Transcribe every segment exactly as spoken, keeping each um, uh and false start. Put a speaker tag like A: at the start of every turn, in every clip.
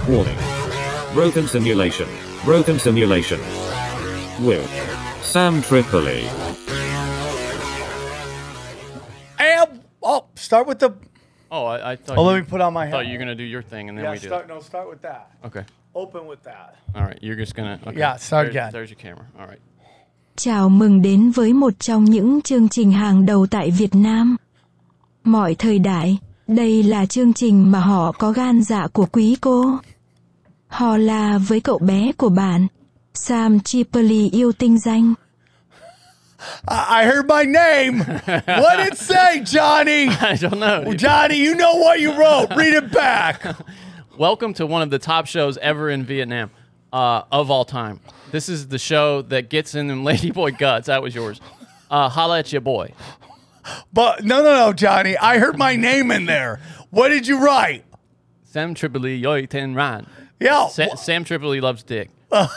A: Warning. Broken simulation. Broken simulation. With Sam Tripoli.
B: And, oh, start with the...
C: Oh, I, I thought.
B: Oh,
C: you,
B: let me put on my
C: I thought
B: hat.
C: you were gonna do your thing and then
B: Yeah,
C: we do.
B: start,
C: it.
B: no, start with that.
C: Okay.
B: Open with that.
C: All right. You're just gonna. Okay.
B: Yeah, start
C: There's,
B: again.
C: There's your camera. All right.
D: Chào mừng đến với một trong những chương trình hàng đầu tại Việt Nam. Mọi thời đại, đây là chương trình mà họ có gan dạ của quý cô. Họ là với cậu bé của bạn, Sam Tripoli yêu tinh danh.
B: I, I heard my name. What did it say, Johnny?
C: I don't know.
B: Johnny, you know what you wrote. Read it back.
C: Welcome to one of the top shows ever in Vietnam, uh, of all time. This is the show that gets in them ladyboy guts. That was yours. Uh, holla at your boy.
B: But no, no, no, Johnny. I heard my name in there. What did you write?
C: Sam Tripoli, Yoi Ten Ran.
B: Yeah.
C: Sa- Sam Tripoli loves dick.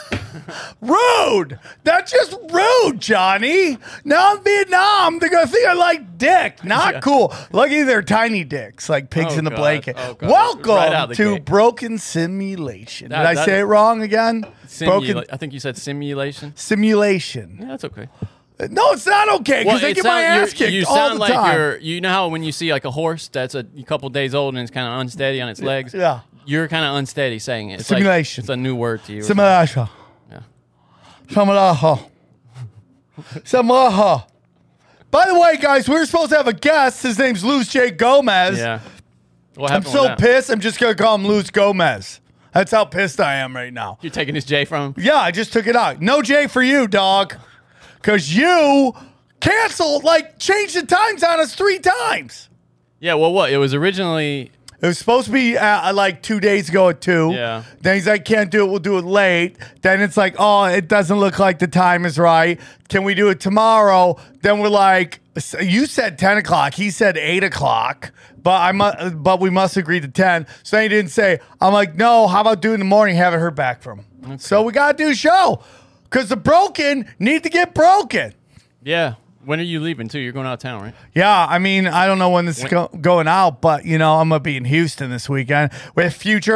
B: Rude. That's just rude, Johnny. Now in Vietnam, they're going to think I like dick. Not
C: Yeah.
B: cool. Lucky they're tiny dicks, like pigs
C: Oh,
B: in the
C: God.
B: blanket.
C: Oh, God.
B: Welcome
C: Right out the
B: to
C: gate.
B: Broken Simulation.
C: That-
B: Did I
C: that-
B: say it wrong again?
C: Simula-
B: Broken
C: I think you said simulation.
B: Simulation.
C: Yeah, that's okay.
B: No, it's not okay because I
C: it
B: get my
C: sound-
B: ass
C: you're-
B: kicked
C: you
B: all
C: sound
B: the
C: like
B: time.
C: you're. You know how when you see like a horse that's a couple days old and it's kind of unsteady on its legs.
B: Yeah.
C: You're kind of unsteady saying it. It's
B: Simulation.
C: Like, it's a new word to you. or something.
B: Simulation.
C: Yeah.
B: Simulation. Simulation. By the way, guys, we were supposed to have a guest. His name's Luz J. Gomez.
C: Yeah. What
B: I'm
C: happened
B: so
C: with that?
B: pissed. I'm just going to call him Luz Gomez. That's how pissed I am right now.
C: You're taking his J from him?
B: Yeah, I just took it out. No J for you, dog. Because you canceled, like, changed the times on us three times.
C: Yeah, well, what? It was originally...
B: It was supposed to be uh, like two days ago at two.
C: Yeah.
B: Then he's like, can't do it. We'll do it late. Then it's like, oh, it doesn't look like the time is right. Can we do it tomorrow? Then we're like, you said ten o'clock. He said eight o'clock. But I mu- but we must agree to ten. So he didn't say. I'm like, no, how about do it in the morning? Haven't heard back from him. Okay. So we got to do a show. Because the broken need to get broken.
C: Yeah. When are you leaving, too? You're going out of town, right?
B: Yeah, I mean, I don't know when this is go- going out, but, you know, I'm going to be in Houston this weekend with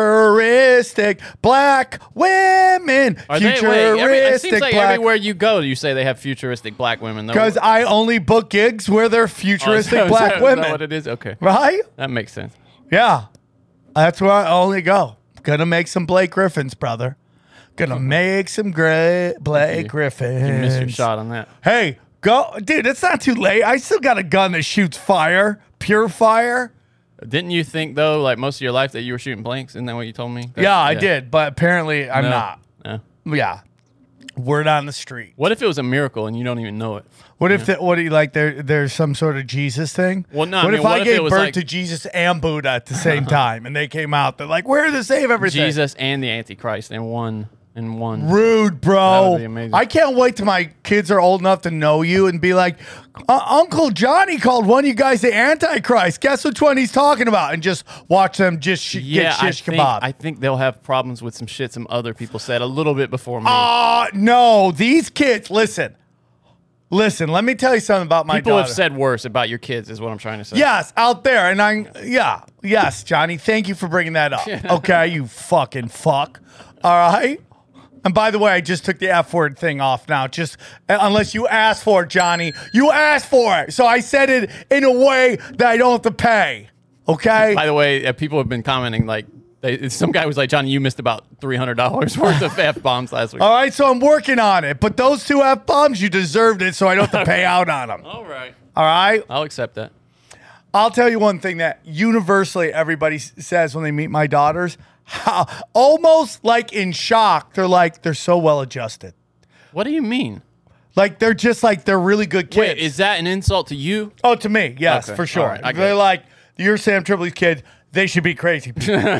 B: futuristic black women.
C: Are they,
B: futuristic
C: wait, every, it seems like
B: black...
C: everywhere you go, you say they have futuristic black women.
B: Because I only book gigs where they're futuristic
C: oh, is
B: black
C: that, is
B: women.
C: that what it is? Okay.
B: Right?
C: That makes sense.
B: Yeah. That's where I only go. Gonna make some Blake Griffins, brother. Gonna make some great Blake
C: You-
B: Griffins.
C: You missed your shot on that.
B: Hey, go. Dude, it's not too late. I still got a gun that shoots fire. Pure fire.
C: Didn't you think, though, like most of your life that you were shooting blanks? Isn't that what you told me? That-
B: Yeah, I did, but apparently I'm
C: No.
B: not.
C: No.
B: Yeah, word on the street.
C: What if it was a miracle and you don't even know it?
B: What if the, what do you like? There, there's some sort of Jesus thing.
C: Well, no, I
B: What
C: mean,
B: if I
C: what if
B: gave
C: it was
B: birth
C: like-
B: to Jesus and Buddha at the same time, and they came out? They're like, we're to save everything.
C: Jesus and the Antichrist in one. In one.
B: Rude,
C: That
B: bro.
C: would be amazing.
B: I can't wait till my kids are old enough to know you and be like, uh, Uncle Johnny called one of you guys the Antichrist. Guess which one he's talking about? And just watch them just sh-
C: Yeah,
B: get
C: I
B: shish
C: think,
B: kebab.
C: I think they'll have problems with some shit some other people said a little bit before me.
B: Uh, no, these kids, listen. Listen, let me tell you something about my
C: people
B: daughter.
C: have said worse about your kids, is what I'm trying to say.
B: Yes, out there. And I, yeah, yes, Johnny, thank you for bringing that up. Okay, you fucking fuck. All right? And by the way, I just took the F word thing off now. Just unless you asked for it, Johnny. You asked for it. So I said it in a way that I don't have to pay. Okay?
C: By the way, uh, people have been commenting like, they, some guy was like, Johnny, you missed about three hundred dollars worth of F bombs last week.
B: All right, so I'm working on it. But those two F bombs, you deserved it, so I don't have to pay out on them.
C: All right.
B: All right?
C: I'll accept that.
B: I'll tell you one thing that universally everybody s- says when they meet my daughters, how, almost like in shock. They're like, they're so well adjusted.
C: What do you mean?
B: Like, they're just like, they're really good kids.
C: Wait, is that an insult to you?
B: oh, to me, yes,
C: Okay,
B: for sure.
C: all right, I get
B: They're
C: it.
B: like, you're Sam Tripoli's kid. They should be crazy.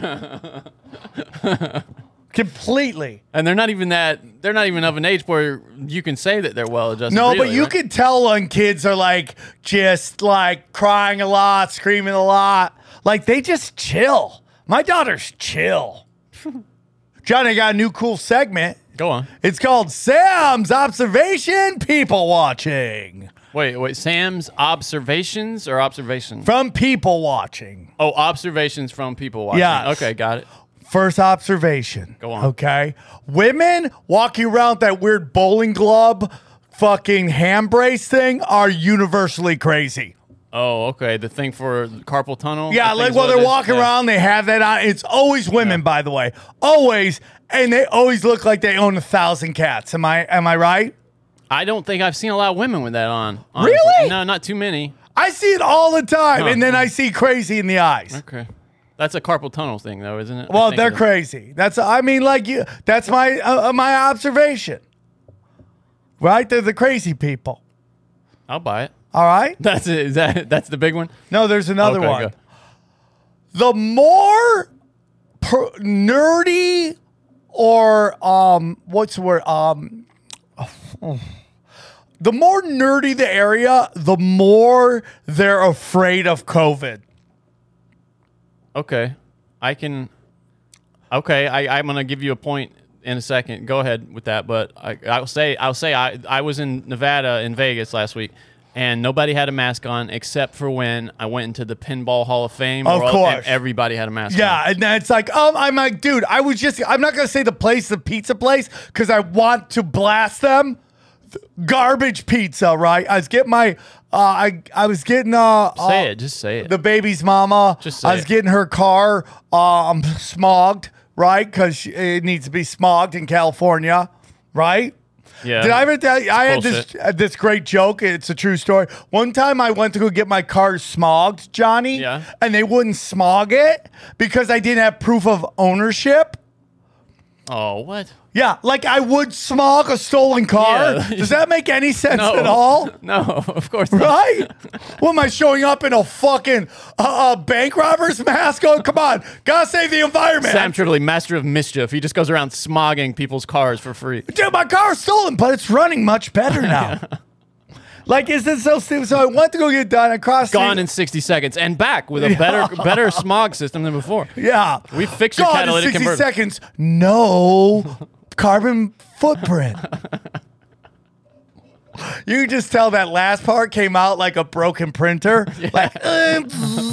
B: Completely.
C: And they're not even that, they're not even of an age where you can say that they're well adjusted.
B: No, but
C: really,
B: you
C: right?
B: can tell when kids are like, just like crying a lot, screaming a lot. Like, they just chill. My daughter's chill. Johnny got a new cool segment.
C: Go on.
B: It's called Sam's Observation People Watching.
C: Wait, wait. Sam's observations or observations?
B: From people watching.
C: Oh, observations from people watching.
B: Yes.
C: Okay, got it.
B: First observation.
C: Go on.
B: Okay. Women walking around with that weird bowling glove fucking hand brace thing are universally crazy.
C: Oh, okay. The thing for carpal tunnel?
B: Yeah,
C: I think
B: like
C: is
B: while
C: what it
B: they're
C: is?
B: walking
C: Yeah.
B: around, they have that on. It's always women,
C: Yeah.
B: by the way. Always. And they always look like they own a thousand cats. Am I am I right?
C: I don't think I've seen a lot of women with that on. honestly.
B: Really?
C: No, not too many.
B: I see it all the time.
C: Huh.
B: And then I see crazy in the eyes.
C: Okay. That's a carpal tunnel thing, though, isn't it? I
B: Well,
C: think
B: they're
C: it is.
B: crazy. That's I mean, like you. That's my uh, my observation. Right? They're the crazy people.
C: I'll buy it.
B: All right.
C: That's it. Is that that's the big one?
B: No, there's another
C: Okay,
B: one.
C: go.
B: The more per- nerdy or um, what's the word? Um, the more nerdy the area, the more they're afraid of COVID.
C: Okay. I can. Okay, I, I'm gonna give you a point in a second. Go ahead with that, but I, I'll say I'll say I I was in Nevada in Vegas last week, and nobody had a mask on except for when I went into the Pinball Hall of Fame.
B: Of
C: where all-
B: course.
C: and everybody had a mask.
B: Yeah,
C: on.
B: and then it's like, um, I'm like, dude, I was just, I'm not gonna say the place, the pizza place, because I want to blast them. Garbage pizza, right? I was getting my, uh, I I was getting uh,
C: Say
B: uh,
C: it. Just say it.
B: the baby's mama.
C: Just say
B: I was
C: it.
B: getting her car um smogged, right? Because it needs to be smogged in California, right?
C: yeah.
B: Did I ever tell you? I had this
C: bullshit.
B: uh, this great joke. It's a true story. One time I went to go get my car smogged, Johnny,
C: Yeah.
B: and they wouldn't smog it because I didn't have proof of ownership.
C: Oh, what?
B: Yeah, like I would smog a stolen car.
C: Yeah.
B: Does that make any sense
C: No.
B: at all?
C: No, of course not.
B: Right? What am I showing up in a fucking uh, uh, bank robber's mask? Oh, come on. Gotta save the environment.
C: Sam Tripoli, master of mischief. He just goes around smogging people's cars for free.
B: Dude, my car's stolen, but it's running much better now. Like, is this so stupid? So I went to go get it done. I crossed
C: Gone
B: the-
C: in sixty seconds and back with a better better smog system than before.
B: Yeah.
C: We fixed your
B: Gone in
C: catalytic
B: sixty
C: converter.
B: seconds. No carbon footprint. You can just tell that last part came out like a broken printer. Like, uh,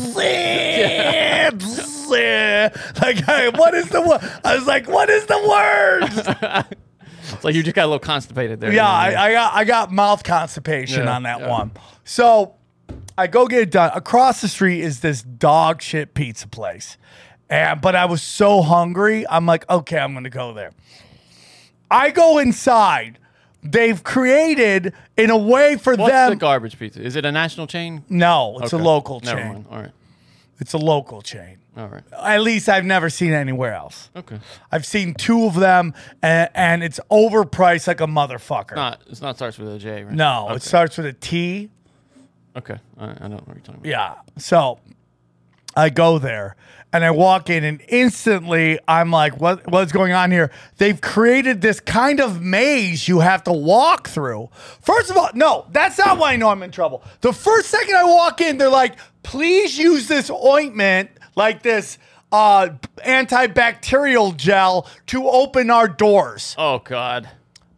B: like, hey, what is the word? I was like, what is the word?
C: It's like you just got a little constipated there.
B: Yeah, I, I got I got mouth constipation
C: Yeah,
B: on that
C: yeah.
B: one. So I go get it done. Across the street is this dog shit pizza place. And but I was so hungry, I'm like, okay, I'm gonna go there. I go inside. They've created in a way for
C: What's
B: them.
C: the garbage pizza? Is it a national chain?
B: no, it's
C: Okay.
B: a local
C: Never
B: chain.
C: mind. All right.
B: It's a local chain.
C: All right.
B: At least I've never seen it anywhere else.
C: Okay.
B: I've seen two of them, and, and it's overpriced like a motherfucker.
C: Not. It's not starts with a J, right?
B: no,
C: Okay.
B: it starts with a T.
C: Okay. I, I don't know what you're talking about.
B: Yeah. So I go there and I walk in, and instantly I'm like, what what's going on here? They've created this kind of maze you have to walk through. First of all, no, that's not why I know I'm in trouble. The first second I walk in, they're like, please use this ointment, like this uh, antibacterial gel, to open our doors.
C: Oh God.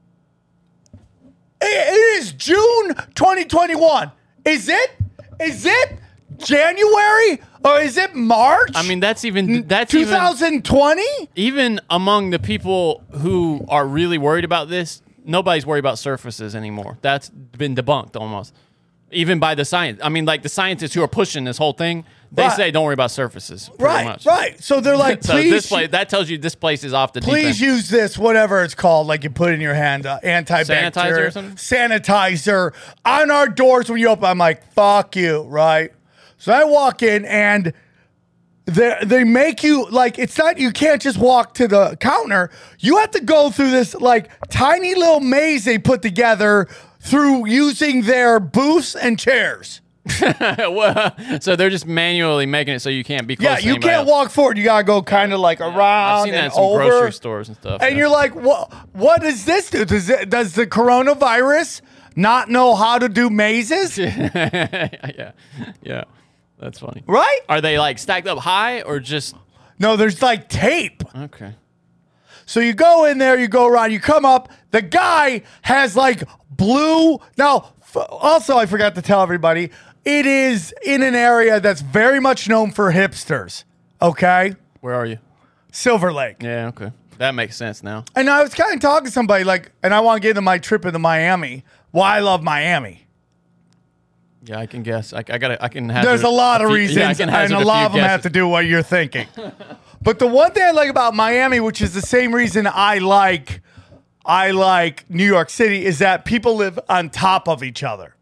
B: It- it is June twenty twenty-one. Is it? Is it January? Or is it March?
C: I mean, that's even that's even
B: twenty twenty?
C: even among the people who are really worried about this. Nobody's worried about surfaces anymore. That's been debunked almost, even by the science. I mean, like the scientists who are pushing this whole thing, they
B: Right.
C: say don't worry about surfaces. Pretty
B: Right,
C: much.
B: right. So they're like,
C: So
B: please,
C: this place that tells you this place is off the deep
B: please
C: end.
B: use this, whatever it's called, like you put in your hand, uh, antibacterial
C: Sanitizer or something?
B: sanitizer on our doors when you open. I'm like, fuck you, right? So I walk in and they they make you like it's not you can't just walk to the counter. You have to go through this like tiny little maze they put together through using their booths and chairs.
C: Well, so they're just manually making it so you can't be close
B: Yeah,
C: to
B: you
C: anybody
B: can't
C: else.
B: walk forward. You gotta go kind of like around
C: I've seen that
B: and
C: in some
B: over.
C: grocery stores and stuff.
B: And
C: yeah.
B: you're like, what? What does this do? Does it, does the coronavirus not know how to do mazes?
C: yeah, yeah, that's funny.
B: Right?
C: Are they like stacked up high or just
B: No, there's like tape.
C: okay?
B: So you go in there, you go around, you come up. The guy has like blue. Now, f- also, I forgot to tell everybody, it is in an area that's very much known for hipsters. Okay.
C: Where are you?
B: Silver Lake.
C: Yeah, okay. That makes sense now.
B: And I was kind of talking to somebody like, and I want to get into my trip into Miami. Why I love Miami.
C: Yeah, I can guess. I, I got. I can have.
B: There's a lot of
C: few,
B: reasons,
C: yeah, I can
B: and
C: hazard
B: a
C: a
B: lot
C: few
B: of them have
C: guesses.
B: to do what you're thinking. But the one thing I like about Miami, which is the same reason I like, I like New York City, is that people live on top of each other.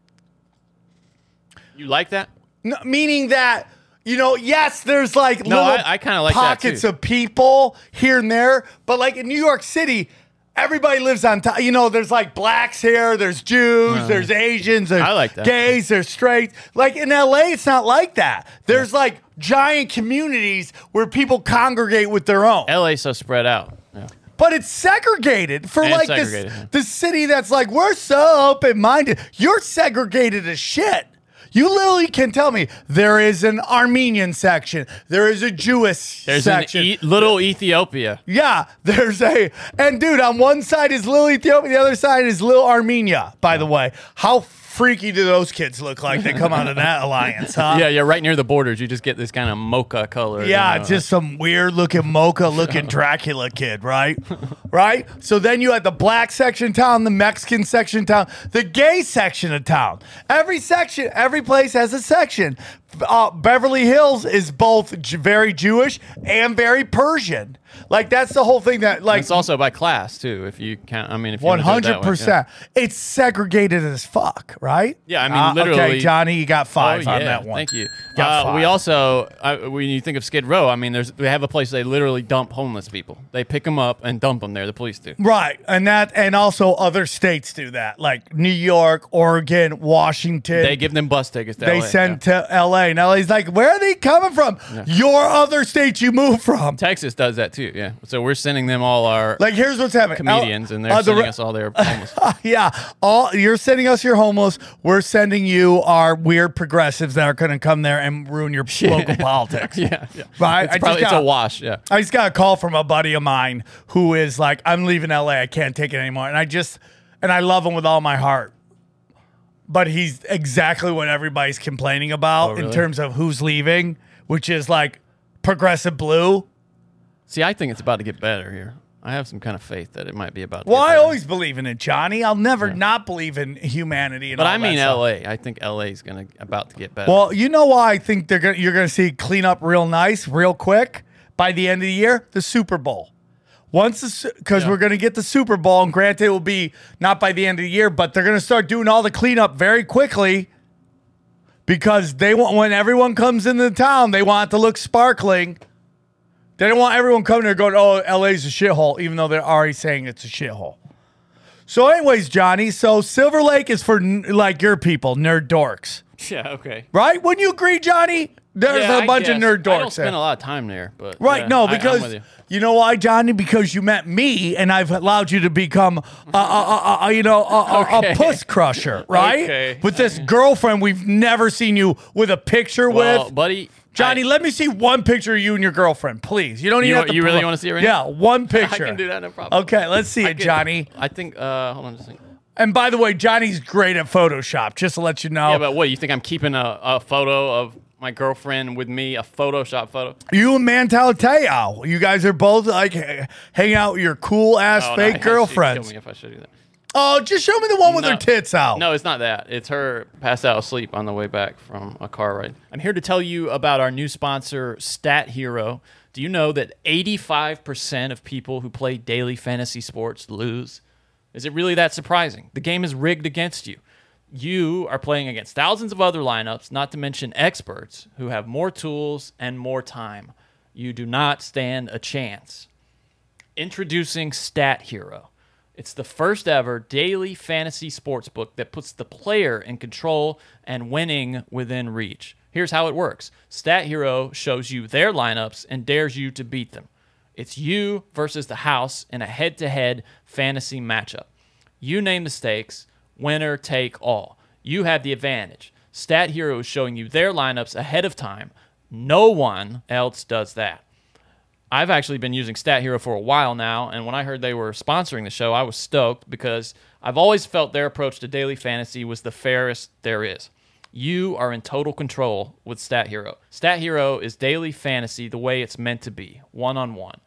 C: You like that?
B: N- meaning that, you know, yes, there's like
C: No,
B: little
C: I- I kinda like that,
B: pockets
C: too.
B: of people here and there, but like in New York City, everybody lives on top. You know, there's like blacks here, there's Jews, there's Asians, there's
C: I like that.
B: gays, there's straights. Like in L A, it's not like that. There's like giant communities where people congregate with their own.
C: L A's so spread out. Yeah.
B: But it's segregated for
C: And
B: like
C: segregated,
B: this
C: yeah.
B: the city that's like, we're so open-minded. You're segregated as shit. You literally can tell me there is an Armenian section. There is a Jewish
C: There's
B: section.
C: an e- little Ethiopia.
B: Yeah, there's a and dude, on one side is little Ethiopia, the other side is little Armenia, by the way. How freaky do those kids look like that come out of that alliance, huh?
C: Yeah, yeah, right near the borders. You just get this kind of mocha color.
B: Yeah,
C: you know,
B: just some weird looking mocha looking Dracula kid, right? Right? So then you had the black section of town, the Mexican section of town, the gay section of town. Every section, every place has a section. Uh, Beverly Hills is both J- very Jewish and very Persian. Like that's the whole thing that like
C: It's also by class too. If you count, I mean, if you
B: one
C: wanna do it that
B: hundred
C: way,
B: percent. It's segregated as fuck, right?
C: Yeah, I mean,
B: Uh,
C: literally-
B: Okay, Johnny, you got
C: Oh,
B: five on
C: yeah,
B: that one.
C: Thank you.
B: Got
C: Uh, we
B: five.
C: also, uh, when you think of Skid Row, I mean, there's we have a place they literally dump homeless people. They pick them up and dump them there. The police do.
B: Right, and that, and also other states do that, like New York, Oregon, Washington.
C: They give them bus tickets. To
B: They
C: L A,
B: send
C: yeah.
B: to L A, and L A's like, where are they coming from? Your other state you moved from.
C: Texas does that too. Yeah. So we're sending them all our
B: Like, here's what's happening.
C: comedians,
B: L-
C: and they're
B: uh, the
C: sending
B: re-
C: us all their homeless.
B: Yeah, all you're sending us your homeless. We're sending you our weird progressives that are going to come there and ruin your local politics.
C: yeah, yeah.
B: Right?
C: It's,
B: I just
C: probably, it's
B: got-
C: a wash. Yeah.
B: I just got a call from a buddy of mine who is like, I'm leaving L A. I can't take it anymore. And I just, and I love him with all my heart. But he's exactly what everybody's complaining about
C: Oh,
B: in
C: really?
B: terms of who's leaving, which is like progressive blue.
C: See, I think it's about to get better here. I have some kind of faith that it might be about. To
B: Well,
C: get
B: I
C: better.
B: always believe in it, Johnny. I'll never not believe in humanity. And
C: But
B: all
C: I mean
B: that stuff.
C: L A. I think L A is gonna about to get better.
B: Well, you know why I think they're gonna you're gonna see clean up real nice, real quick by the end of the year? The Super Bowl. Once because
C: Yeah.
B: we're gonna get the Super Bowl, and granted it will be not by the end of the year, but they're gonna start doing all the cleanup very quickly because they want when everyone comes into the town, they want it to look sparkling. They don't want everyone coming there going, "Oh, L A's a shithole," even though they're already saying it's a shithole. So, anyways, Johnny, so Silver Lake is for n- like your people, nerd dorks.
C: yeah. Okay.
B: Right? Wouldn't you agree, Johnny? There's
C: Yeah,
B: a
C: I
B: bunch of
C: guess.
B: nerd dorks
C: I don't spend
B: there.
C: a lot of time there, but
B: Right?
C: yeah,
B: no,
C: I- I'm
B: because
C: with you.
B: you. know why, Johnny? Because you met me, and I've allowed you to become, a, a, a, a, you know, a, a,
C: Okay.
B: a puss crusher, right?
C: Okay.
B: With this girlfriend we've never seen you with a picture
C: Well,
B: with.
C: buddy,
B: Johnny,
C: I,
B: let me see one picture of you and your girlfriend, please. You don't
C: You
B: even
C: wa-
B: have to.
C: you really
B: pull-
C: wanna see it right
B: Yeah, one
C: I
B: picture.
C: can do that, no problem.
B: Okay, let's see
C: I
B: it,
C: can-
B: Johnny.
C: I think. Uh, hold on just a second.
B: And by the way, Johnny's great at Photoshop. Just to let you know.
C: Yeah, but what? You think I'm keeping a, a photo of my girlfriend with me, a Photoshop photo?
B: You and Mantalateo, you guys are both like h- hanging out with your cool ass
C: Oh, no,
B: fake
C: I- she'd
B: girlfriends.
C: Kill me if I showed you that.
B: Oh, just show me the one with
C: No.
B: her tits out.
C: No, it's not that. It's her passed out asleep on the way back from a car ride. I'm here to tell you about our new sponsor, Stat Hero. Do you know that eighty-five percent of people who play daily fantasy sports lose? Is it really that surprising? The game is rigged against you. You are playing against thousands of other lineups, not to mention experts who have more tools and more time. You do not stand a chance. Introducing Stat Hero. It's the first ever daily fantasy sportsbook that puts the player in control and winning within reach. Here's how it works. Stat Hero shows you their lineups and dares you to beat them. It's you versus the house in a head-to-head fantasy matchup. You name the stakes, winner take all. You have the advantage. Stat Hero is showing you their lineups ahead of time. No one else does that. I've actually been using Stat Hero for a while now, and when I heard they were sponsoring the show, I was stoked because I've always felt their approach to daily fantasy was the fairest there is. You are in total control with Stat Hero. Stat Hero is daily fantasy the way it's meant to be, one-on-one.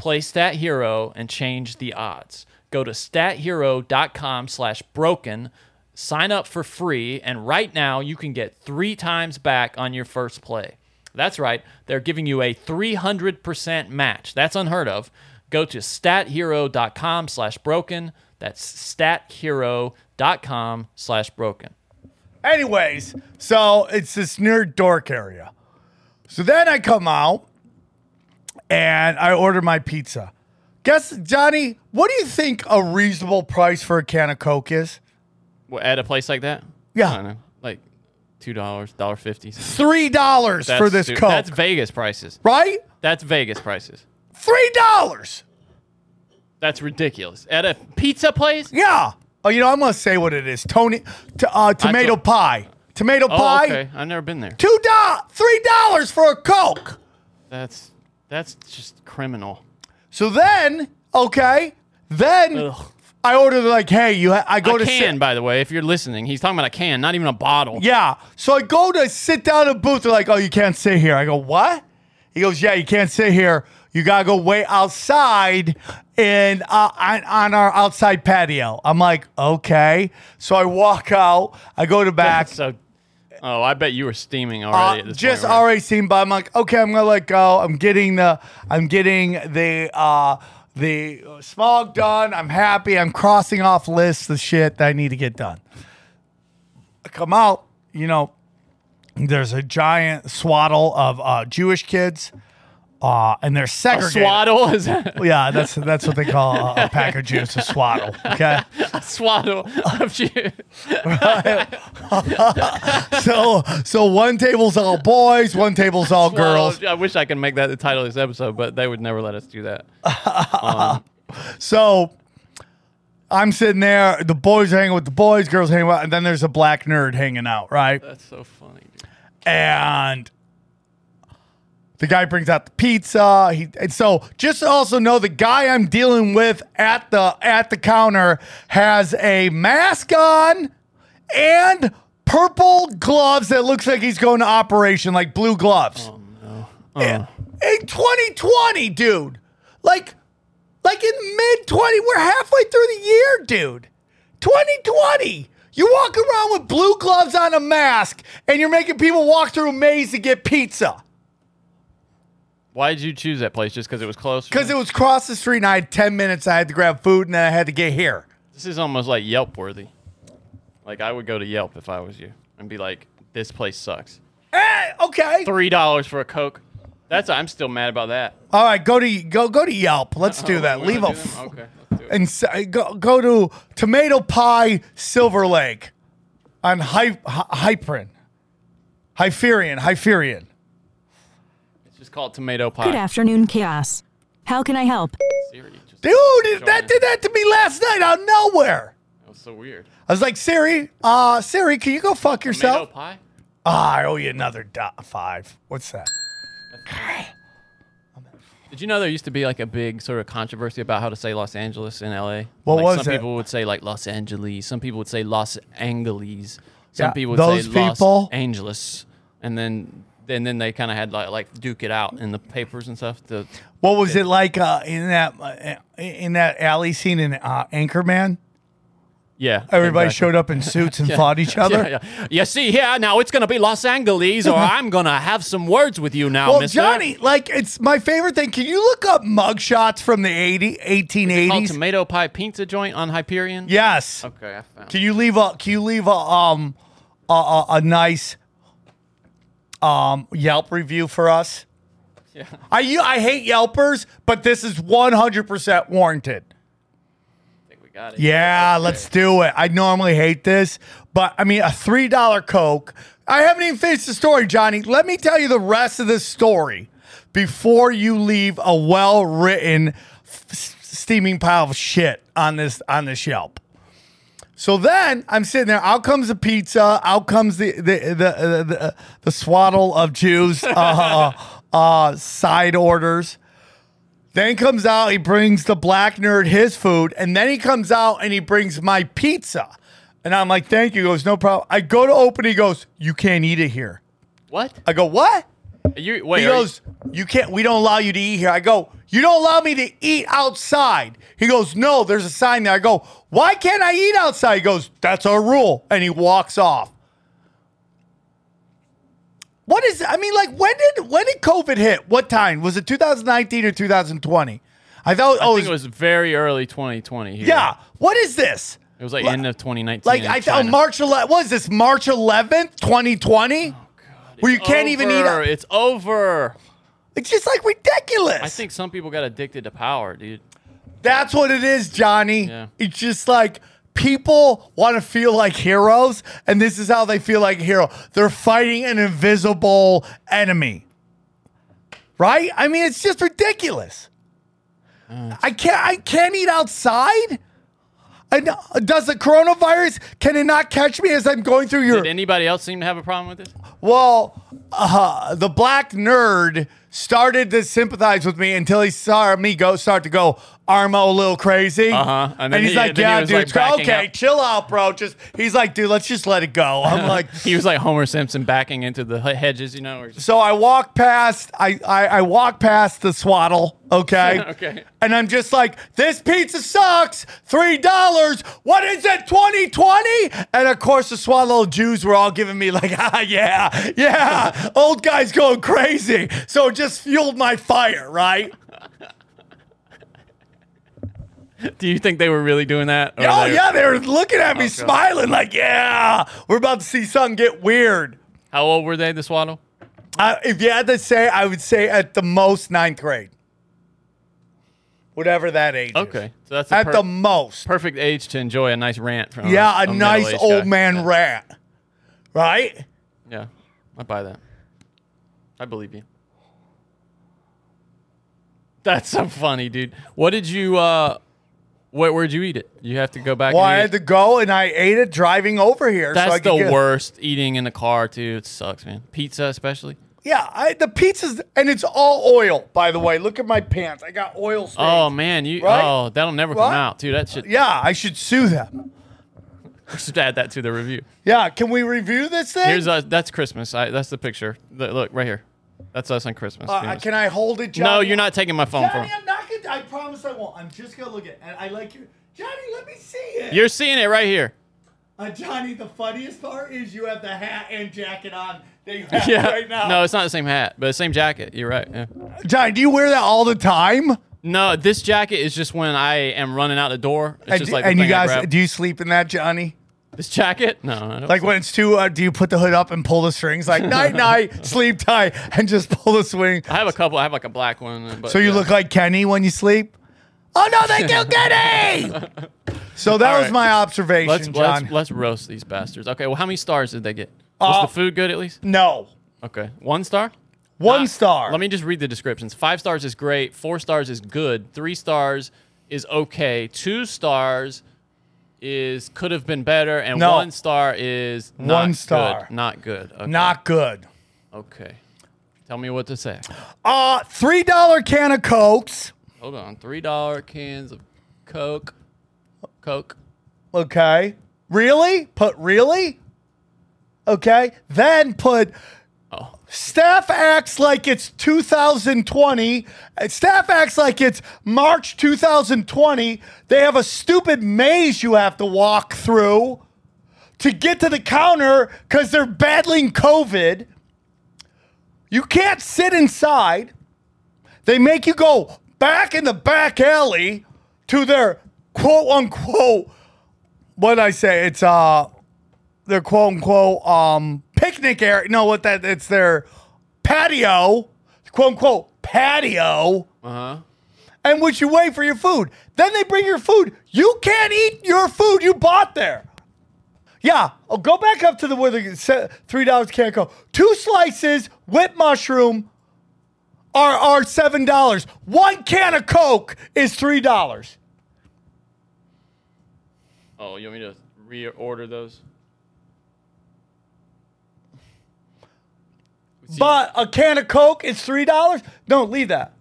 C: Play Stat Hero and change the odds. Go to stathero.com slash broken, sign up for free, and right now you can get three times back on your first play. That's right. They're giving you a three hundred percent match. That's unheard of. Go to stathero.com slash broken. That's stathero.com slash broken.
B: Anyways, so it's this nerd dork area. So then I come out and I order my pizza. Guess, Johnny, what do you think a reasonable price for a can of Coke is?
C: What, at a place like that?
B: Yeah.
C: I don't know. Like two dollars, one dollar fifty.
B: Three dollars for this
C: stu-
B: Coke.
C: That's Vegas prices.
B: Right?
C: That's Vegas prices.
B: Three dollars.
C: That's ridiculous. At a pizza place?
B: Yeah. Oh, you know, I'm gonna say what it is. Tony, t- uh, tomato
C: thought-
B: pie. Tomato
C: Oh,
B: pie.
C: okay. I've never been there.
B: Two dollars, three dollars for a Coke.
C: That's that's just criminal.
B: So then, okay, then
C: Ugh.
B: I order like, hey, you. Ha- I go
C: a
B: to
C: can,
B: sit-
C: by the way, if you're listening. He's talking about a can, not even a bottle.
B: Yeah. So I go to sit down in a booth. They're like, oh, you can't sit here. I go, what? He goes, yeah, you can't sit here. You gotta go wait outside in uh, on, on our outside patio. I'm like, okay. So I walk out. I go to back.
C: So, oh, I bet you were steaming already.
B: Uh,
C: at this
B: just
C: point, right?
B: already seen, but I'm like, okay, I'm gonna let go. I'm getting the, I'm getting the, uh, the smog done. I'm happy. I'm crossing off lists of shit that I need to get done. I come out, you know, there's a giant swaddle of uh, Jewish kids, uh, and they're
C: A
B: segregated.
C: swaddle is that?
B: Yeah, that's that's what they call a, a pack of Jews, a swaddle. Okay.
C: A swaddle of you.
B: So so one table's all boys, one table's all girls.
C: I wish I could make that the title of this episode, but they would never let us do that.
B: So I'm sitting there, the boys are hanging with the boys, girls hanging out, and then there's a black nerd hanging out, right?
C: That's so funny, dude.
B: And the guy brings out the pizza. He and so just to also know the guy I'm dealing with at the at the counter has a mask on and purple gloves that looks like he's going to operation, like blue gloves.
C: Oh, no.
B: In, in twenty twenty, dude. Like, like in mid twenty, we're halfway through the year, dude. twenty twenty. You walk around with blue gloves on a mask, and you're making people walk through a maze to get pizza.
C: Why did you choose that place? Just because it was close?
B: Because it was across the street, and I had ten minutes. I had to grab food, and then I had to get here.
C: This is almost like Yelp worthy. Like, I would go to Yelp if I was you and be like, this place sucks.
B: Eh, okay.
C: three dollars for a Coke. That's I'm still mad about that.
B: All right, go to go go to Yelp. Let's do
C: Oh,
B: that.
C: we're
B: Leave
C: gonna
B: a
C: do
B: f-
C: them? Okay, let's do it.
B: and s- go go to Tomato Pie Silver Lake on Hy- Hy- Hyperion, Hyperion, Hyperion.
C: It's just called tomato pie.
E: Good afternoon, Chaos. How can I help?
C: Siri just
B: Dude,
C: joined
B: that
C: in.
B: did that to me last night out of nowhere.
C: That was so weird.
B: I was like, Siri, uh, Siri, can you go fuck
C: Tomato
B: yourself?
C: pie?
B: Ah, I owe you another do- five. What's that?
C: Did you know there used to be like a big sort of controversy about how to say Los Angeles in L A?
B: What
C: like
B: was
C: some
B: it?
C: people would say like Los Angeles. Some people would say Los Angeles. Some
B: Yeah,
C: people would
B: those
C: say
B: people-
C: Los Angeles. And then and then they kind of had like like duke it out in the papers and stuff. To,
B: What was it like uh, in that uh, in that alley scene in uh, Anchorman?
C: yeah.
B: Everybody
C: exactly.
B: showed up in suits and fought each other.
C: Yeah, yeah. You see here, now it's going to be Los Angeles, or I'm going to have some words with you now,
B: Well,
C: mister.
B: Johnny, like it's my favorite thing. Can you look up mugshots from the eighty, eighteen
C: Called
B: eighties?
C: Tomato Pie Pizza Joint on Hyperion?
B: Yes.
C: Okay, I found
B: Can
C: it.
B: you leave a Can you leave a um a, a, a nice um Yelp review for us?
C: Yeah.
B: I you I hate Yelpers, but this is one hundred percent warranted.
C: I think we got it.
B: Yeah,
C: Okay.
B: let's do it. I normally hate this, but I mean, a three dollar Coke. I haven't even finished the story, Johnny. Let me tell you the rest of this story before you leave a well written, f- steaming pile of shit on this on this Yelp. So then I'm sitting there. Out comes the pizza. Out comes the the the the, the, the swaddle of Jews uh, uh, side orders. Then he comes out, he brings the black nerd his food, and then he comes out and he brings my pizza. And I'm like, thank you. He goes, no problem. I go to open, he goes, you can't eat it here.
C: What?
B: I go, what?
C: You, wait,
B: He
C: are you-
B: goes, you can't, we don't allow you to eat here. I go, you don't allow me to eat outside. He goes, no, there's a sign there. I go, why can't I eat outside? He goes, that's our rule. And he walks off. What is, I mean, like, when did when did COVID hit? What time? Was it two thousand nineteen or two thousand twenty? I thought,
C: I
B: oh,
C: think it was very early twenty twenty here.
B: yeah. What is this?
C: It was like
B: Like-
C: end of twenty nineteen.
B: Like,
C: in
B: I thought
C: China.
B: March eleventh, what is this, March eleventh, twenty twenty?
C: Oh, God,
B: Where you
C: it's
B: can't even eat
C: over.
B: out-
C: It's over.
B: It's just like ridiculous.
C: I think some people got addicted to power, dude.
B: That's what it is, Johnny.
C: Yeah.
B: It's just like people want to feel like heroes, and this is how they feel like a hero. They're fighting an invisible enemy. Right? I mean, it's just ridiculous.
C: Uh,
B: I can't I can't eat outside. And uh, does the coronavirus, can it not catch me as I'm going through your
C: Did anybody else seem to have a problem with this?
B: Well, uh, the black nerd started to sympathize with me until he saw me go start to go Armo a little crazy.
C: Uh-huh. And
B: And,
C: then
B: he's
C: he-
B: like,
C: then he
B: yeah,
C: was,
B: dude,
C: like, backing
B: okay,
C: up.
B: chill out, bro. Just he's like, dude, let's just let it go. I'm like,
C: He was like Homer Simpson backing into the hedges, you know. Or just,
B: so I walk past, I, I, I walk past the swaddle, okay?
C: Okay.
B: And I'm just like, this pizza sucks, three dollars. What is it, twenty twenty? And of course, the swaddle Jews were all giving me like, ah, yeah, yeah, old guy's going crazy. So it just fueled my fire, right?
C: do you think they were really doing that? Or
B: Oh
C: they-
B: yeah, they were looking at me,
C: God.
B: smiling like, yeah, we're about to see something get weird.
C: How old were they, the swaddle?
B: Uh, if you had to say, I would say at the most ninth grade. Whatever that age is.
C: Okay. So that's a
B: At
C: per-
B: the most.
C: perfect age to enjoy a nice rant from
B: Yeah, a,
C: a
B: nice
C: middle-aged
B: old
C: guy.
B: man
C: Yeah.
B: rat. Right?
C: Yeah, I buy that. I believe you. That's so funny, dude. What did you, uh, where, where'd you eat it? You have to go back
B: Well,
C: and
B: I
C: eat
B: had
C: it?
B: to go and I ate it driving over here.
C: That's
B: so I
C: the
B: could get,
C: worst, eating in the car, too. It sucks, man. Pizza, especially.
B: Yeah, I, the pizza's, and it's all oil, by the way. Look at my pants. I got oil stains.
C: Oh, man. you.
B: Right?
C: Oh, that'll never
B: Right?
C: come out, too. That should,
B: Yeah, I should sue them.
C: we should add that to the review.
B: Yeah, can we review this thing?
C: Here's us. That's Christmas. I, that's the picture. The- look, right here. That's us on Christmas.
B: Uh,
C: you know.
B: can I hold it, Johnny?
C: No, you're not taking my phone
B: Johnny,
C: from.
B: I'm not gonna, I promise I won't. I'm just gonna look at it. And I like your, Johnny, let me see it.
C: You're seeing it right here.
B: Uh, Johnny, the funniest part is you have the hat and jacket on that you have
C: Yeah.
B: right now.
C: No, it's not the same hat, but the same jacket. You're right. Yeah.
B: Johnny, do you wear that all the time?
C: No, this jacket is just when I am running out the door. It's
B: And,
C: just like the
B: and you
C: thing I
B: guys,
C: grab.
B: do you sleep in that, Johnny?
C: This jacket? No, I don't.
B: Like when it's too, uh, do you put the hood up and pull the strings like night, night, sleep tight, and just pull the swing?
C: I have a couple. I have like a black one. But
B: So you
C: yeah.
B: look like Kenny when you sleep? Oh no, they kill Kenny! So that
C: All
B: was
C: right.
B: my observation,
C: Let's
B: John.
C: let's let's roast these bastards. Okay. Well, how many stars did they get? Was
B: Uh,
C: the food good at least?
B: no.
C: Okay. One star.
B: One
C: Uh,
B: star.
C: Let me just read the descriptions. Five stars is great. Four stars is good. Three stars is okay. Two stars is could have been better, and
B: No.
C: one star is not
B: One star.
C: Good. Not good. Okay.
B: Not good.
C: okay. Tell me what to say.
B: Uh, three dollar can of Cokes.
C: Hold on. Three dollar cans of Coke. Coke.
B: Okay. Really? Put really? Okay. Then put
C: Oh.
B: staff acts like it's two thousand twenty. Uh, Staff acts like it's March two thousand twenty. They have a stupid maze you have to walk through to get to the counter because they're battling COVID. You can't sit inside. They make you go back in the back alley to their quote unquote, what did I say? It's uh their quote unquote um picnic area. No, what that it's their patio, quote unquote patio.
C: Uh huh.
B: And which you wait for your food. Then they bring your food. You can't eat your food you bought there. Yeah, oh, go back up to the where the se- three dollars can't go. Two slices with mushroom are are seven dollars. One can of Coke is three dollars.
C: Oh, you want me to reorder those? See-
B: But a can of Coke is three dollars. Don't leave that.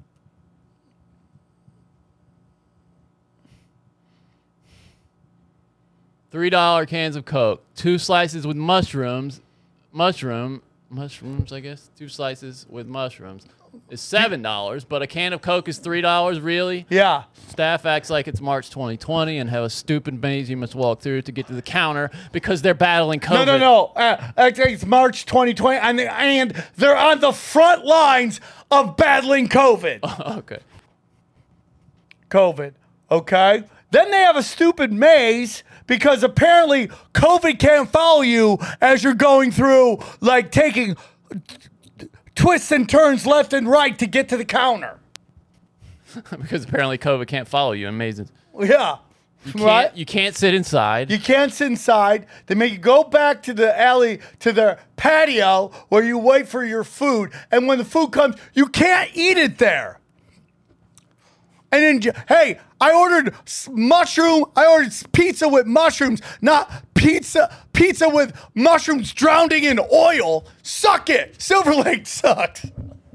C: Three dollar cans of Coke, two slices with mushrooms, mushroom, mushrooms, I guess. Two slices with mushrooms. is seven dollars, but a can of Coke is three dollars. Really?
B: Yeah.
C: Staff acts like it's March twenty twenty and have a stupid maze you must walk through to get to the counter because they're battling COVID.
B: No, no, no. Uh, I think it's March twenty twenty, and, they, and they're on the front lines of battling COVID.
C: Okay.
B: COVID. Okay. Then they have a stupid maze because apparently COVID can't follow you as you're going through, like taking t- twists and turns left and right to get to the counter.
C: Because apparently COVID can't follow you in mazes.
B: Yeah.
C: You can't,
B: Right?
C: you can't sit inside.
B: You can't sit inside. They make you go back to the alley, to the patio where you wait for your food. And when the food comes, you can't eat it there. And then, j- hey, I ordered s- mushroom. I ordered s- pizza with mushrooms, not pizza pizza with mushrooms drowning in oil. Suck it. Silver Lake sucks.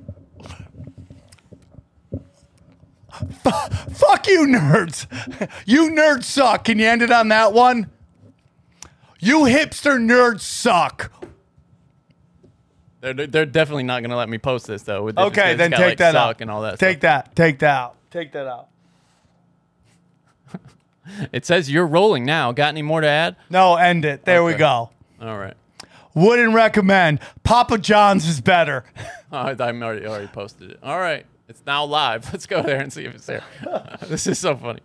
B: F- fuck you, nerds. You nerds suck. Can you end it on that one? You hipster nerds suck.
C: They're, they're definitely not going to let me post this, though. With
B: Okay, then
C: got,
B: take
C: like,
B: that
C: suck
B: out.
C: and all that
B: Take
C: stuff.
B: that. Take that out. Take that out.
C: It says you're rolling now. Got any more to add?
B: No, end it. There we
C: Okay.
B: go.
C: All right.
B: Wouldn't recommend. Papa John's is better.
C: Oh, I I already, already posted it. All right. It's now live. Let's go there and see if it's there. This is so funny.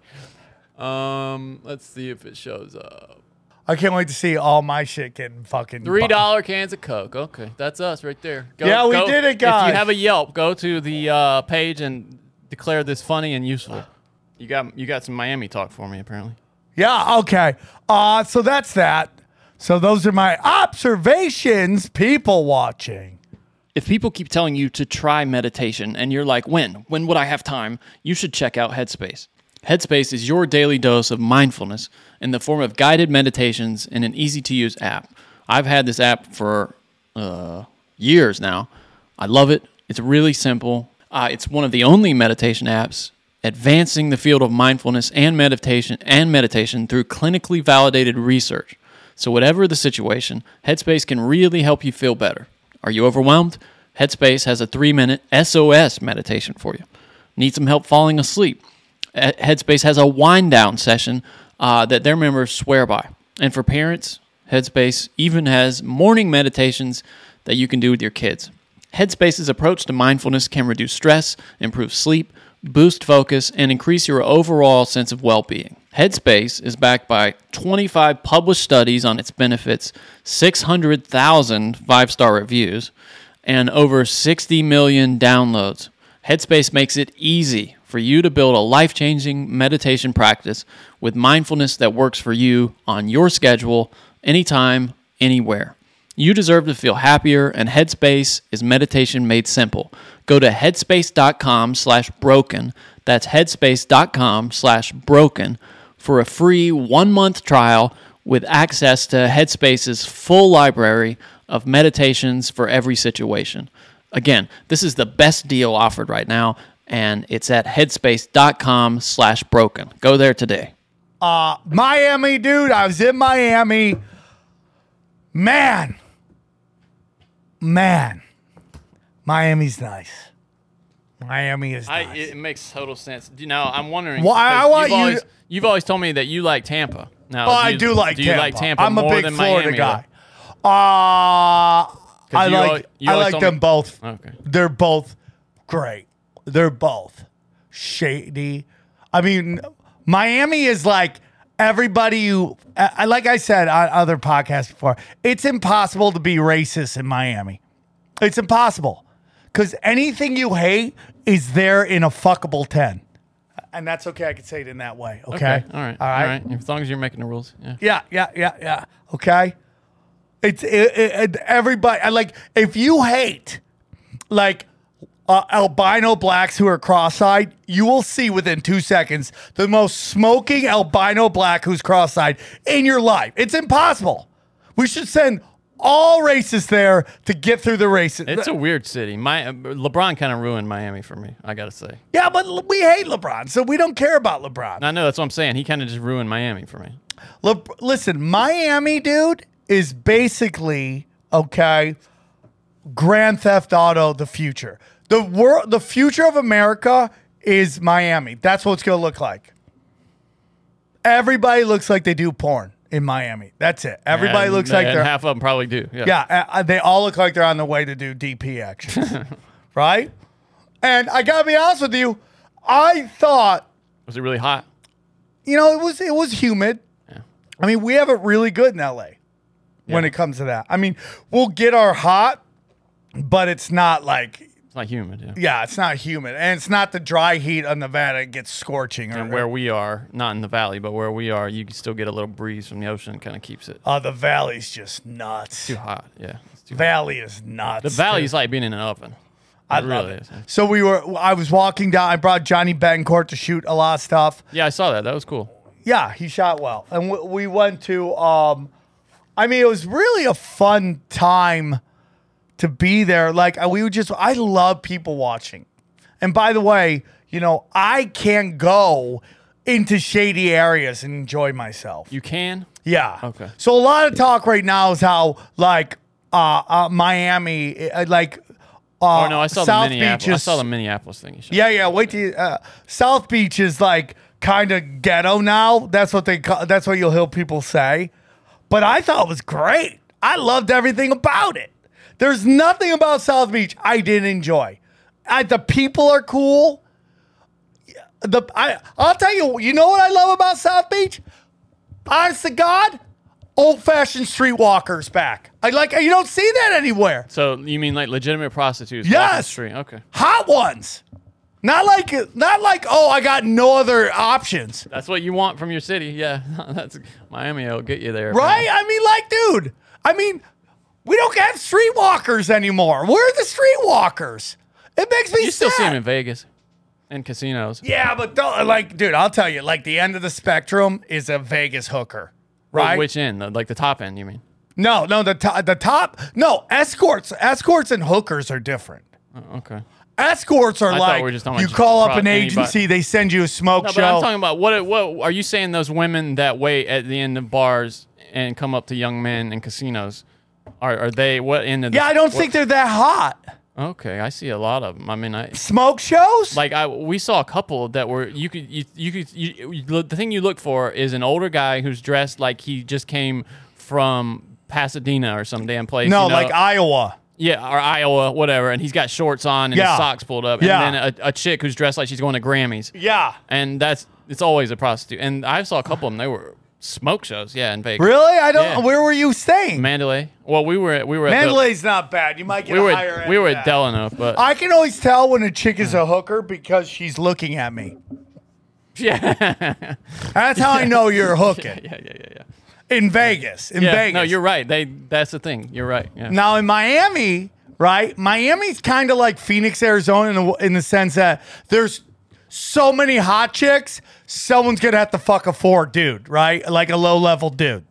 C: Um, let's see if it shows up.
B: I can't wait to see all my shit getting fucking
C: Three dollar cans of Coke. Okay, that's us right there. Go,
B: Yeah, we
C: go-
B: did it,
C: If
B: guys.
C: you have a Yelp, go to the uh, page and declare this funny and useful. You got you got some Miami talk for me apparently.
B: Yeah, okay. Uh, so that's that. So those are my observations, people watching.
F: If people keep telling you to try meditation and you're like, when? When would I have time? You should check out Headspace. Headspace is your daily dose of mindfulness in the form of guided meditations in an easy-to-use app. I've had this app for uh, years now. I love it. It's really simple. Uh, it's one of the only meditation apps advancing the field of mindfulness and meditation and meditation through clinically validated research. So whatever the situation, Headspace can really help you feel better. Are you overwhelmed? Headspace has a three-minute S O S meditation for you. Need some help falling asleep? Uh, Headspace has a wind-down session uh, that their members swear by. And for parents, Headspace even has morning meditations that you can do with your kids. Headspace's approach to mindfulness can reduce stress, improve sleep, boost focus, and increase your overall sense of well-being. Headspace is backed by twenty-five published studies on its benefits, six hundred thousand five-star reviews, and over sixty million downloads. Headspace makes it easy for you to build a life-changing meditation practice with mindfulness that works for you on your schedule, anytime, anywhere. You deserve to feel happier, and Headspace is meditation made simple. Go to headspace.com slash broken. That's headspace.com slash broken for a free one-month trial with access to Headspace's full library of meditations for every situation. Again, this is the best deal offered right now, and it's at headspace.com slash broken. Go there today.
B: Uh, Miami, dude. I was in Miami. Man. Man. Miami's nice. Miami is
C: I,
B: nice.
C: it makes total sense. You know, I'm wondering.
B: Well, I- I
C: 'cause
B: want
C: you've
B: you
C: always,
B: to-
C: You've always told me that you like Tampa. Now,
B: Oh, I
C: you-
B: do like
C: do
B: Tampa.
C: you like Tampa
B: I'm a
C: more
B: big
C: than
B: Florida
C: Miami,
B: guy.
C: though?
B: Uh, I
C: you
B: like
C: al- you
B: I
C: always
B: like
C: told
B: them
C: me-
B: both.
C: Okay.
B: They're both great. They're both shady. I mean, Miami is like everybody you I, like I said on other podcasts before. It's impossible to be racist in Miami. It's impossible. Cuz anything you hate is there in a fuckable ten. And that's okay. I can say it in that way. Okay.
C: Okay. All right.
B: All right.
C: All right. As long as you're making the rules. Yeah.
B: Yeah, yeah, yeah, yeah. Okay. It's it, it, it- everybody. I like if you hate like uh, albino blacks who are cross-eyed, you will see within two seconds the most smoking albino black who's cross-eyed in your life. It's impossible. We should send all races there to get through the races.
C: It's a weird city. My LeBron kind of ruined Miami for me. I gotta say.
B: yeah, but we hate LeBron, so we don't care about LeBron.
C: I know that's what I'm saying. He kind of just ruined Miami for me.
B: Le- listen, Miami, dude, is basically, okay, Grand Theft Auto, the future. The world, the future of America is Miami. That's what it's going to look like. Everybody looks like they do porn in Miami. That's it. Everybody
C: And-
B: looks like
C: and
B: they're
C: half of them probably do. Yeah.
B: yeah. uh, They all look like they're on the way to do D P action, right? And I gotta be honest with you, I thought,
C: Was it really hot?
B: you know, it was it was humid.
C: Yeah.
B: I mean, we have it really good in L A when
C: Yeah.
B: it comes to that. I mean, we'll get our hot, but it's not like,
C: It's not humid. Yeah.
B: yeah, it's not humid. And it's not the dry heat of Nevada. It gets scorching. Or,
C: And where we are, not in the valley, but where we are, you can still get a little breeze from the ocean. Kind of keeps it
B: uh, the valley's just nuts.
C: too hot. Yeah. It's too hot.
B: Valley is nuts.
C: The valley's like being in an oven.
B: I
C: It
B: love
C: really
B: it.
C: is. yeah.
B: So we were, I was walking down. I brought Johnny Betancourt to shoot a lot of stuff.
C: Yeah, I saw that. That was cool.
B: Yeah, he shot well. And we, we went to, um, I mean, it was really a fun time to be there. Like, uh, we would just, I love people watching. And by the way, you know, I can go into shady areas and enjoy myself.
C: You can.
B: Yeah.
C: Okay.
B: So a lot of talk right now is how, like, uh, uh Miami, uh, like, uh,
C: Oh no, I saw
B: South
C: the Minneapolis.
B: Beach
C: I
B: is-
C: saw the Minneapolis thing. You showed.
B: yeah, yeah. Wait till you, uh, South Beach is like kind of ghetto now. That's what they call. That's what you'll hear people say. But I thought it was great. I loved everything about it. There's nothing about South Beach I didn't enjoy. I, the people are cool. The I I'll tell you. You know what I love about South Beach? Honest to God, old-fashioned streetwalkers back. I like. You don't see that anywhere.
C: So you mean like legitimate prostitutes?
B: Yes.
C: walking the street? Okay.
B: Hot ones. Not like, not like, oh, I got no other options.
C: That's what you want from your city. Yeah. That's Miami will get you there.
B: Right? I mean, like, dude, I mean, we don't have streetwalkers anymore. Where are the streetwalkers? It makes me
C: You still
B: sad.
C: see them in Vegas and casinos.
B: Yeah, but don't, like, dude, I'll tell you, like, the end of the spectrum is a Vegas hooker, right?
C: Which end? The- Like the top end, you mean?
B: no, no, the top, the top, no, escorts, escorts and hookers are different.
C: Oh, okay.
B: Escorts are
C: I thought
B: like,
C: we were just talking
B: you
C: about
B: call
C: just
B: up an
C: pro- anybody.
B: agency, they send you a smoke
C: No,
B: show.
C: but I'm talking about what? What are you saying? Those women that wait at the end of bars and come up to young men in casinos, are are they what end of? The,
B: yeah, I don't
C: what-
B: think they're that hot.
C: Okay, I see a lot of them. I mean, I
B: Smoke shows?
C: like I we saw a couple that were you could you you could you, you, the thing you look for is an older guy who's dressed like he just came from Pasadena or some damn place.
B: no,
C: you know?
B: like Iowa.
C: Yeah, or Iowa, whatever, and he's got shorts on and
B: Yeah.
C: his socks pulled up,
B: Yeah.
C: and then a, a chick who's dressed like she's going to Grammys,
B: Yeah.
C: and that's it's always a prostitute. And I saw a couple of them; they were smoke shows, yeah, in Vegas.
B: Really? I don't.
C: Yeah.
B: Where were you staying?
C: Mandalay. Well, we were we were at
B: Mandalay's not bad. You might
C: the,
B: get
C: we
B: a
C: were
B: higher
C: at,
B: end
C: we were
B: of
C: at
B: that.
C: Delano, but
B: I can always tell when a chick is a hooker because she's looking at me.
C: yeah,
B: That's how I know you're hooking.
C: yeah, yeah, yeah, yeah.
B: In Vegas. In
C: Yeah,
B: Vegas.
C: no, you're right. They that's the thing. You're right. Yeah.
B: Now in Miami, right? Miami's kind of like Phoenix, Arizona, in the, in the sense that there's so many hot chicks. Someone's gonna have to fuck a four dude, right? Like a low level dude,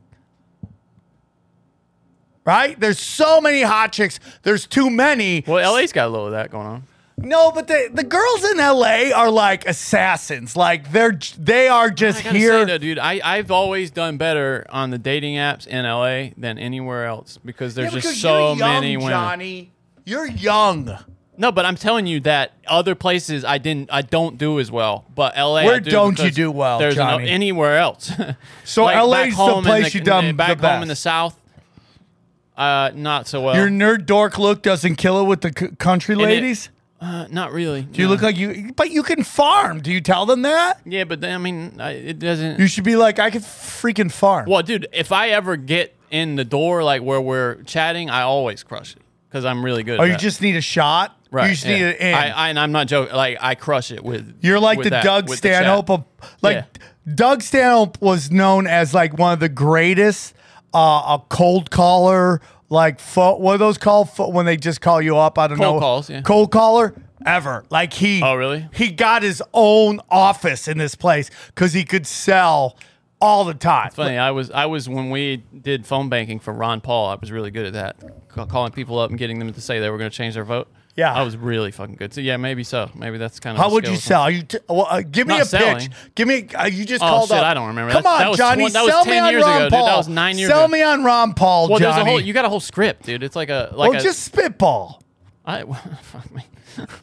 B: right? There's so many hot chicks. There's too many.
C: Well, L A's got a little of that going on.
B: No, but the the girls in L A are like assassins. Like they're they are just
C: I gotta
B: here.
C: say though, dude, I I've always done better on the dating apps in L A than anywhere else because there's
B: Yeah,
C: just
B: because
C: so
B: you're young,
C: many women.
B: Johnny. You're young.
C: No, but I'm telling you that other places I didn't, I don't do as well. But L A, I
B: Where
C: do
B: don't you
C: because
B: do well,
C: There's no,
B: Johnny?
C: anywhere else.
B: So
C: Like
B: L A's
C: back
B: the
C: home in
B: place you done
C: back
B: the
C: home in the
B: best.
C: South. Uh, not so well.
B: Your nerd dork look doesn't kill it with the c- country
C: it-
B: ladies.
C: uh, not really.
B: Do you look like you? But you can farm. Do you tell them that?
C: Yeah, but then, I mean, I, it doesn't.
B: You should be like, I could freaking farm.
C: Well, dude, if I ever get in the door, like where we're chatting, I always crush it because I'm really good.
B: Or
C: at
B: you
C: that.
B: just need a shot.
C: right?
B: You just
C: yeah.
B: need it in.
C: I, I, and I'm not joking. Like I crush it with.
B: You're like
C: with
B: the
C: that-
B: Doug
C: with the chat.
B: Stanhope of like
C: Yeah.
B: Doug Stanhope was known as like one of the greatest uh, a cold caller. Like pho- what are those called Pho- when they just call you up? I don't
C: Cold
B: know.
C: calls, yeah.
B: Cold caller ever. Like he.
C: Oh, really?
B: He got his own office in this place because he could sell all the time.
C: Funny, I was I was when we did phone banking for Ron Paul. I was really good at that, Ca- calling people up and getting them to say they were going to change their vote.
B: Yeah.
C: I was really fucking good. So yeah, maybe so. Maybe that's kind of
B: How
C: a
B: would you
C: skill.
B: sell? Are you t- well, uh, give me
C: Not
B: a
C: selling.
B: pitch. Give me. Uh, you just
C: Oh,
B: called
C: shit,
B: up.
C: I don't remember.
B: Come
C: That's-
B: on,
C: that was
B: Johnny.
C: twen- that was
B: sell
C: ten
B: me on
C: years
B: Ron
C: ago, dude.
B: Paul.
C: That was nine years
B: Sell
C: ago.
B: me on Ron Paul,
C: Well, there's
B: Johnny.
C: a whole. You got a whole script, dude. It's like a like
B: oh,
C: a.
B: just spitball.
C: I, fuck me.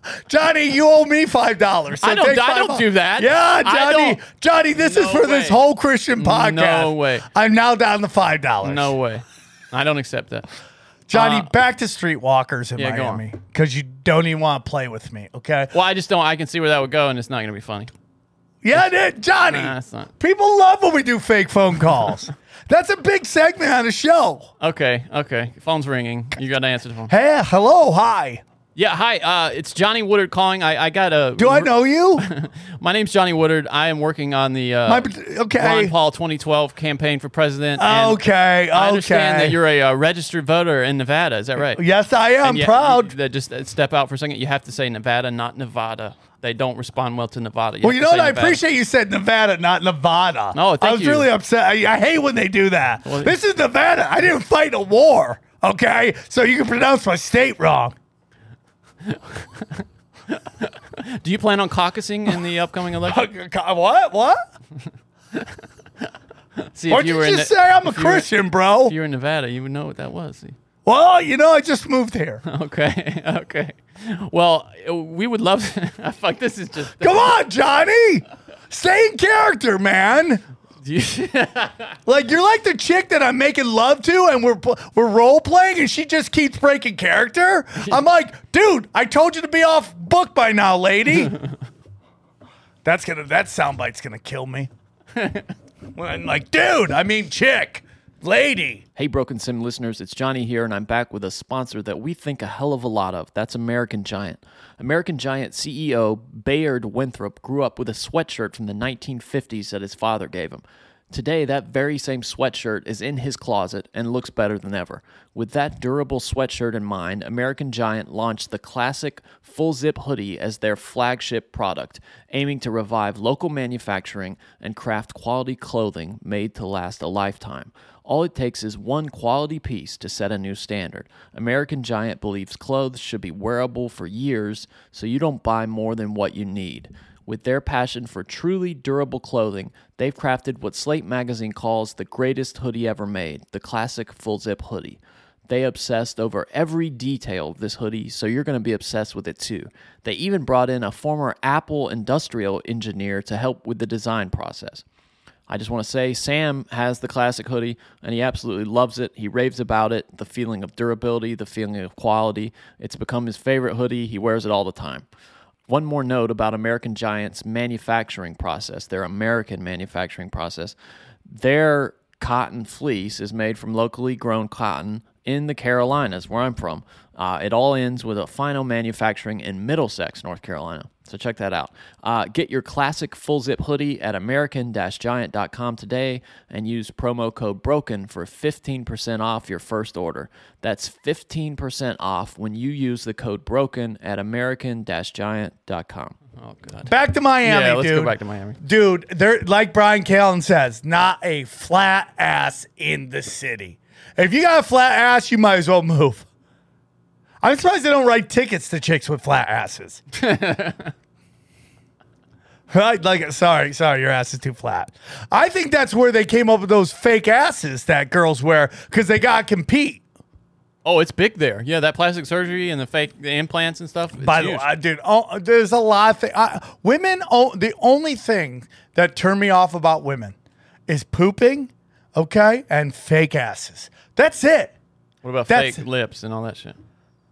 B: Johnny, you owe me five dollars. So
C: I don't-
B: take
C: I
B: five
C: don't
B: bucks.
C: do that.
B: Yeah,
C: I
B: Johnny.
C: don't.
B: Johnny, this is
C: No
B: for this
C: way.
B: whole Christian podcast.
C: No way.
B: I'm now down to five dollars.
C: No way. I don't accept that.
B: Johnny,
C: Uh,
B: back to Streetwalkers in
C: yeah, go on.
B: Miami because you don't even want to play with me. Okay?
C: Well, I just don't. I can see where that would go, and it's not going to be funny.
B: Yeah, it is. Johnny.
C: Nah, it's not.
B: People love when we do fake phone calls. That's a big segment on the show.
C: Okay. Okay. Phone's ringing. You got to answer the phone.
B: Hey, hello, hi.
C: Yeah. Hi. Uh, it's Johnny Woodard calling. I, I got a.
B: Do I know you?
C: My name's Johnny Woodard. I am working on the uh,
B: My, okay.
C: Ron Paul twenty twelve campaign for president. and
B: Okay.
C: I understand
B: okay.
C: that you're a uh, registered voter in Nevada. Is that right?
B: Yes, I am
C: And yet-
B: proud.
C: you- that just uh, step out for a second. You have to say Nevada, not Nevada. They don't respond well to Nevada.
B: Well,
C: have
B: you
C: to
B: know
C: say
B: what? I
C: Nevada.
B: appreciate you said Nevada, not Nevada.
C: Oh, thank
B: I was
C: you.
B: really upset. I, I hate when they do that.
C: Well,
B: this is Nevada. I didn't fight a war. Okay, so you can pronounce my state wrong.
C: Do you plan on caucusing in the upcoming election?
B: What? What?
C: See,
B: What'd you,
C: were in
B: just
C: Ne-
B: say? I'm a
C: if you were-
B: Christian, bro.
C: If you were in Nevada, you would know what that was. See?
B: Well, you know, I just moved here.
C: Okay, okay. Well, we would love. Fuck, this is just.
B: Come on, Johnny. Stay in character, man. Like you're like the chick that I'm making love to, and we're pl- we're role playing, and she just keeps breaking character. I'm like, dude, I told you to be off book by now, lady. That's gonna that soundbite's gonna kill me. When I'm like, dude, I mean, chick, lady.
F: Hey, Broken Sim listeners, it's Johnny here, and I'm back with a sponsor that we think a hell of a lot of. That's American Giant. American Giant C E O Bayard Winthrop grew up with a sweatshirt from the nineteen fifties that his father gave him. Today, that very same sweatshirt is in his closet and looks better than ever. With that durable sweatshirt in mind, American Giant launched the classic full zip hoodie as their flagship product, aiming to revive local manufacturing and craft quality clothing made to last a lifetime. All it takes is one quality piece to set a new standard. American Giant believes clothes should be wearable for years, so you don't buy more than what you need. With their passion for truly durable clothing, they've crafted what Slate Magazine calls the greatest hoodie ever made, the classic full zip hoodie. They obsessed over every detail of this hoodie, so you're going to be obsessed with it too. They even brought in a former Apple industrial engineer to help with the design process. I just want to say Sam has the classic hoodie, and he absolutely loves it. He raves about it, the feeling of durability, the feeling of quality. It's become his favorite hoodie. He wears it all the time. One more note about American Giant's manufacturing process, their American manufacturing process. Their cotton fleece is made from locally grown cotton in the Carolinas, where I'm from. Uh, it all ends with a final manufacturing in Middlesex, North Carolina. So check that out. Uh, get your classic full zip hoodie at american giant dot com today and use promo code BROKEN for fifteen percent off your first order. That's fifteen percent off when you use the code BROKEN at american giant dot com.
C: Oh God.
B: Back to Miami,
C: Yeah, let's
B: dude.
C: go back to Miami.
B: Dude, they're like Brian Callen says, not a flat ass in the city. If you got a flat ass, you might as well move. I'm surprised they don't write tickets to chicks with flat asses. Right? Like, sorry, sorry, your ass is too flat. I think that's where they came up with those fake asses that girls wear because they got to compete.
C: Oh, it's big there. Yeah, that plastic surgery and the fake the implants and stuff. It's
B: By the
C: huge.
B: way, dude, oh, there's a lot of things. I, women, oh, the only thing that turn me off about women is pooping, okay, and fake asses. That's it.
C: What about
B: That's-
C: fake lips and all that shit?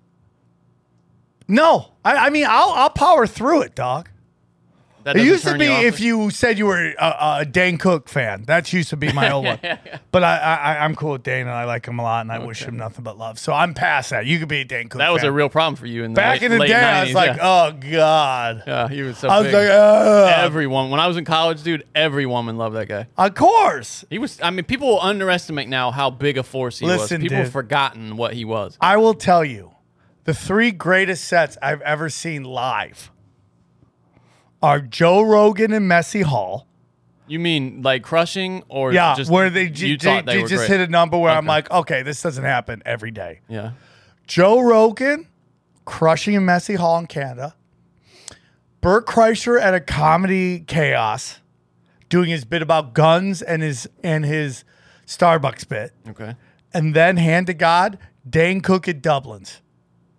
B: No, I, I mean, I'll, I'll power through it, dog.
C: That
B: It
C: doesn't
B: used to
C: turn
B: be
C: you off?
B: if you said you were a, a Dane Cook fan. That used to be my old one. But I, I, I'm cool with Dane, and I like him a lot, and I wish him nothing but love. So I'm past that. You could be a Dane Cook
C: That was
B: fan.
C: a real problem for you in the
B: Back
C: late,
B: in the
C: late
B: day,
C: nineties.
B: I was like,
C: yeah.
B: oh, God.
C: yeah, he was so
B: I was
C: big.
B: like, oh.
C: Every woman. When I was in college, dude, every woman loved that guy.
B: Of course.
C: He was. I mean, people will underestimate now how big a force he
B: Listen,
C: was. People
B: dude.
C: have forgotten what he was.
B: I will tell you, the three greatest sets I've ever seen live are Joe Rogan and Messi Hall.
C: You mean like crushing or
B: Yeah,
C: just
B: where they, j-
C: you
B: they,
C: thought they,
B: they
C: were
B: just
C: great?
B: hit a number where I'm
C: Okay.
B: like, okay, this doesn't happen every day.
C: Yeah.
B: Joe Rogan crushing in Messi Hall in Canada. Burt Kreischer at a comedy chaos doing his bit about guns and his and his Starbucks bit.
C: Okay.
B: And then hand to God, Dane Cook at Dublin's.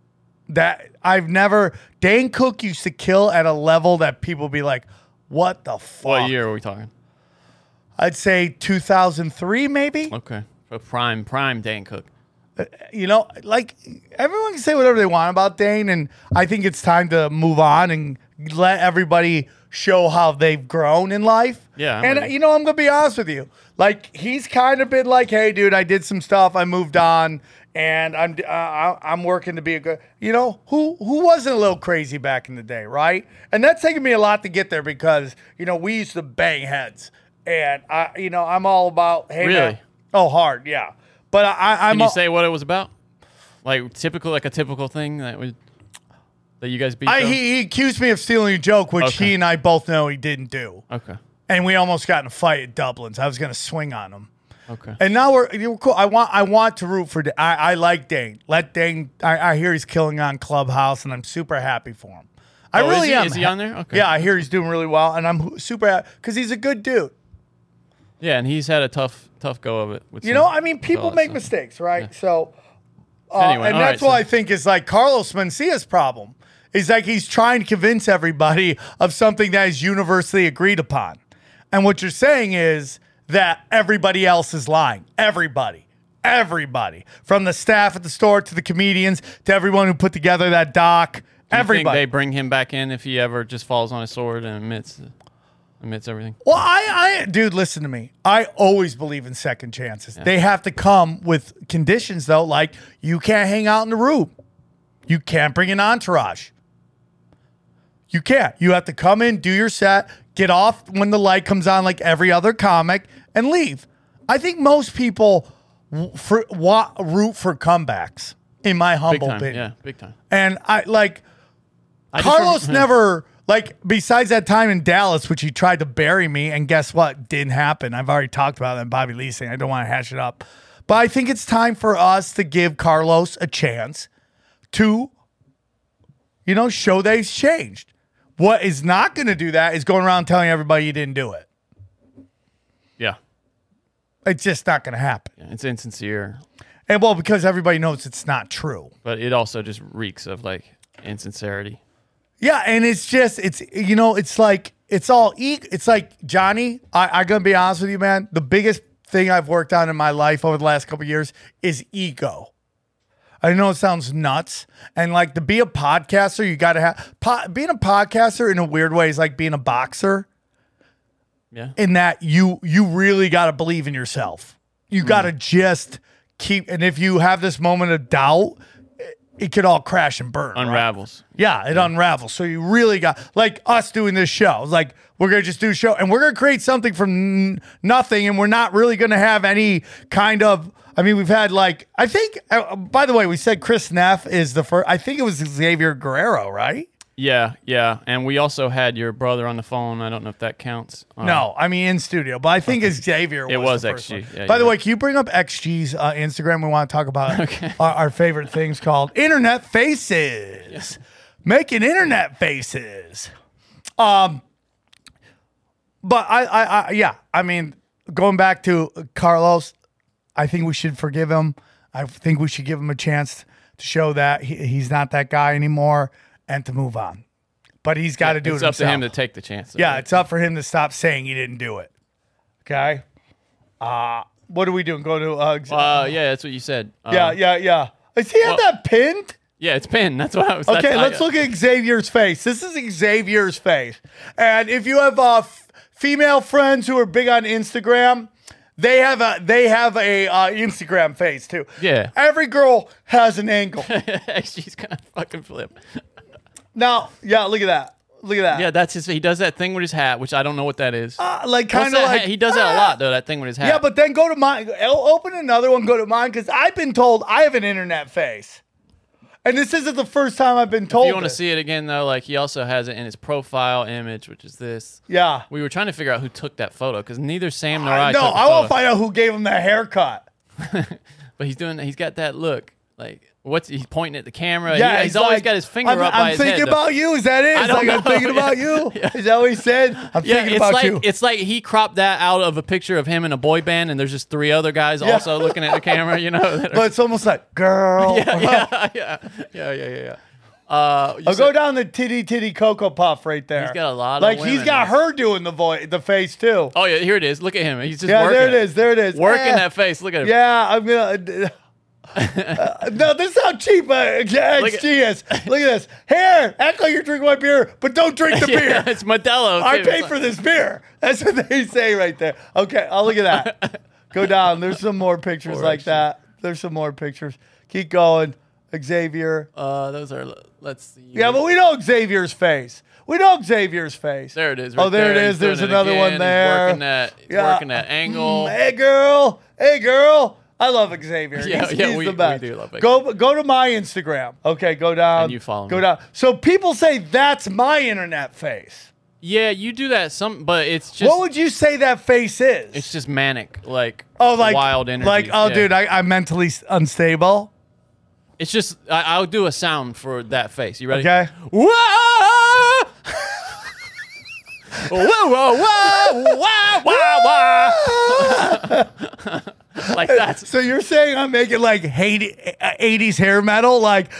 B: That I've never. Dane Cook used to kill at a level that people be like, "What the fuck?"
C: What year are we talking?
B: I'd say two thousand three, maybe.
C: Okay, so prime prime Dane Cook.
B: You know, like everyone can say whatever they want about Dane, and I think it's time to move on and let everybody show how they've grown in life.
C: Yeah, I'm
B: and
C: with you.
B: you know, I'm gonna be honest with you. Like he's kind of been like, "Hey, dude, I did some stuff. I moved on, and I'm uh, I- I'm working to be a good." You know, who who wasn't a little crazy back in the day, right? And that's taken me a lot to get there because you know we used to bang heads, and I, you know, I'm all about hey,
C: Really?
B: man. Oh, hard, yeah. But I, I'm.
C: Can you
B: all-
C: say what it was about? Like typical, like a typical thing that would that you guys beat.
B: I,
C: though?
B: he, he accused me of stealing a joke, which
C: Okay.
B: he and I both know he didn't do.
C: okay,
B: And we almost got in a fight at Dublin's. I was going to swing on him.
C: okay.
B: And now we're, we're cool. I want I want to root for. I, I like Dane. Let Dane. I, I hear he's killing on Clubhouse, and I'm super happy for him. I
C: Oh, is
B: really
C: he-
B: am.
C: is he on there? Okay.
B: Yeah, I hear he's doing really well, and I'm super happy because he's a good dude.
C: Yeah, and he's had a tough tough go of it. With
B: You
C: some
B: know, I mean, people
C: fellas,
B: make
C: so.
B: mistakes, right? So, uh,
C: Anyway,
B: and
C: all
B: that's
C: right,
B: what
C: so-
B: I think is like Carlos Mencia's problem. Is like he's trying to convince everybody of something that is universally agreed upon. And what you're saying is that everybody else is lying. Everybody. Everybody. From the staff at the store to the comedians to everyone who put together that doc.
C: Do you think
B: Everybody.
C: they bring him back in if he ever just falls on his sword and admits admits everything?
B: Well, I, I, dude, listen to me. I always believe in second chances. They have to come with conditions, though, like you can't hang out in the room. You can't bring an entourage. You can't. You have to come in, do your set, get off when the light comes on, like every other comic, and leave. I think most people w- for, wa- root for comebacks, in my
C: Big
B: humble
C: time,
B: opinion.
C: yeah, big time.
B: And I like.
C: I just
B: Carlos
C: rem-
B: never, like, besides that time in Dallas, which he tried to bury me, and guess what? Didn't happen. I've already talked about that in Bobby Lee saying I don't want to hash it up. But I think it's time for us to give Carlos a chance to, you know, show that he's changed. What is not going to do that is going around telling everybody you didn't do it.
C: Yeah,
B: It's just not going to happen.
C: yeah, it's insincere,
B: And well, because everybody knows it's not true.
C: but it also just reeks of like insincerity.
B: Yeah, and it's just it's you know it's like it's all e- it's like Johnny. I, I'm gonna be honest with you, man. The biggest thing I've worked on in my life over the last couple of years is ego. I know it sounds nuts, and like to be a podcaster, you got to have po- being a podcaster in a weird way is like being a boxer.
C: Yeah,
B: In that you you really got to believe in yourself. You got to just keep. And if you have this moment of doubt, it, it could all crash and burn. right?
C: unravels.
B: Yeah, it unravels. So you really got like us doing this show. It's like we're gonna just do a show, and we're gonna create something from n- nothing, and we're not really gonna have any kind of. I mean, we've had like I think. Uh, by the way, we said Chris Neff is the first. I think it was Xavier Guerrero, right?
C: Yeah, yeah, and we also had your brother on the phone. I don't know if that counts. Uh,
B: No, I mean in studio, but I think it's Xavier. Was
C: It was
B: the first
C: X G.
B: one.
C: Yeah,
B: By the
C: you're
B: way, can you bring up X G's uh, Instagram? We want to talk about our, our favorite things called internet faces, making internet faces. Um, but I, I, I, yeah, I mean, going back to Carlos, I think we should forgive him. I think we should give him a chance to show that he, he's not that guy anymore and to move on. But he's got to do
C: it's
B: it
C: up
B: himself.
C: to him to take the chance.
B: Yeah, it's up for him to stop saying he didn't do it. Okay. Uh, what are we doing? Go to uh, ex-
C: Uh, yeah, that's what you said. Uh,
B: yeah, yeah, yeah. Does he have
C: well-
B: that pinned?
C: yeah. It's pinned. That's what I was.
B: Okay,
C: that's- I-
B: let's look at Xavier's face. This is Xavier's face. And if you have uh, f- female friends who are big on Instagram, they have a they have a uh, Instagram face too.
C: Yeah.
B: Every girl has an angle.
C: She's gonna fucking flip.
B: Now, yeah, look at that. Look at that.
C: Yeah, that's his. He does that thing with his hat, which I don't know what that is.
B: Uh, like
C: What's
B: kind of
C: that
B: like
C: hat? He does that a
B: ah!
C: lot though. That thing with his hat.
B: Yeah, but then go to mine. o- Open another one. Go to mine because I've been told I have an internet face, and this isn't the first time I've been told.
C: if you want to
B: this.
C: see it again though, like he also has it in his profile image, which is this.
B: Yeah.
C: We were trying to figure out who took that photo because neither Sam nor
B: I,
C: I.
B: no,
C: took the
B: I want
C: photo.
B: to find out who gave him the haircut.
C: But he's doing. He's got that look. Like what's he's pointing at the camera.
B: Yeah,
C: He- he's, always
B: like,
C: got his finger
B: I'm,
C: up
B: I'm
C: by his
B: thinking
C: head. though.
B: about you. Is that it?
C: I
B: It's
C: don't
B: like I'm
C: know.
B: thinking about you. Is that what he said? I'm
C: Yeah,
B: thinking
C: it's
B: about
C: like
B: you.
C: it's like he cropped that out of a picture of him in a boy band, and there's just three other guys
B: Yeah.
C: also looking at the camera. You know, that are-
B: But it's almost like, girl.
C: yeah, yeah, yeah, yeah, yeah, yeah, yeah. Uh, you
B: I'll
C: said-
B: go down the titty titty Cocoa Puff right there.
C: He's got a lot of
B: like he's
C: women.
B: got her doing the voice, the face too.
C: Oh yeah, here it is. Look at him. He's just
B: yeah,
C: working
B: there it is. There it is.
C: Working
B: Eh,
C: that face. Look at him.
B: Yeah, I'm gonna. Uh, no, this is how cheap uh, X G is. Look at this. Here, act like you're drinking my beer, but don't drink the beer.
C: Yeah, it's Modelo.
B: I
C: too.
B: paid
C: It's
B: for this beer. That's what they say right there. Okay, I'll look at that. Go down. There's some more pictures
C: Poor
B: like
C: X G.
B: that. There's some more pictures. Keep going. Xavier.
C: Uh, those are. Let's see.
B: Yeah, but we know Xavier's face. We know Xavier's face.
C: There it is.
B: Oh,
C: right
B: there it
C: there.
B: is.
C: He's
B: There's
C: doing it
B: another
C: again.
B: one
C: He's
B: there.
C: working that. He's
B: Yeah.
C: working that angle.
B: Mm, hey, girl. Hey, girl. I love Xavier.
C: Yeah,
B: he's,
C: yeah,
B: he's
C: we-
B: the best.
C: we do love
B: Go, go to my Instagram. Okay, go down.
C: And you follow
B: Go
C: me.
B: down. So people say that's my internet face.
C: Yeah, you do that some, but it's just.
B: What would you say that face is?
C: It's just manic, like
B: oh, like
C: wild energy.
B: Like, oh,
C: yeah.
B: dude, I, I'm mentally s- unstable.
C: It's just I, I'll do a sound for that face. You ready?
B: Okay.
C: Whoa! whoa! Whoa! Whoa! Whoa! Whoa! Like that's
B: So you're saying I'm making like eighties hair metal, like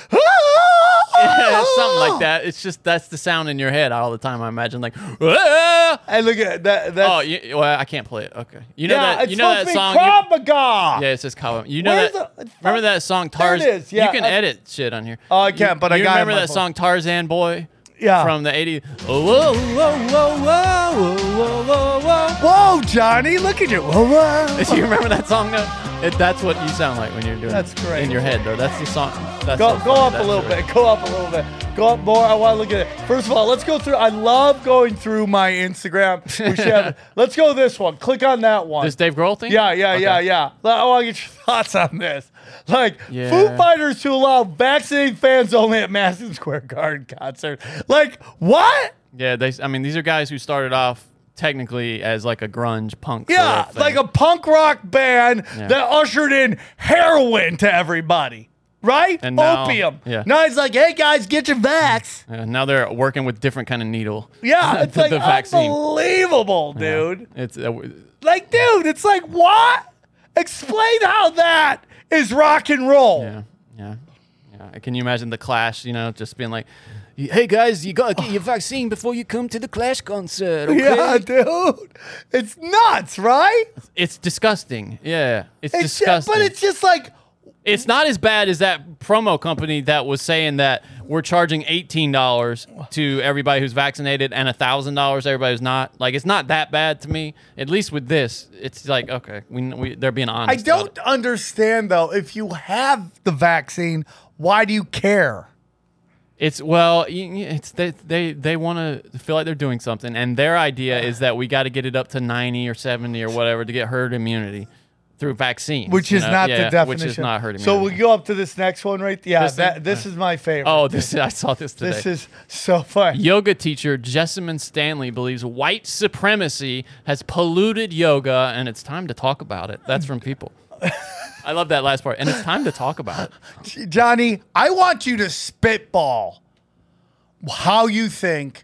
C: yeah, something like that. It's just that's the sound in your head all the time. I imagine like. Whoa!
B: And look at that. That's,
C: Oh, you, well, I can't play it. Okay, you know
B: yeah,
C: that.
B: it's
C: You know
B: supposed
C: that
B: to be
C: song.
B: Krav
C: You,
B: Maga.
C: yeah, it says Krav. You know
B: Where's
C: that.
B: the-
C: remember that song
B: There it
C: Tarzan?
B: is, yeah.
C: You can
B: Uh,
C: edit shit on here.
B: Oh, I can't,
C: You-
B: but I
C: you
B: got it on
C: remember
B: my
C: that
B: phone.
C: song Tarzan Boy?
B: Yeah.
C: From the eighties. Whoa, whoa, whoa, whoa, whoa, whoa, whoa, whoa.
B: Whoa, Johnny, look at you. Whoa, whoa.
C: Do you remember that song though? It, that's what you sound like when you're doing
B: That's
C: it
B: great.
C: in your head though. That's the song. That's
B: Go,
C: so
B: go
C: funny.
B: up
C: That's
B: a little
C: really-
B: bit. Go up a little bit. Go up more. I want to look at it. First of all, let's go through. I love going through my Instagram. We should have, let's go this one. Click on that one.
C: This Dave Grohl thing?
B: Yeah, yeah,
C: Okay.
B: yeah, yeah. I want to get your thoughts on this. Like,
C: Yeah.
B: Foo Fighters to allow vaccinated fans only at Madison Square Garden concert. Like, what?
C: Yeah, they. I mean, these are guys who started off technically as like a grunge punk. sort
B: Yeah,
C: of thing.
B: like a punk rock band
C: Yeah.
B: that ushered in heroin to everybody. Right?
C: And now-
B: Opium.
C: yeah.
B: Now he's like, hey guys, get your vax.
C: Yeah, now they're working with different kind of needle.
B: Yeah, it's
C: The-
B: like
C: the vaccine.
B: unbelievable, dude.
C: It's uh,
B: Like, dude, it's like, what? Explain how that is rock and roll.
C: yeah, yeah, yeah. Can you imagine the Clash? You know, just being like, "Hey guys, you gotta get your vaccine before you come to the Clash concert." Okay?
B: Yeah, dude. It's nuts, right?
C: It's disgusting. Yeah, it's,
B: It's just,
C: disgusting.
B: but it's just like,
C: It's not as bad as that promo company that was saying that we're charging eighteen dollars to everybody who's vaccinated and one thousand dollars to everybody who's not. Like, it's not that bad to me. At least with this, it's like, okay, we, we they're being honest.
B: I
C: about
B: don't
C: it.
B: understand though. If you have the vaccine, why do you care?
C: It's, well, y- y- it's they they, they want to feel like they're doing something. And their idea is that we got to get it up to ninety or seventy or whatever to get herd immunity through vaccines.
B: Which
C: you
B: is
C: know?
B: not
C: Yeah,
B: the definition.
C: Which is not herd immunity.
B: So we go up to this next one, right? Yeah,
C: This
B: that,
C: thing?
B: this is my favorite.
C: Oh, this I saw this today.
B: this is so fun.
C: Yoga teacher Jessamine Stanley believes white supremacy has polluted yoga, and it's time to talk about it. That's from People. I love that last part. And it's time to talk about it.
B: Johnny, I want you to spitball how you think.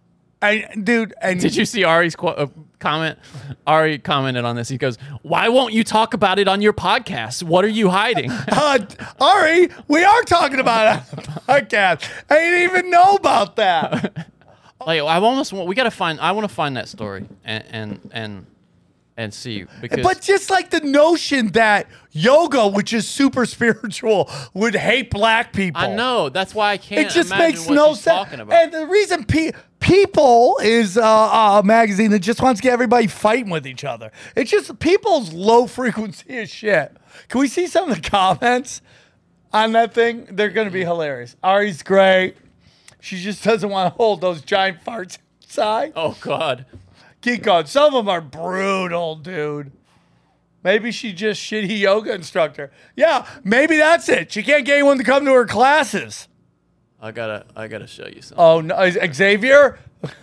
B: And dude, and
C: Did you see Ari's qu- uh, comment? Ari commented on this. He goes, "Why won't you talk about it on your podcast? What are you hiding?"
B: uh, Ari, we are talking about it on the podcast. I didn't even know about that.
C: Like, I almost want. We got to find. I want to find that story and and and and see because.
B: But just like the notion that yoga, which is super spiritual, would hate black people.
C: I know. That's why I can't.
B: It just
C: imagine
B: makes
C: what
B: no
C: she's
B: sense.
C: talking about.
B: And the reason pe- People is uh, a magazine that just wants to get everybody fighting with each other. It's just People's low frequency as shit. Can we see some of the comments on that thing? They're going to be hilarious. Ari's great. She just doesn't want to hold those giant farts inside.
C: Oh God.
B: Keep going. Some of them are brutal, dude. Maybe she's just shitty yoga instructor. Yeah, maybe that's it. She can't get anyone to come to her classes.
C: I gotta. I gotta show you something.
B: Oh, no, is Xavier?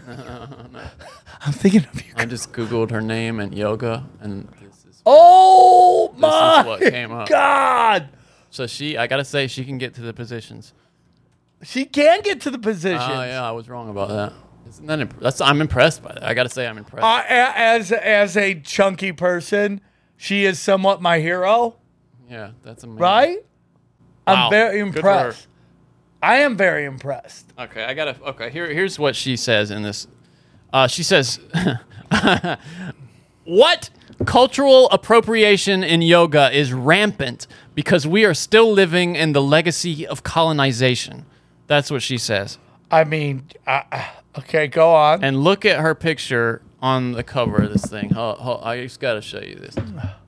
B: I'm thinking of you.
C: I just googled her name and yoga, and this is.
B: Oh
C: This is
B: my
C: what came up.
B: God.
C: So she. I gotta say, she can get to the positions.
B: She can get to the position.
C: Oh yeah, I was wrong about that. Isn't that imp- that's? I'm impressed by that. I gotta say, I'm impressed.
B: Uh, a- as, as a chunky person, she is somewhat my hero,
C: yeah, that's amazing.
B: right?
C: Wow.
B: I'm very
C: Good for
B: impressed. I am very impressed.
C: Okay, I gotta. Okay, here, here's what she says in this. Uh, she says, "What cultural appropriation in yoga is rampant because we are still living in the legacy of colonization." That's what she says.
B: I mean, uh, okay, go on.
C: And look at her picture on the cover of this thing. Hold, hold, I just gotta show you this.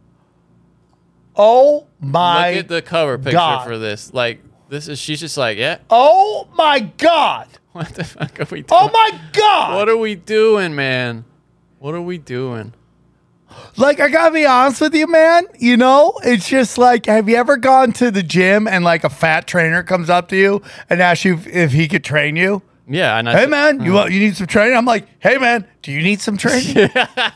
B: Oh my!
C: Look at the cover picture
B: God.
C: for this. Like this is. She's just like, yeah.
B: Oh my God!
C: What the fuck are we doing?
B: Oh my God!
C: What are we doing, man? What are we doing?
B: Like, I gotta be honest with you, man. You know, it's just like, have you ever gone to the gym and like a fat trainer comes up to you and asks you if, if he could train you?
C: Yeah, and I
B: Hey man, you want you need some training? I'm like, hey man, do you need some training?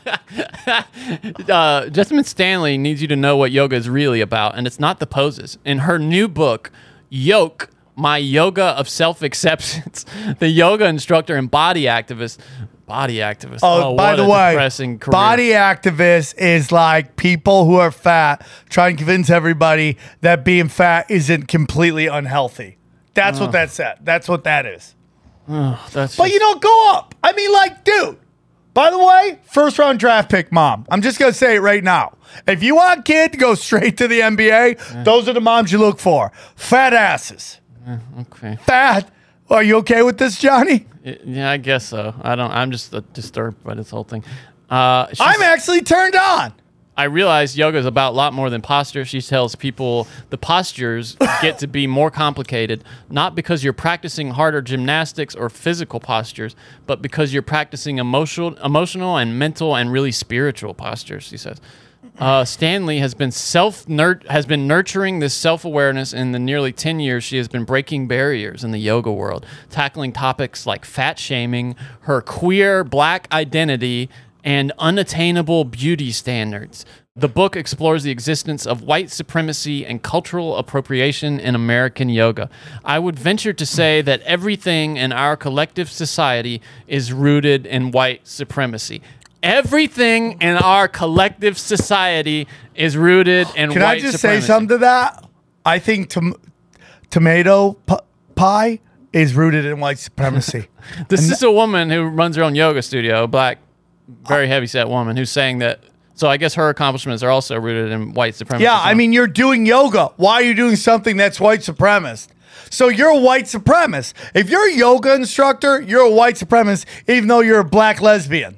C: uh, Jessamine Stanley needs you to know what yoga is really about, and it's not the poses. In her new book, Yoke, My Yoga of Self-Acceptance, the yoga instructor and body activist, body activist.
B: Oh,
C: Oh,
B: by
C: what
B: the
C: a
B: way,
C: depressing career.
B: body activist is like people who are fat trying to convince everybody that being fat isn't completely unhealthy. That's what that said. That's what that is.
C: That's
B: But
C: just-
B: you don't go up. I mean, like, dude. By the way, first round draft pick, mom. I'm just gonna say it right now. If you want a kid to go straight to the N B A, those are the moms you look for. Fat asses.
C: okay.
B: Fat. Are you okay with this, Johnny?
C: Yeah, I guess so. I don't. I'm just uh, disturbed by this whole thing. Uh, she's-
B: I'm actually turned on.
C: I realize yoga is about a lot more than posture. She tells people the postures get to be more complicated, not because you're practicing harder gymnastics or physical postures, but because you're practicing emotional, emotional and mental and really spiritual postures, she says. Uh, Stanley has been self nurt has been nurturing this self-awareness in the nearly ten years she has been breaking barriers in the yoga world, tackling topics like fat shaming, her queer black identity, and unattainable beauty standards. The book explores the existence of white supremacy and cultural appropriation in American yoga. I would venture to say that everything in our collective society is rooted in white supremacy. Everything in our collective society is rooted in
B: Can
C: white
B: I just
C: supremacy.
B: say something to that? I think tom- tomato p- pie is rooted in white supremacy.
C: This is a woman who runs her own yoga studio, a black, very heavy-set woman, who's saying that. So I guess her accomplishments are also rooted in white supremacy.
B: Yeah, I mean, you're doing yoga. Why are you doing something that's white supremacist? So you're a white supremacist. If you're a yoga instructor, you're a white supremacist, even though you're a black lesbian.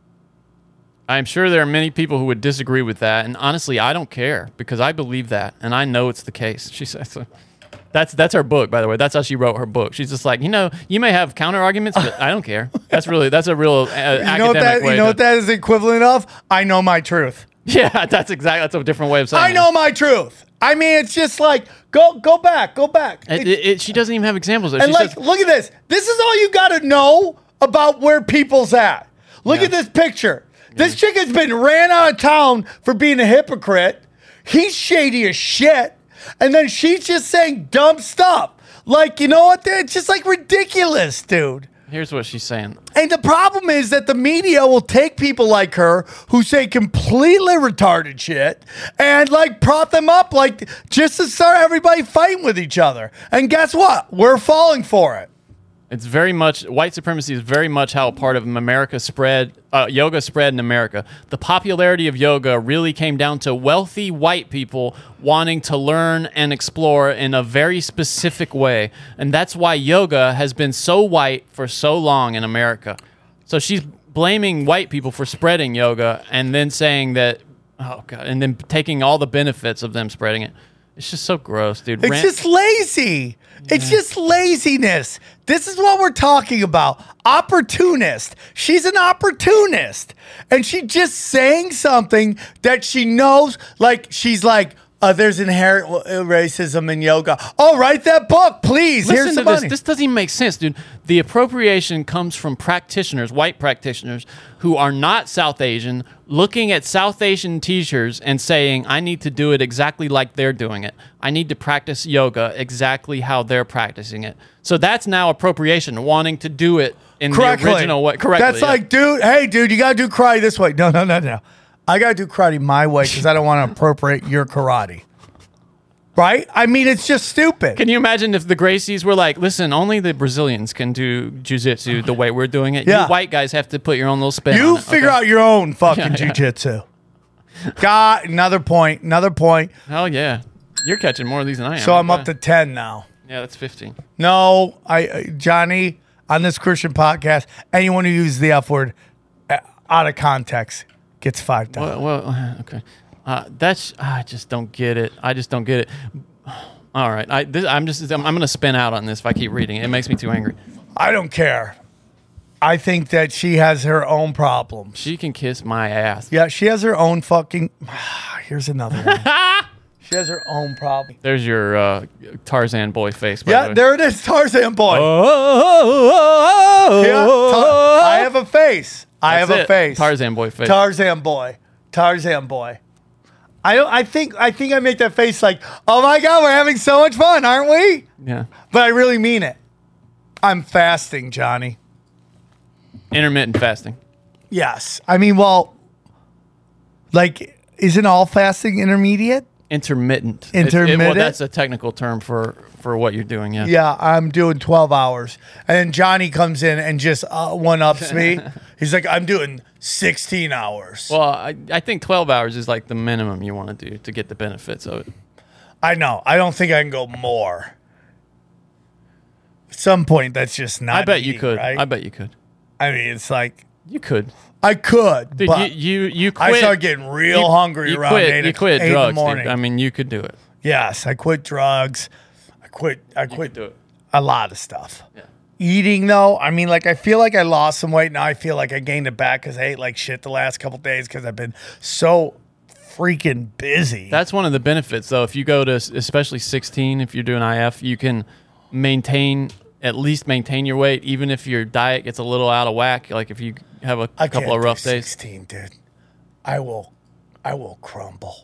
C: I'm sure there are many people who would disagree with that, and honestly, I don't care because I believe that, and I know it's the case. She says, so. "That's that's her book, by the way. That's how she wrote her book. She's just like, you know, you may have counter arguments, but I don't care. That's really that's a real uh,
B: You
C: academic
B: know what that?
C: way.
B: You know
C: to,
B: what that is the equivalent of? I know my truth.
C: Yeah, that's exactly that's a different way of saying.
B: I know my truth. I mean, it's just like go go back, go back.
C: It, it, it, she doesn't even have examples. Though.
B: And
C: She
B: like,
C: says,
B: look at this. This is all you got to know about where people's at. Look
C: Yeah.
B: at this picture. This chick has been ran out of town for being a hypocrite. He's shady as shit. And then she's just saying dumb stuff. Like, you know what? It's just like ridiculous, dude.
C: here's what she's saying.
B: And the problem is that the media will take people like her who say completely retarded shit and like prop them up like just to start everybody fighting with each other. And guess what? We're falling for it.
C: It's very much white supremacy is very much how a part of America spread, uh, yoga spread in America. The popularity of yoga really came down to wealthy white people wanting to learn and explore in a very specific way, and that's why yoga has been so white for so long in America. So she's blaming white people for spreading yoga, and then saying that, oh god, and then taking all the benefits of them spreading it. It's just so gross, dude.
B: It's
C: Ran-
B: just lazy. It's just laziness. This is what we're talking about. Opportunist. She's an opportunist. And she's just saying something that she knows, like, she's like, uh, there's inherent racism in yoga. Oh, write that book, please. Here's
C: Listen
B: the
C: to this.
B: money.
C: This doesn't even make sense, dude. The appropriation comes from practitioners, white practitioners, who are not South Asian, looking at South Asian teachers and saying, I need to do it exactly like they're doing it. I need to practice yoga exactly how they're practicing it. So that's now appropriation, wanting to do it in
B: correctly.
C: the original way. Correctly.
B: That's
C: yeah.
B: like, dude, hey, dude, you got to do karate this way. No, no, no, no. I got to do karate my way because I don't want to appropriate your karate. right? I mean, it's just stupid.
C: Can you imagine if the Gracies were like, listen, only the Brazilians can do jiu-jitsu the way we're doing it.
B: Yeah.
C: You white guys have to put your own little spin
B: You
C: on it.
B: figure
C: Okay.
B: out your own fucking
C: Yeah, yeah.
B: jujitsu. Got another point. Another point.
C: Hell yeah. You're catching more of these than I am.
B: So I'm up
C: Okay.
B: to ten now.
C: Yeah, that's fifteen.
B: No, I uh, Johnny on this Christian podcast. Anyone who uses the F word uh, out of context gets five dollars.
C: Well, well okay. Uh, that's I just don't get it. I just don't get it. All right, I this, I'm just I'm, I'm gonna spin out on this if I keep reading. It makes me too angry.
B: I don't care. I think that she has her own problems.
C: She can kiss my ass.
B: Yeah, she has her own fucking. Here's another one. She has her own problem.
C: There's your uh, Tarzan boy face. By the
B: Yeah,
C: way.
B: there it is, Tarzan boy.
C: Oh,
B: Yeah, Tar- I have a face. I
C: That's
B: have a
C: it.
B: face.
C: Tarzan boy face.
B: Tarzan boy. Tarzan boy. I don't. I think. I think I make that face like, oh my god, we're having so much fun, aren't we?
C: yeah.
B: But I really mean it. I'm fasting, Johnny.
C: Intermittent fasting.
B: Yes. I mean, well, like, isn't all fasting intermediate?
C: Intermittent. It- it- well,
B: Intermittent?
C: that's a technical term for for what you're doing. Yeah.
B: Yeah, I'm doing twelve hours. And then Johnny comes in and just uh, one ups me. He's like, I'm doing sixteen hours.
C: Well, I, I think twelve hours is like the minimum you want to do to get the benefits of it.
B: I know. I don't think I can go more. At some point, that's just not.
C: I bet you
B: eating,
C: could.
B: Right?
C: I bet you could.
B: I mean, it's like,
C: You could.
B: I could,
C: Dude,
B: but
C: you, you you quit.
B: I start getting real
C: you-
B: hungry
C: you
B: around
C: quit,
B: eight,
C: You
B: o-
C: quit
B: eight
C: drugs,
B: in the morning.
C: dude. I mean, you could do it.
B: Yes, I quit drugs. I quit. I
C: You
B: quit
C: could do it.
B: a lot of stuff.
C: Yeah.
B: Eating though, I mean, like I feel like I lost some weight. Now I feel like I gained it back because I ate like shit the last couple days because I've been so freaking busy.
C: That's one of the benefits, though. If you go to s- especially sixteen, if you're doing I F, you can maintain at least maintain your weight, even if your diet gets a little out of whack. Like if you have a
B: I
C: couple
B: can't
C: of rough
B: do
C: days.
B: sixteen, dude. I will, I will crumble.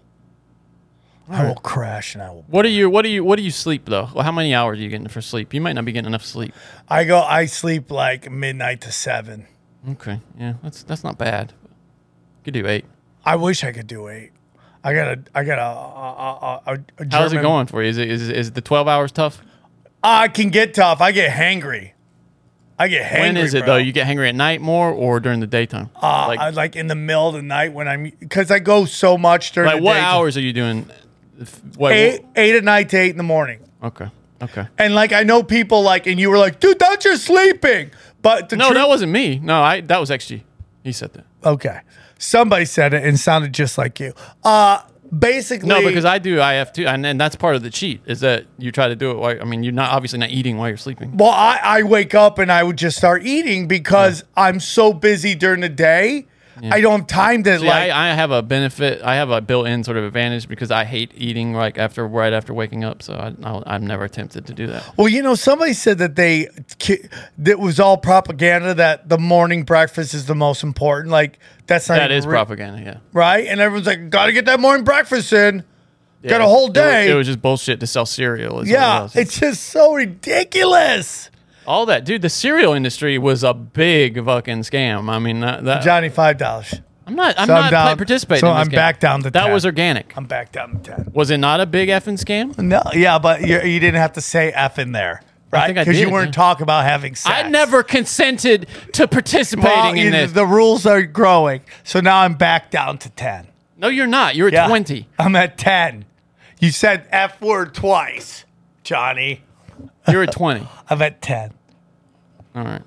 B: I will crash and I will.
C: What do you? What do you? What do you sleep though? Well, how many hours are you getting for sleep? You might not be getting enough sleep.
B: I go. I sleep like midnight to seven.
C: Okay, yeah, that's that's not bad. You could do eight.
B: I wish I could do eight. I got a. I got a. a, a, a
C: How's it
B: German-
C: going for you? Is it is is the twelve hours tough?
B: I can get tough. I get hangry. I get hangry.
C: When is it
B: bro.
C: though? You get hangry at night more or during the daytime?
B: Uh,
C: like
B: I, like in the middle of the night when I'm because I go so much during
C: like
B: the
C: what
B: day.
C: hours are you doing? If- What,
B: Eight, eight at night to eight in the morning.
C: Okay. Okay.
B: And like I know people like, and you were like, dude, that's just sleeping. But the
C: No,
B: truth,
C: that wasn't me. No, I that was X G. He said that.
B: okay. Somebody said it and sounded just like you. Uh, basically,
C: No, because I do I F too, and, and that's part of the cheat is that you try to do it while I mean you're not obviously not eating while you're sleeping.
B: Well, I, I wake up and I would just start eating because I'm so busy during the day. I don't have time to
C: See,
B: like.
C: I, I have a benefit. I have a built-in sort of advantage because I hate eating like after right after waking up. So I, I'll, I've never attempted to do that.
B: well, you know, somebody said that they that was all propaganda. That the morning breakfast is the most important. Like that's not
C: That
B: even
C: is
B: re-
C: propaganda. Yeah.
B: right? And everyone's like, got to get that morning breakfast in.
C: Yeah,
B: Got a whole
C: it was-
B: day.
C: It was, just bullshit to sell cereal. is what it
B: Yeah,
C: was.
B: it's just so ridiculous.
C: all that, dude. The cereal industry was a big fucking scam. I mean, that, that
B: Johnny, five dollars.
C: I'm not. I'm
B: So I'm
C: not
B: down-
C: participating.
B: so
C: in this
B: I'm
C: game.
B: back down to
C: that
B: ten.
C: was organic.
B: I'm back down to ten.
C: Was it not a big effing scam?
B: No, yeah, but you, you didn't have to say F in there, right?
C: think I
B: Because you
C: did,
B: weren't
C: yeah.
B: talking about having sex.
C: I never consented to participating
B: Well,
C: in
B: you-
C: this.
B: the rules are growing, so now I'm back down to ten.
C: No, you're not. You're at
B: Yeah,
C: twenty.
B: I'm at ten. You said F word twice, Johnny.
C: You're at twenty.
B: I'm at ten.
C: All right.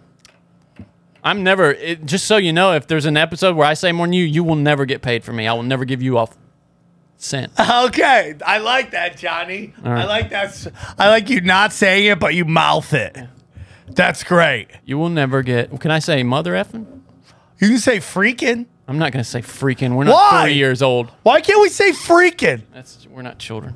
C: I'm never. It, just so you know, if there's an episode where I say more than you, you will never get paid for me. I will never give you a cent.
B: Okay, I like that, Johnny. I
C: right.
B: like that. s- I like you not saying it, but you mouth it. That's great.
C: You will never get. Can I say mother effing?
B: You can say freaking.
C: I'm not going to say freaking. We're not
B: Why?
C: three years old.
B: Why can't we say freaking?
C: That's we're not children.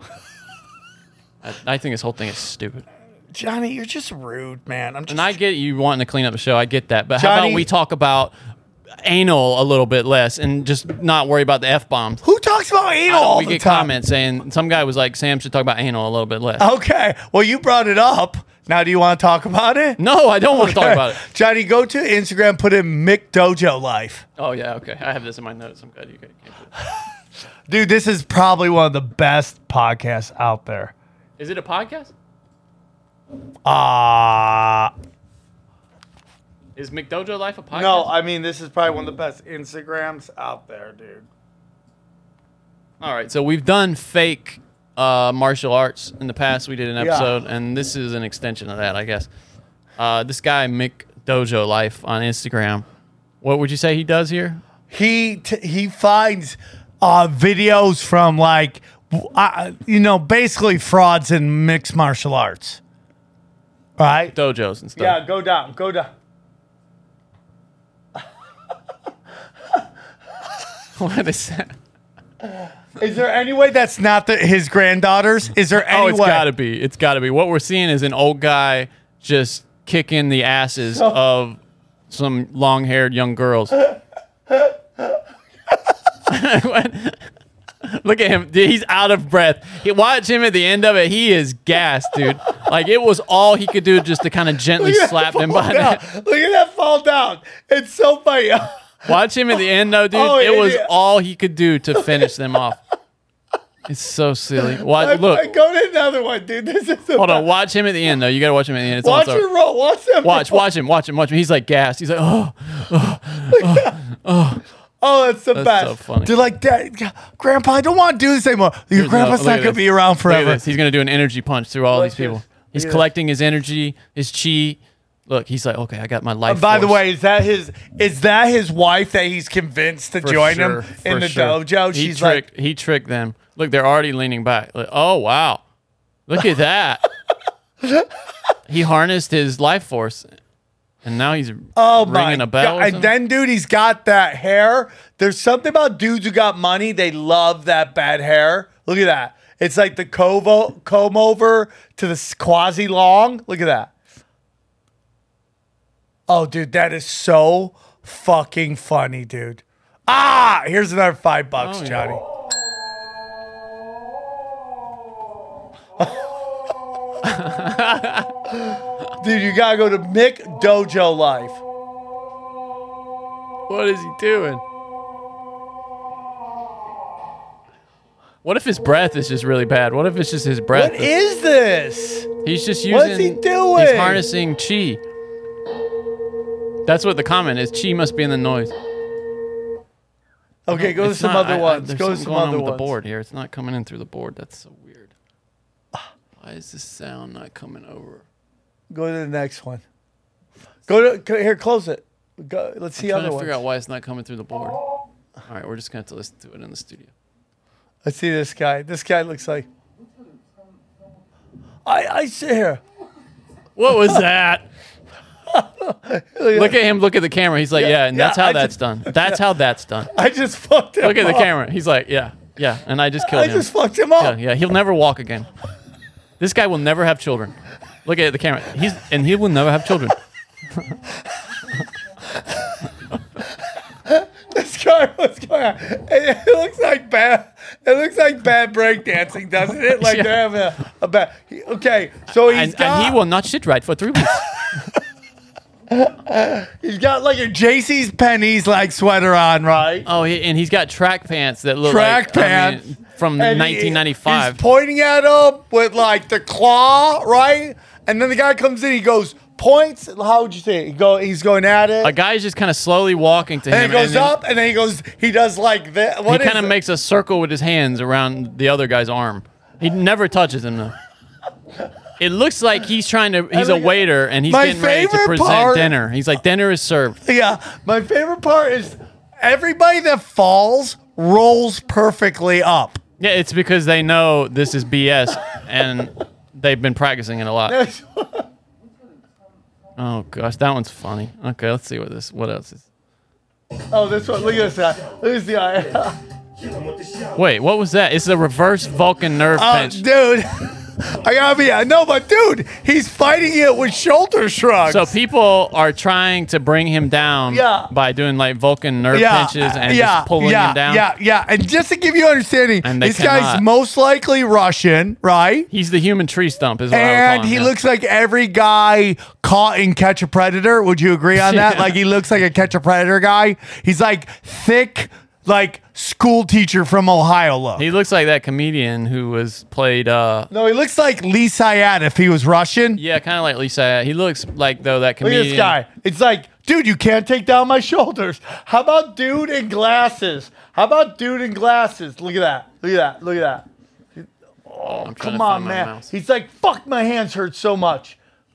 C: I, I think this whole thing is stupid.
B: Johnny, you're just rude, man. I'm just.
C: And I get you wanting to clean up the show. I get that. But how
B: Johnny-
C: about we talk about anal a little bit less and just not worry about the F bombs?
B: Who talks about anal all
C: We
B: the
C: get
B: time?
C: comments saying some guy was like, Sam should talk about anal a little bit less.
B: Okay. Well, you brought it up. Now, do you want to talk about it?
C: No, I don't want to talk about it.
B: Johnny, go to Instagram, put in Mick Dojo Life.
C: Oh, yeah, okay. I have this in my notes. I'm glad you can't do it.
B: Dude, this is probably one of the best podcasts out there.
C: Is it a podcast?
B: Uh
C: Is McDojo Life a podcast?
B: no, I mean this is probably one of the best Instagrams out there, dude.
C: All right, so we've done fake uh, martial arts in the past. We did an
B: Yeah.
C: episode, and this is an extension of that, I guess. Uh, this guy, Mick Dojo Life on Instagram. What would you say he does here?
B: He t- he finds uh, videos from like w- uh, you know basically frauds in mixed martial arts, right?
C: Dojos and stuff.
B: Yeah, go down, go down.
C: What is that?
B: Is there any way that's not the, his granddaughters? Is there any
C: Oh, it's
B: way?
C: got to be. It's got to be. What we're seeing is an old guy just kicking the asses of some long-haired young girls. Look at him. Dude, he's out of breath. He, watch him at the end of it. He is gassed, dude. Like, it was all he could do just to kind of gently
B: Look at
C: slap
B: that
C: them
B: fall
C: by
B: down.
C: the
B: Look at that fall down. It's so funny.
C: Watch him at the end, though, dude.
B: Oh,
C: it was
B: idiot.
C: all he could do to finish them off. It's so silly.
B: I-
C: Watch,
B: I-
C: look.
B: go to another one, dude. This is the
C: Hold on.
B: best.
C: Watch him at the end, though. You got to watch him at the end. It's
B: Watch
C: also,
B: it roll. Watch them.
C: Watch,
B: roll.
C: watch him, watch him, watch him. He's like gassed. He's like, oh.
B: Oh, that's the
C: That's
B: best.
C: so funny.
B: They're like, Dad, Grandpa, I don't want to do this anymore. Your
C: Here's
B: grandpa's
C: another-
B: not
C: look
B: going to
C: at
B: be
C: this.
B: around
C: Look at
B: forever.
C: this. He's going to do an energy punch through all
B: Look
C: these people.
B: this.
C: He's
B: Look at
C: collecting his energy, his chi. Look, he's like, okay, I got my life.
B: And by the
C: force.
B: way, is that his is that his wife that he's convinced to
C: For
B: join
C: sure,
B: him in
C: for
B: the
C: sure.
B: dojo?
C: He
B: She's
C: tricked,
B: like,
C: he tricked them. Look, they're already leaning back. Like, oh wow, look at that. He harnessed his life force, and now he's
B: oh my
C: ringing a bell.
B: God.
C: or
B: And
C: something?
B: then, dude, he's got that hair. There's something about dudes who got money. They love that bad hair. Look at that. It's like the comb, comb over to the quasi long. Look at that. Oh, dude, that is so fucking funny, dude. Ah, here's another five bucks,
C: Oh, yeah.
B: Johnny. Dude, you gotta go to Mick Dojo Life.
C: What is he doing? What if his breath is just really bad? What if it's just his breath?
B: What is this?
C: He's just using.
B: What is he doing?
C: He's harnessing chi. That's what the comment is. Chi must be in the noise.
B: Okay, go to
C: It's
B: some
C: not-
B: other
C: I- I-
B: ones.
C: there's
B: Go to
C: something
B: some
C: going
B: other
C: on with
B: ones.
C: the board here. It's not coming in through the board. That's so weird. Why is this sound not coming over?
B: Go to the next one. Go to go, here. Close it. Go, let's see
C: I'm trying
B: other
C: to
B: ones.
C: figure out why it's not coming through the board. All right, we're just gonna have to listen to it in the studio.
B: Let's see this guy. This guy looks like. I I see here.
C: What was that? Look at him. Look at the camera. He's like, yeah, and
B: yeah,
C: that's how
B: I
C: that's
B: just-
C: done. That's how that's done.
B: I just fucked him.
C: Look at the
B: up.
C: camera. He's like, yeah, yeah, and I just killed
B: I
C: him.
B: just fucked him
C: Yeah,
B: up.
C: yeah, he'll never walk again. This guy will never have children. Look at the camera. He's and he will never have children.
B: This guy, what's going on? It, it looks like bad. It looks like bad breakdancing, doesn't it? Like
C: Yeah.
B: they're having a, a bad. he- Okay, so he's
C: And,
B: got
C: and he will not shit right for three weeks.
B: he's got like a J C's Penney's like sweater on, right?
C: Oh, he, and he's got track pants that look
B: Track
C: like I mean,
B: pants.
C: from
B: And he-
C: nineteen ninety-five.
B: He's pointing at him with like the claw, right? And then the guy comes in, he goes, points. How would you say it? He go, he's going at it.
C: A guy's just kind of slowly walking to him,
B: and he goes
C: then
B: up, and then he goes, he does like that.
C: He
B: What is
C: kind of
B: it?
C: makes a circle with his hands around the other guy's arm. He never touches him though. It looks like he's trying to. He's a
B: look-
C: waiter and he's
B: My
C: getting ready to
B: favorite
C: present
B: part-
C: dinner. He's like, dinner is served.
B: Yeah, my favorite part is everybody that falls rolls perfectly up.
C: Yeah, it's because they know this is B S and they've been practicing it a lot. Oh gosh, that one's funny. Okay, let's see what this. What else is?
B: Oh, this one. Look at this guy. Look at this guy.
C: Wait, what was that? It's a reverse Vulcan nerve
B: Oh,
C: pinch.
B: dude. I gotta be. I know, but dude, he's fighting it with shoulder shrugs.
C: So people are trying to bring him down
B: Yeah.
C: by doing like Vulcan nerve
B: yeah,
C: pinches and
B: yeah,
C: just pulling
B: yeah,
C: him down.
B: Yeah, yeah. And just to give you understanding,
C: And they
B: this guy's
C: cannot.
B: most likely Russian, right?
C: He's the human tree stump, is what I would call
B: And
C: him.
B: he
C: yeah.
B: looks like every guy caught in Catch a Predator. Would you agree on that?
C: Yeah.
B: Like he looks like a Catch a Predator guy. He's like thick, like school teacher from Ohio look.
C: He looks like that comedian who was played. Uh,
B: No, he looks like Lee Syed if he was Russian.
C: yeah, kind of like Lisa. He looks like though that
B: Look at
C: comedian.
B: this guy. It's like, dude, you can't take down my shoulders. How about dude in glasses? How about dude in glasses? Look at that. Look at that. Look at that. Oh,
C: I'm trying
B: come
C: to
B: on,
C: find my
B: man.
C: mouse.
B: He's like, fuck, my hands hurt so much.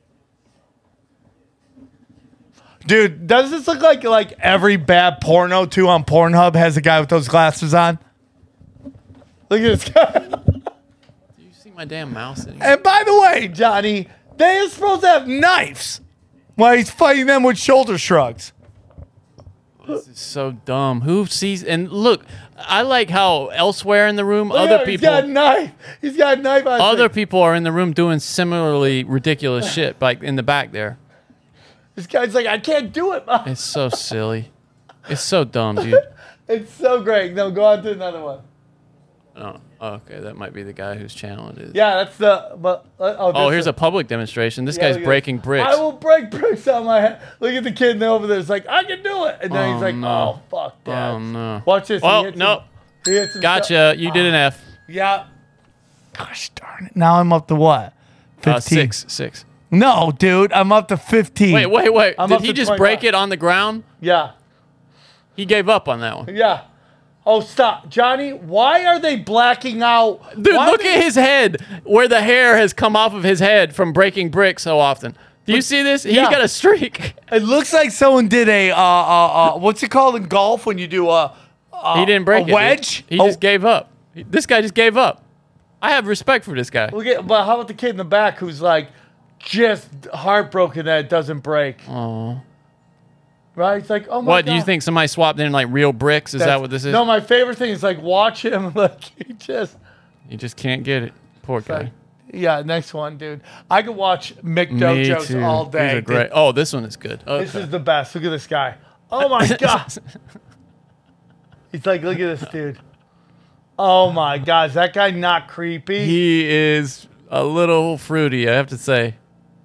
B: Dude, does this look like like every bad porno too on Pornhub has a guy with those glasses on? Look at this guy.
C: Do you see my damn mouse? Anymore?
B: And by the way, Johnny, they are supposed to have knives while he's fighting them with shoulder shrugs.
C: This is so dumb. Who sees? And look, I like how elsewhere in the room,
B: Look at
C: other
B: him, He's
C: people,
B: got a knife. He's got a knife on his
C: other
B: thing.
C: people are in the room doing similarly ridiculous shit, like in the back there.
B: This guy's like, I can't do it, Mom.
C: It's so silly. It's so dumb, dude.
B: It's so great. No, go on to another one.
C: Oh, okay, that might be the guy whose channel it is.
B: Yeah, that's the. But uh, oh,
C: Oh,
B: this
C: here's
B: is-
C: a public demonstration. This
B: yeah,
C: guy's
B: look at
C: breaking
B: this.
C: bricks.
B: I will break bricks on my head. Look at the kid over there. It's like, I can do it. And then he's
C: Oh,
B: like,
C: no.
B: oh, fuck that.
C: Oh, no.
B: Watch this. He
C: Oh,
B: hits him-
C: nope.
B: he hits himself.
C: Gotcha. You did an F.
B: Yeah. Gosh darn it. Now I'm up to what?
C: Uh,
B: fifteen.
C: six. Six.
B: No, dude. I'm up to fifteen.
C: Wait, wait, wait.
B: I'm
C: Did
B: up
C: he
B: to
C: just
B: twenty-five.
C: break it on the ground?
B: Yeah.
C: He gave up on that one.
B: Yeah. Oh, stop. Johnny, why are they blacking out?
C: Dude,
B: Why
C: look
B: are they-
C: at his head, where the hair has come off of his head from breaking bricks so often. Do you see this? He's
B: Yeah.
C: got a streak.
B: It looks like someone did a, uh, uh, uh, what's it called in golf when you do a, uh,
C: He didn't break
B: a
C: it. dude.
B: wedge?
C: He
B: Oh,
C: just gave up. This guy just gave up. I have respect for this guy.
B: Look at, but how about the kid in the back who's like just heartbroken that it doesn't break?
C: Oh.
B: Right? It's like, oh my
C: What,
B: God.
C: do you think somebody swapped in like real bricks? Is that
B: That's-
C: what this is?
B: No, my favorite thing is like watch him. Like, he just,
C: You just can't get it. Poor guy.
B: like, yeah, next one, dude. I could watch Mick
C: Me
B: Dojos
C: too.
B: all day.
C: These are
B: dude.
C: great. Oh, this one is good. Okay.
B: This is the best. Look at this guy. Oh my God. He's like, look at this dude. Oh my God. Is that guy not creepy?
C: He is a little fruity, I have to say.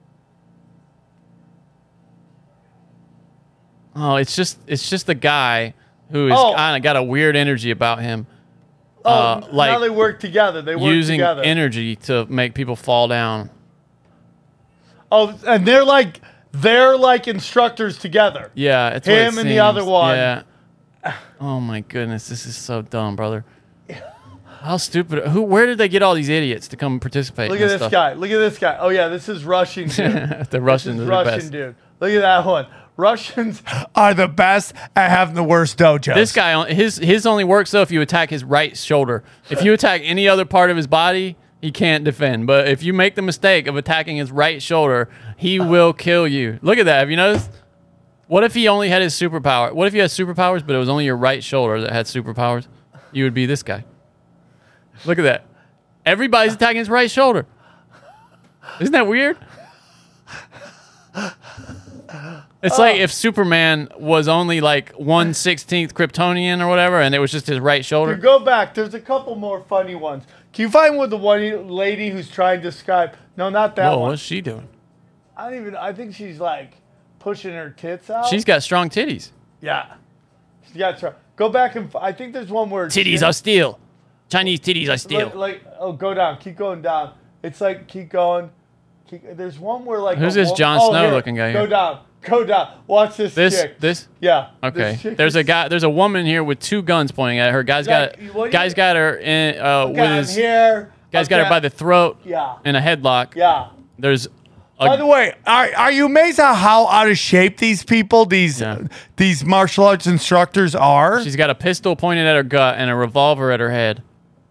C: Oh, it's just it's just the guy who is
B: Oh.
C: kind of got a weird energy about him,
B: oh,
C: uh, like
B: now they work together. They work
C: using
B: together.
C: energy to make people fall down.
B: oh, and they're like, they're like instructors together.
C: Yeah, it's what it
B: Him and the
C: seems.
B: other one.
C: Yeah. Oh my goodness, this is so dumb, brother. How stupid! Who? Where did they get all these idiots to come participate?
B: Look
C: in
B: at this
C: stuff?
B: guy. Look at this guy. Oh yeah, this is Russian dude.
C: the
B: This
C: Russians
B: is
C: are the
B: Russian
C: best.
B: dude. Look at that one. Russians are the best at having the worst dojos.
C: This guy, his his only works though if you attack his right shoulder. If you attack any other part of his body, he can't defend. But if you make the mistake of attacking his right shoulder, he will kill you. Look at that. Have you noticed? What if he only had his superpower? What if you had superpowers, but it was only your right shoulder that had superpowers? You would be this guy. Look at that. Everybody's attacking his right shoulder. Isn't that weird? It's like if Superman was only like one sixteenth Kryptonian or whatever, and it was just his right shoulder.
B: Dude, go back. There's a couple more funny ones. Can you find one the one lady who's trying to Skype? No, not that
C: Whoa,
B: one.
C: what's she doing?
B: I don't even. I think she's like pushing her tits out.
C: She's got strong titties.
B: yeah. She's got. Try. Go back and. f- I think there's one where
C: Titties are steel. Chinese titties are
B: Like,
C: steel.
B: like oh, go down. Keep going down. It's like keep going. Keep, there's one where like.
C: Who's
B: a
C: this
B: wo-
C: Jon
B: oh,
C: Snow
B: here.
C: looking guy
B: Go
C: here?
B: down. Go down. Watch this.
C: This,
B: chick.
C: this.
B: Yeah.
C: Okay.
B: this chick
C: There's a
B: is-
C: guy. There's a woman here with two guns pointing at her. Guy's
B: Zach,
C: got.
B: you- what do
C: Guy's
B: you-
C: got her in. Uh,
B: Okay,
C: with
B: I'm
C: his.
B: here.
C: Guy's got her
B: Okay.
C: by the throat.
B: Yeah.
C: In a headlock.
B: Yeah.
C: There's.
B: By
C: A,
B: the way, are, are you amazed at how out of shape these people, these
C: Yeah.
B: these martial arts instructors are?
C: she's got a pistol pointed at her gut and a revolver at her head.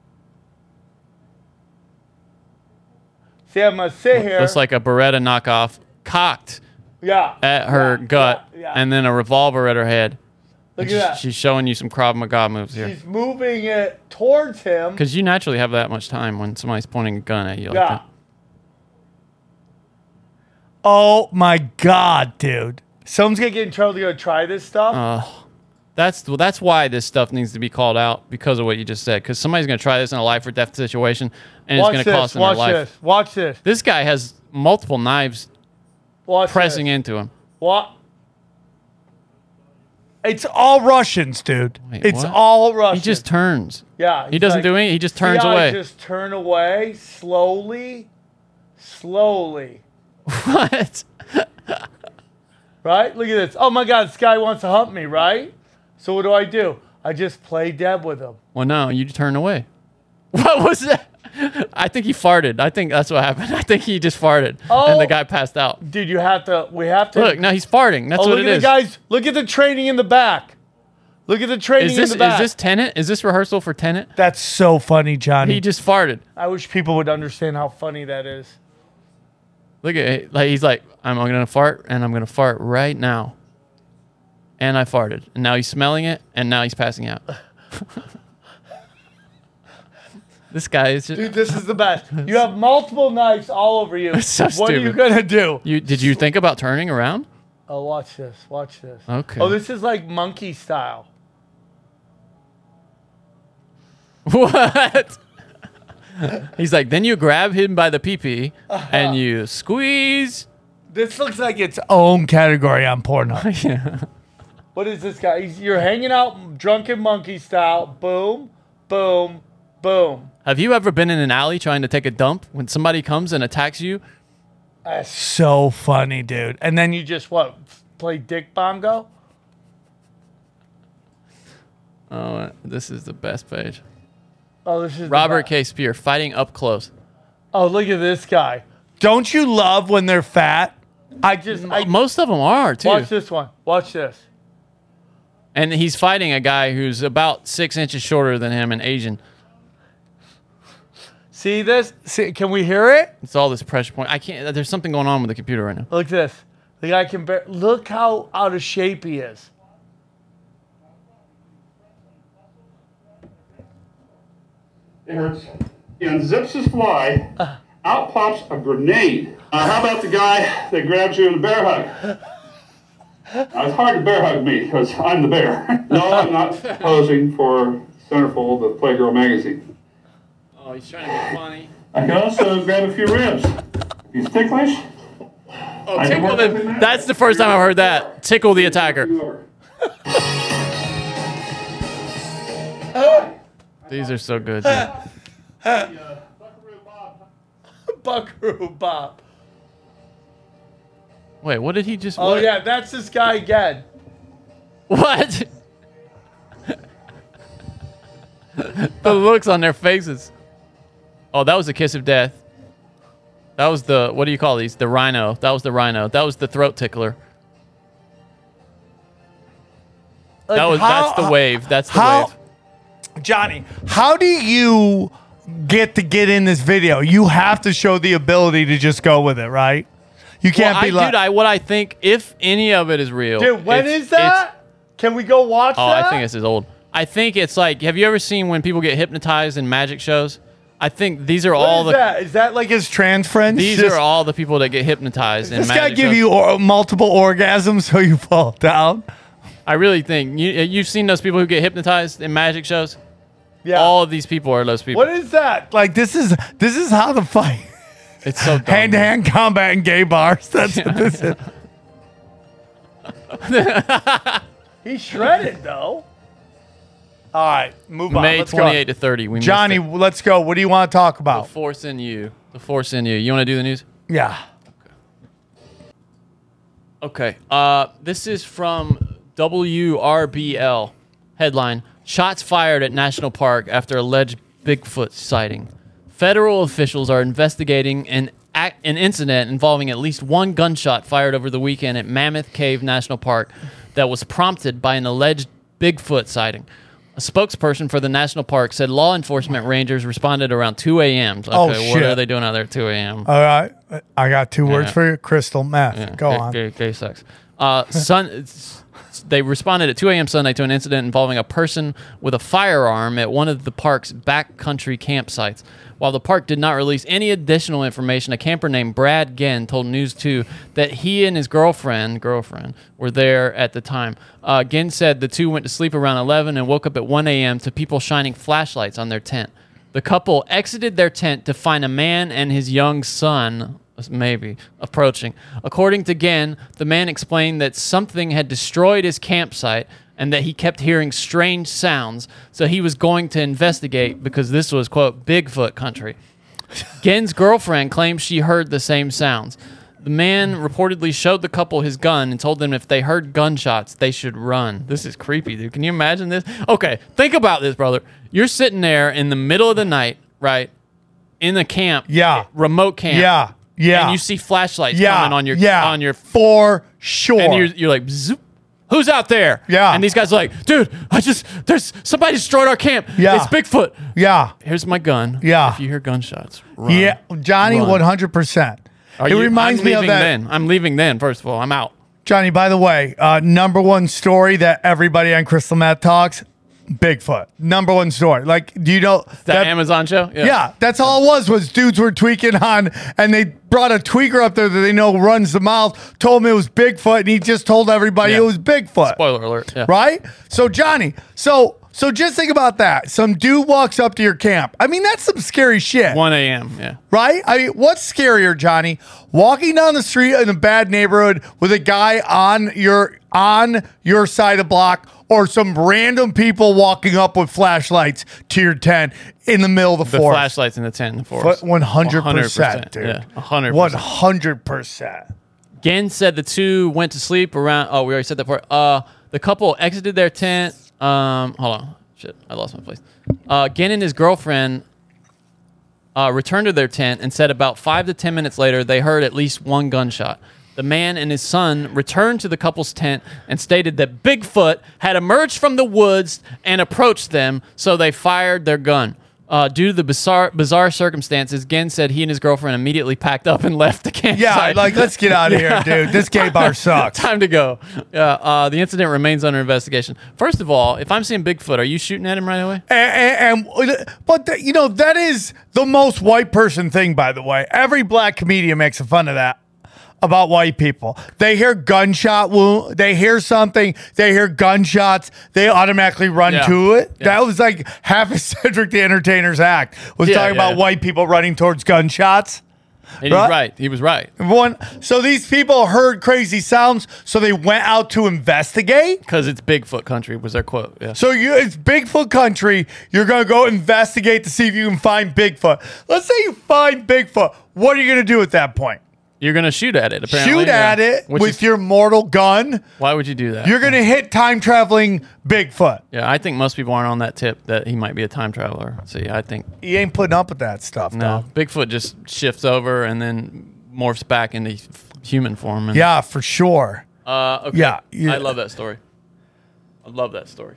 B: See, I'm gonna sit here.
C: Looks like a Beretta knockoff, cocked
B: yeah.
C: at her
B: yeah,
C: gut,
B: yeah, yeah.
C: and then a revolver at her head.
B: Look
C: And
B: at
C: sh-
B: that.
C: She's showing you some Krav Maga moves here.
B: She's moving it towards him.
C: Because you naturally have that much time when somebody's pointing a gun at you like
B: Yeah.
C: that.
B: Oh my god, dude! Someone's gonna get in trouble to go try this stuff.
C: Uh, that's well, that's why this stuff needs to be called out because of what you just said. Because somebody's going to try this in a life or death situation, and
B: watch
C: it's going to
B: this.
C: cost them their
B: Watch
C: life.
B: this. Watch this.
C: This guy has multiple knives
B: Watch
C: pressing
B: this.
C: into him.
B: What? It's all Russians, dude.
C: Wait,
B: it's
C: what?
B: all Russians.
C: He just turns.
B: yeah.
C: He
B: he's
C: doesn't
B: like,
C: do anything. He just
B: "See
C: turns
B: how I
C: away.
B: just turn away slowly, slowly.
C: What?
B: Right? Look at this. Oh my God, this guy wants to hump me, right? So what do I do? I just play dead with him.
C: Well, no, you turn away. What was that? I think he farted. I think that's what happened. I think he just farted,
B: Oh.
C: and the guy passed out.
B: Dude, you have to. We have to.
C: Look, now he's farting. That's
B: oh,
C: what
B: look
C: it
B: at
C: is.
B: the guys. Look at the training in the back. Look at the training
C: Is this
B: in the
C: is
B: back.
C: this Tenet? Is this rehearsal for Tenet?
B: That's so funny, Johnny.
C: He just farted.
B: I wish people would understand how funny that is.
C: Look at it. Like he's like, I'm gonna fart, and I'm gonna fart right now. And I farted, and now he's smelling it, and now he's passing out. This guy is just.
B: Dude, this is the best. You have multiple knives all over you.
C: It's so
B: What are you
C: stupid.
B: gonna do?
C: You did you think about turning around?
B: Oh, watch this. Watch this.
C: Okay.
B: Oh, this is like monkey style.
C: What? He's like, then you grab him by the pee-pee and you squeeze.
B: This looks like its own category on Pornhub.
C: Yeah.
B: What is this guy? He's, you're hanging out drunken monkey style. Boom, boom, boom.
C: Have you ever been in an alley trying to take a dump when somebody comes and attacks you?
B: That's so funny, dude. And then you just what? Play dick bongo?
C: Oh, this is the best page.
B: Oh, this is the
C: Robert
B: best.
C: K. Spear fighting up close.
B: Oh, look at this guy. Don't you love when they're fat? I just I,
C: Most of them are too.
B: watch this one. Watch this.
C: And he's fighting a guy who's about six inches shorter than him and Asian.
B: See this? See, can we hear it?
C: It's all this pressure point. I can't. There's something going on with the computer right now.
B: Look at this. The guy can bear. Look how out of shape he is.
G: It hurts. And zips his fly. Out pops a grenade. Uh, how about the guy that grabs you in a bear hug? Now, it's hard to bear hug me because I'm the bear. No, I'm not posing for Centerfold of Playgirl magazine.
C: Oh, he's trying to be funny.
G: I can also grab a few ribs. He's ticklish.
C: Oh,
G: I can
C: tickle
G: work
C: the.
G: with him.
C: That's the first time I've heard that. Tickle the attacker. These are so good. dude.
B: Buckaroo Bob.
C: Wait, what did he just?
B: Oh
C: what?
B: yeah, that's this guy again.
C: What? The looks on their faces. Oh, that was the kiss of death. That was the, what do you call these? The rhino. That was the rhino. That was the throat tickler.
B: Like,
C: That was
B: how-
C: that's the wave. That's the
B: how-
C: wave.
B: Johnny, how do you get to get in this video? You have to show the ability to just go with it, right? You can't
C: Well,
B: be
C: I,
B: like,
C: dude, I what I think if any of it is real.
B: dude, when
C: it's-
B: is that? Can we go watch
C: Oh,
B: that?
C: I think this is old. I think it's like, have you ever seen when people get hypnotized in magic shows? I think these are
B: What
C: all
B: is
C: the
B: that? Is that like his trans friends?
C: these
B: Just-
C: are all the people that get hypnotized in
B: This
C: magic
B: guy give
C: shows.
B: you or- multiple orgasms so you fall down.
C: I really think you you've seen those people who get hypnotized in magic shows.
B: Yeah.
C: All of these people are those people.
B: What is that? Like this is this is how to fight.
C: It's so dumb.
B: Hand to hand combat in gay bars. That's what this is. He's shredded though. All right, move on.
C: May
B: Let's
C: twenty-eighth
B: go.
C: to thirty. We missed
B: Johnny,
C: it.
B: let's go. What do you want to talk
C: The
B: about?
C: force in you. The force in you. You want to do the news?
B: Yeah.
C: Okay. Uh, this is from W R B L. Headline: Shots fired at National Park after alleged Bigfoot sighting. Federal officials are investigating an ac- an incident involving at least one gunshot fired over the weekend at Mammoth Cave National Park that was prompted by an alleged Bigfoot sighting. A spokesperson for the national park said law enforcement rangers responded around two a.m. Okay,
B: Oh,
C: what
B: shit.
C: are they doing out there at two a.m.?
B: All right. I got two words
C: Yeah.
B: for you. Crystal meth.
C: Yeah,
B: Go
C: gay,
B: on.
C: Gay, gay sex. Uh, sun, it's- they responded at two a.m. Sunday to an incident involving a person with a firearm at one of the park's backcountry campsites. While the park did not release any additional information, a camper named Brad Genn told News two that he and his girlfriend girlfriend were there at the time. Uh, Genn said the two went to sleep around eleven and woke up at one a.m. to people shining flashlights on their tent. The couple exited their tent to find a man and his young son, maybe, approaching. According to Genn, the man explained that something had destroyed his campsite
F: and that he kept hearing strange sounds. So he was going to investigate because this was, quote, Bigfoot country. Gen's girlfriend claims she heard the same sounds. The man reportedly showed the couple his gun and told them if they heard gunshots, they should run. This is creepy, dude. Can you imagine this? Okay, think about this, brother. You're sitting there in the middle of the night, right, in a camp,
B: Yeah.
F: remote camp.
B: Yeah. Yeah.
F: And you see flashlights
B: yeah.
F: coming on your
B: yeah.
F: on your
B: for sure.
F: and you're, you're like, zoop, who's out there?
B: Yeah.
F: And these guys are like, dude, I just, there's, somebody destroyed our camp.
B: Yeah.
F: It's Bigfoot.
B: yeah.
F: Here's my gun.
B: Yeah.
F: If you hear gunshots, run.
B: Yeah. Johnny,
F: Run.
B: one hundred percent.
F: Are
B: It
F: you,
B: reminds
F: I'm
B: me of
F: leaving
B: that.
F: then. I'm leaving then, first of all. I'm out.
B: Johnny, by the way, uh, number one story that everybody on Crystal Meth talks, Bigfoot. Number one story. Like, do you know
F: That, Amazon show?
B: Yeah, that's all it was, was dudes were tweaking on, and they brought a tweaker up there that they know runs the mouth, told him it was Bigfoot, and he just told everybody
F: Yeah.
B: it was Bigfoot.
F: Spoiler alert. Yeah.
B: Right? So, Johnny, so so just think about that. Some dude walks up to your camp. I mean, that's some scary shit.
F: one a.m. Yeah.
B: Right? I mean, what's scarier, Johnny? Walking down the street in a bad neighborhood with a guy on your on your side of the block, or some random people walking up with flashlights to your tent in the middle of the,
F: The
B: forest.
F: flashlights in the tent in the forest.
B: One hundred percent, dude.
F: Yeah. one hundred
B: One
F: percent.
B: hundred percent.
F: Gen said the two went to sleep around. Oh, we already said that part. Uh, the couple exited their tent. Um, hold on. Shit, I lost my place. Uh, Gen and his girlfriend uh, returned to their tent and said about five to ten minutes later they heard at least one gunshot. The man and his son returned to the couple's tent and stated that Bigfoot had emerged from the woods and approached them, so they fired their gun. Uh, due to the bizarre, bizarre circumstances, Gen said he and his girlfriend immediately packed up and left the campsite.
B: Yeah, like, let's get out of here, dude. This gay bar sucks.
F: Time to go. Yeah, uh, the incident remains under investigation. First of all, if I'm seeing Bigfoot, are you shooting at him right away?
B: And, and, and but the, you know, that is the most white person thing, by the way. Every black comedian makes fun of that about white people. They hear gunshot wound, they hear something, they hear gunshots, they automatically run
F: Yeah.
B: to it.
F: Yeah.
B: That was like half of Cedric the Entertainer's act was
F: Yeah,
B: talking
F: yeah,
B: about
F: yeah.
B: white people running towards gunshots.
F: And
B: Right?
F: he's right. He was right.
B: One, so these people heard crazy sounds, so they went out to investigate.
F: Because it's Bigfoot country was their quote. Yeah.
B: So you, it's Bigfoot country. You're gonna go investigate to see if you can find Bigfoot. Let's say you find Bigfoot. What are you gonna do at that point?
F: You're going to shoot at it, apparently.
B: Shoot
F: yeah.
B: at it
F: Which
B: with
F: is-
B: your mortal gun.
F: Why would you do that?
B: You're gonna hit time traveling Bigfoot.
F: Yeah, I think most people aren't on that tip that he might be a time traveler. See, I think,
B: You ain't putting up with that stuff.
F: no.
B: though.
F: Bigfoot just shifts over and then morphs back into f- human form. And,
B: Yeah, for sure.
F: Uh, okay.
B: Yeah, yeah.
F: I love that story. I love that story.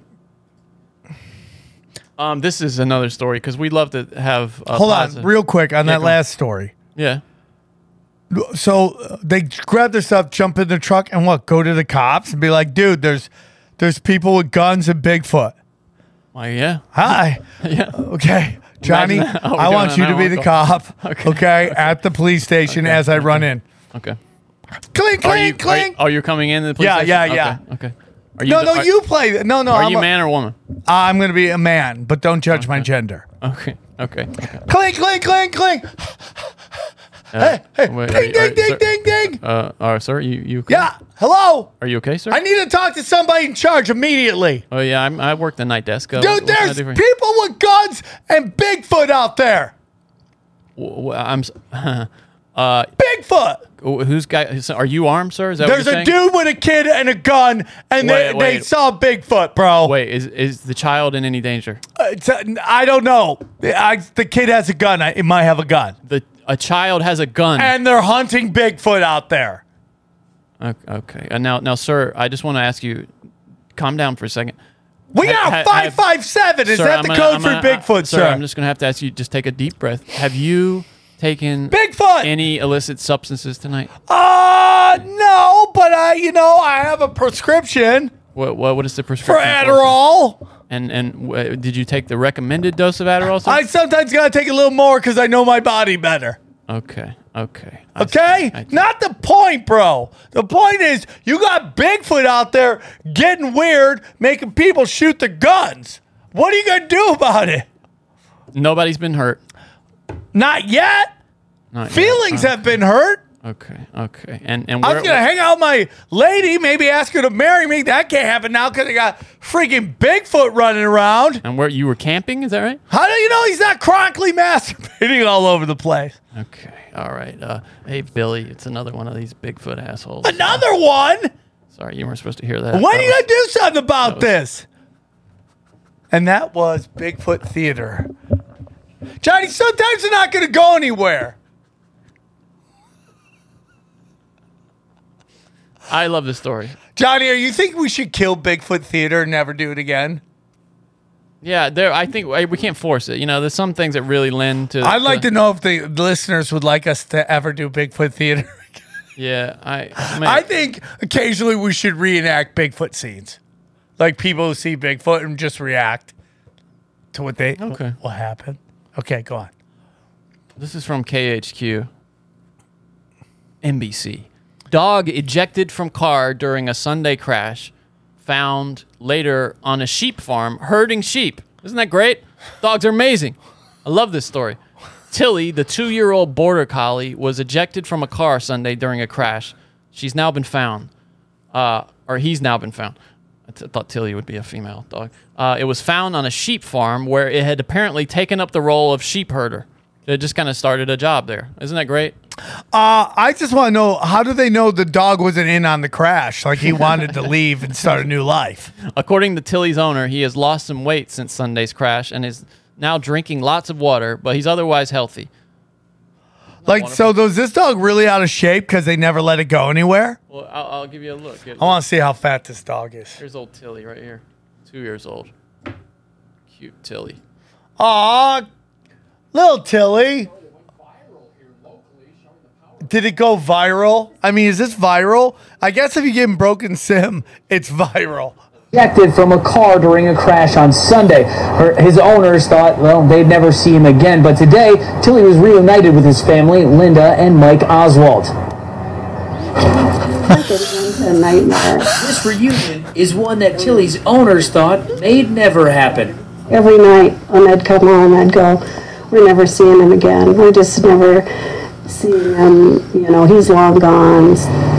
F: Um, this is another story because we love to have. Uh,
B: Hold
F: positive-
B: on, real quick on
F: Yeah,
B: that
F: go on.
B: last story.
F: Yeah.
B: So uh, they grab their stuff, jump in the truck, and what? Go to the cops and be like, "Dude, there's there's people with guns and Bigfoot."
F: Well, yeah.
B: Hi.
F: Yeah.
B: Okay. Johnny,
F: Imagine that. Oh, we're
B: I
F: doing
B: want
F: an
B: you to
F: hour
B: be the
F: call.
B: cop.
F: Okay.
B: Okay. At the police station as I run in.
F: Okay.
B: Clink,
F: Are you,
B: clink,
F: are you,
B: clink.
F: oh, you're coming in the police
B: Yeah,
F: station?
B: yeah,
F: Okay,
B: yeah.
F: Okay. Are you
B: No,
F: the-
B: no,
F: are,
B: you play. No, no.
F: Are
B: I'm
F: you
B: a-
F: man or woman?
B: I'm going to be a man, but don't judge my gender.
F: Okay. Okay. Okay.
B: Clink, clink, clink, clink.
F: Uh,
B: Hey, hey.
F: wait,
B: Ding,
F: are you-
B: ding,
F: are-
B: ding,
F: sir-
B: ding, ding.
F: Uh, uh, sir, you you okay?
B: Yeah. Hello.
F: Are you okay, sir?
B: I need to talk to somebody in charge immediately.
F: oh yeah, I'm, I work the night desk. Uh, what-
B: Dude,
F: what can I
B: there's
F: do for you?
B: people with guns and Bigfoot out there.
F: W- w- I'm. s- uh,
B: Bigfoot.
F: who's guy? Are you armed, sir? Is that
B: There's
F: what
B: a
F: you're saying?
B: dude with a kid and a gun, and they,
F: Wait,
B: they
F: wait.
B: saw Bigfoot, bro.
F: Wait, is is the child in any danger?
B: Uh, it's a- I don't know. I, the kid has a gun. I, it might have a gun.
F: The a child has a gun.
B: And they're hunting Bigfoot out there.
F: okay. okay. Uh, now, now, sir, I just want to ask you, calm down for a second.
B: We
F: Ha-
B: got
F: ha-
B: five five seven. Is
F: Sir,
B: that
F: I'm
B: the
F: gonna-
B: code
F: I'm
B: for
F: gonna-
B: Bigfoot,
F: uh,
B: sir?
F: I'm just gonna have to ask you. Just take a deep breath. Have you taken
B: Bigfoot.
F: any illicit substances tonight?
B: Uh, no, but I, you know, I have a prescription
F: What what, what is the
B: for
F: prescription
B: Adderall.
F: And and w- did you take the recommended dose of Adderall? Sir?
B: I sometimes gotta take a little more because I know my body better.
F: okay. Okay. I
B: Okay?
F: see. I see.
B: Not the point, bro. The point is you got Bigfoot out there getting weird, making people shoot the guns. What are you gonna do about it?
F: Nobody's been hurt.
B: Not yet.
F: Not yet.
B: Feelings
F: Uh,
B: have been hurt.
C: Okay, okay. And and
B: I
C: where,
B: was gonna hang out with my lady, maybe ask her to marry me. That can't happen now because I got freaking Bigfoot running around.
C: and where you were camping? Is that right?
B: How do you know he's not chronically masturbating all over the place?
C: Okay, all right. Uh, hey, Billy, it's another one of these Bigfoot assholes.
B: Another one?
C: Sorry, you weren't supposed to hear that.
B: When
C: That
B: are you
C: was-
B: gonna do something about
C: was-
B: this? And that was Bigfoot Theater. Johnny, sometimes they're not gonna go anywhere.
C: I love this story.
B: Johnny, are you think we should kill Bigfoot Theater and never do it again?
C: Yeah, there. I think we can't force it. You know, there's some things that really lend to.
B: I'd like to know if the listeners would like us to ever do Bigfoot Theater.
C: Yeah, I. Man,
B: I think occasionally we should reenact Bigfoot scenes. Like people who see Bigfoot and just react to what they
C: Okay.
B: what happened. Okay, go on.
C: This is from K H Q. N B C. Dog ejected from car during a Sunday crash, found later on a sheep farm herding sheep. Isn't that great? Dogs are amazing. I love this story. Tilly, the two-year-old border collie, was ejected from a car Sunday during a crash. She's now been found. Uh, or he's now been found. I t- thought Tilly would be a female dog. Uh, it was found on a sheep farm where it had apparently taken up the role of sheep herder. It just kind of started a job there. Isn't that great?
B: Uh, I just want to know, how do they know the dog wasn't in on the crash? Like he wanted to leave and start a new life.
C: According to Tilly's owner, he has lost some weight since Sunday's crash and is now drinking lots of water, but he's otherwise healthy.
B: Like, so was this dog really out of shape because they never let it go anywhere?
C: Well, I'll, I'll give you a look.
B: I want to see how fat this dog is.
C: Here's old Tilly right here. Two years old. Cute Tilly.
B: Aw, little Tilly. Did it go viral? I mean, is this viral? I guess if you give him broken sim, it's viral.
H: Ejected from a car during a crash on Sunday. Her, his owners thought, well, they'd never see him again. But today, Tilly was reunited with his family, Linda and Mike Oswald.
I: A nightmare.
H: This reunion is one that Tilly's owners thought may never happen.
I: Every night when I'd come home, I'd go, we're never seeing him again. We're just never seeing him. You know, he's long gone.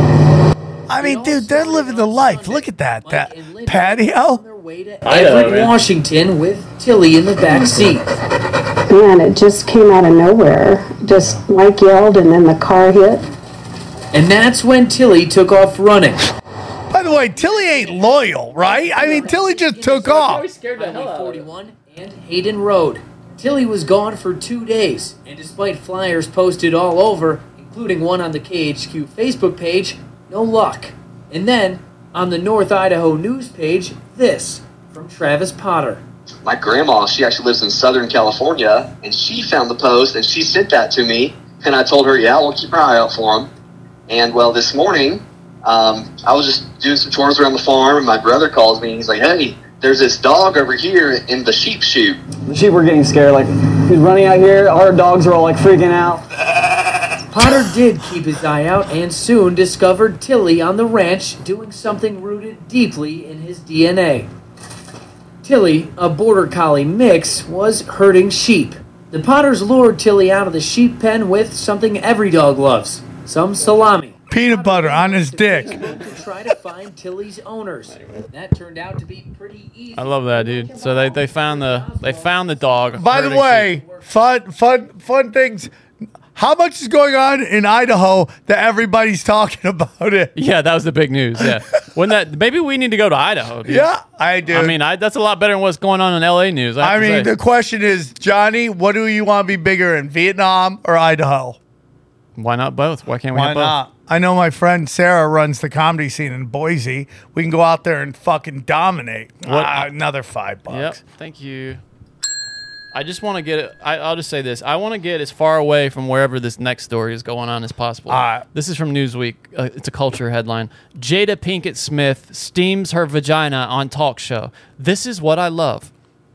B: I mean, dude, they're living the life. Look at that. That patio.
H: Everett, Washington, with Tilly in the back seat.
I: Man, it just came out of nowhere. Just Mike yelled and then the car hit.
H: And that's when Tilly took off running.
B: By the way, Tilly ain't loyal, right? I mean, Tilly just took off.
H: Highway forty-one and Hayden Road. Tilly was gone for two days, and despite flyers posted all over, including one on the K H Q Facebook page, no luck. And then, on the North Idaho News page, this from Travis Potter.
J: My grandma, she actually lives in Southern California, and she found the post, and she sent that to me, and I told her, yeah, we'll keep our eye out for him. And, well, this morning, um, I was just doing some chores around the farm, and my brother calls me, and he's like, hey, there's this dog over here in the sheep chute.
K: The sheep were getting scared, like, he's running out here, our dogs are all, like, freaking out.
H: Potter did keep his eye out and soon discovered Tilly on the ranch doing something rooted deeply in his D N A. Tilly, a border collie mix, was herding sheep. The Potters lured Tilly out of the sheep pen with something every dog loves, some salami.
B: Peanut butter on his dick.
H: To try to find Tilly's owners. That turned out to be pretty easy.
C: I love that, dude. So they, they found the they found the dog.
B: By the
C: herding
B: way, fun, fun, fun things. How much is going on in Idaho that everybody's talking about it?
C: sheep. Yeah, that was the big news. Yeah, when that maybe we need to go to Idaho. Dude.
B: Yeah, I do.
C: I mean, I, that's a lot better than what's going on in L A news. I,
B: I
C: have to
B: mean,
C: say.
B: the question is, Johnny, what do you want to be bigger in, Vietnam or Idaho?
C: Why not both? Why can't we
B: Why
C: have both?
B: not? I know my friend Sarah runs the comedy scene in Boise. We can go out there and fucking dominate.
C: What-
B: Ah, another five bucks.
C: Yep. Thank you. I just want to get it. I, I'll just say this. I want to get as far away from wherever this next story is going on as possible.
B: All right.
C: This is from Newsweek. Uh, it's a culture headline. Jada Pinkett Smith steams her vagina on talk show. This is what I love.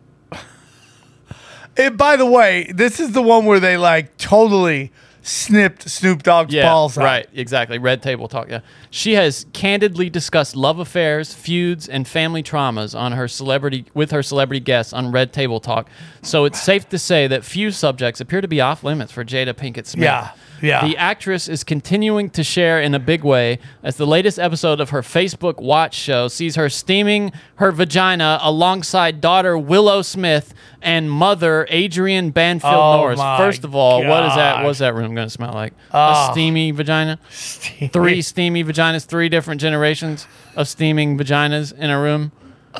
B: And by the way, this is the one where they like totally snipped Snoop Dogg's
C: Yeah,
B: balls out.
C: right. Exactly. Red table talk. Yeah.
F: She has candidly discussed love affairs, feuds, and family traumas on her celebrity with her celebrity guests on Red Table Talk. So it's safe to say that few subjects appear to be off limits for Jada Pinkett Smith.
B: Yeah, yeah.
F: The actress is continuing to share in a big way as the latest episode of her Facebook Watch show sees her steaming her vagina alongside daughter Willow Smith and mother Adrienne Banfield
B: Oh,
F: Norris.
B: my
F: First of all, what is that?
B: God.
F: What's that room going to smell like?
B: Oh.
F: A steamy vagina?
B: Steamy.
F: Three steamy vaginas, three different generations of steaming vaginas in a room.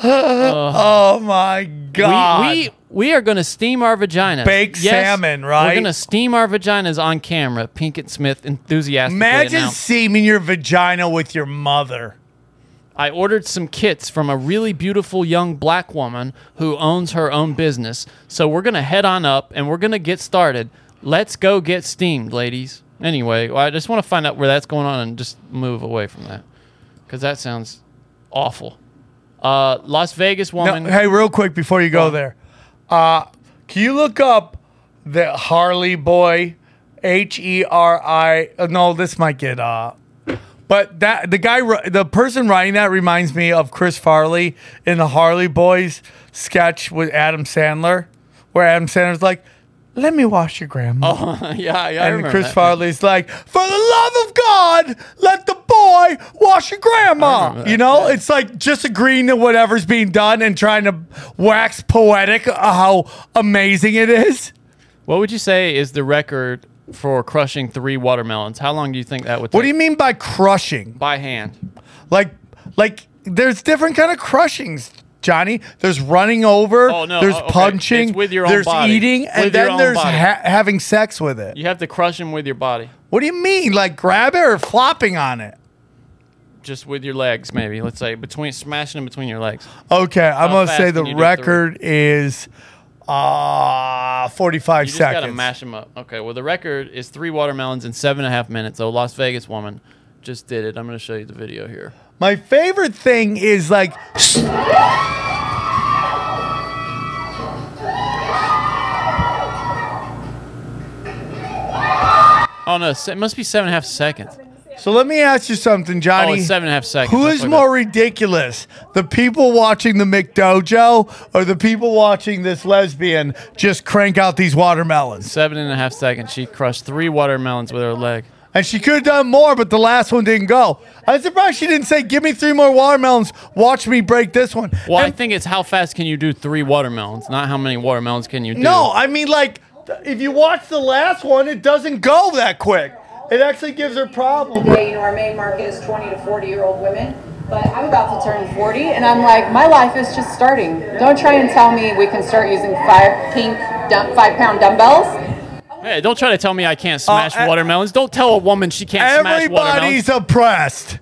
B: Oh my God.
F: We we, we are going to steam our vaginas.
B: Baked salmon, right?
F: We're going to steam our vaginas on camera. Pinkett Smith enthusiastically
B: Imagine
F: announced.
B: seaming your vagina with your mother.
F: I ordered some kits from a really beautiful young black woman who owns her own business. So we're going to head on up and we're going to get started. Let's go get steamed, ladies. Anyway, well, I just want to find out where that's going on and just move away from that because that sounds awful. Uh, Las Vegas woman.
B: No, hey, real quick before you go there, uh, can you look up the Harley boy, H E R I? Uh, no, this might get. Uh, but that the guy, ri- the person writing that reminds me of Chris Farley in the Harley Boys sketch with Adam Sandler, where Adam Sandler's like, "Let me wash your grandma."
F: Oh, yeah, yeah. I
B: And
F: remember
B: Chris
F: that.
B: Farley's like, "For the love of God, let the boy wash your grandma." You know, it's like just agreeing to whatever's being done and trying to wax poetic how amazing it is.
F: What would you say is the record for crushing three watermelons? How long do you think that would take?
B: What do you mean by crushing?
F: By hand.
B: Like, like there's different kind of crushings, Johnny. There's running over.
F: Oh, no.
B: There's
F: Oh, okay.
B: punching.
F: It's with your own
B: there's
F: body.
B: eating,
F: With
B: and
F: your
B: then
F: own
B: there's
F: body.
B: ha- having sex with it.
F: You have to crush them with your body.
B: What do you mean? Like grab it or flopping on it?
F: Just with your legs, maybe. Let's say between smashing them between your legs.
B: Okay, I'm
F: How
B: gonna
F: fast
B: say the
F: can you do
B: record is uh forty-five
F: You just
B: seconds.
F: gotta mash them up. Okay, well the record is three watermelons in seven and a half minutes. So Las Vegas woman just did it. I'm gonna show you the video here.
B: My favorite thing is like
F: Oh no, it must be seven and a half seconds.
B: So let me ask you something, Johnny.
F: Oh, it's seven and a half seconds.
B: Who
F: That's
B: is
F: what I
B: more ridiculous? The people watching the McDojo or the people watching this lesbian just crank out these watermelons?
F: Seven and a half seconds. She crushed three watermelons with her leg.
B: And she could have done more, but the last one didn't go. I'm surprised she didn't say, "Give me three more watermelons. Watch me break this one."
F: Well, I
B: And-
F: think it's how fast can you do three watermelons, not how many watermelons can you do.
B: No, I mean, like, th- if you watch the last one, it doesn't go that quick. It actually gives her problems.
L: Today, you know, our main market is twenty to forty year old women, but I'm about to turn forty, and I'm like, my life is just starting. Don't try and tell me we can start using five pink, dumb, five pound dumbbells.
F: Hey, don't try to tell me I can't smash
B: uh,
F: watermelons. Don't tell a woman she can't smash watermelons.
B: Everybody's oppressed.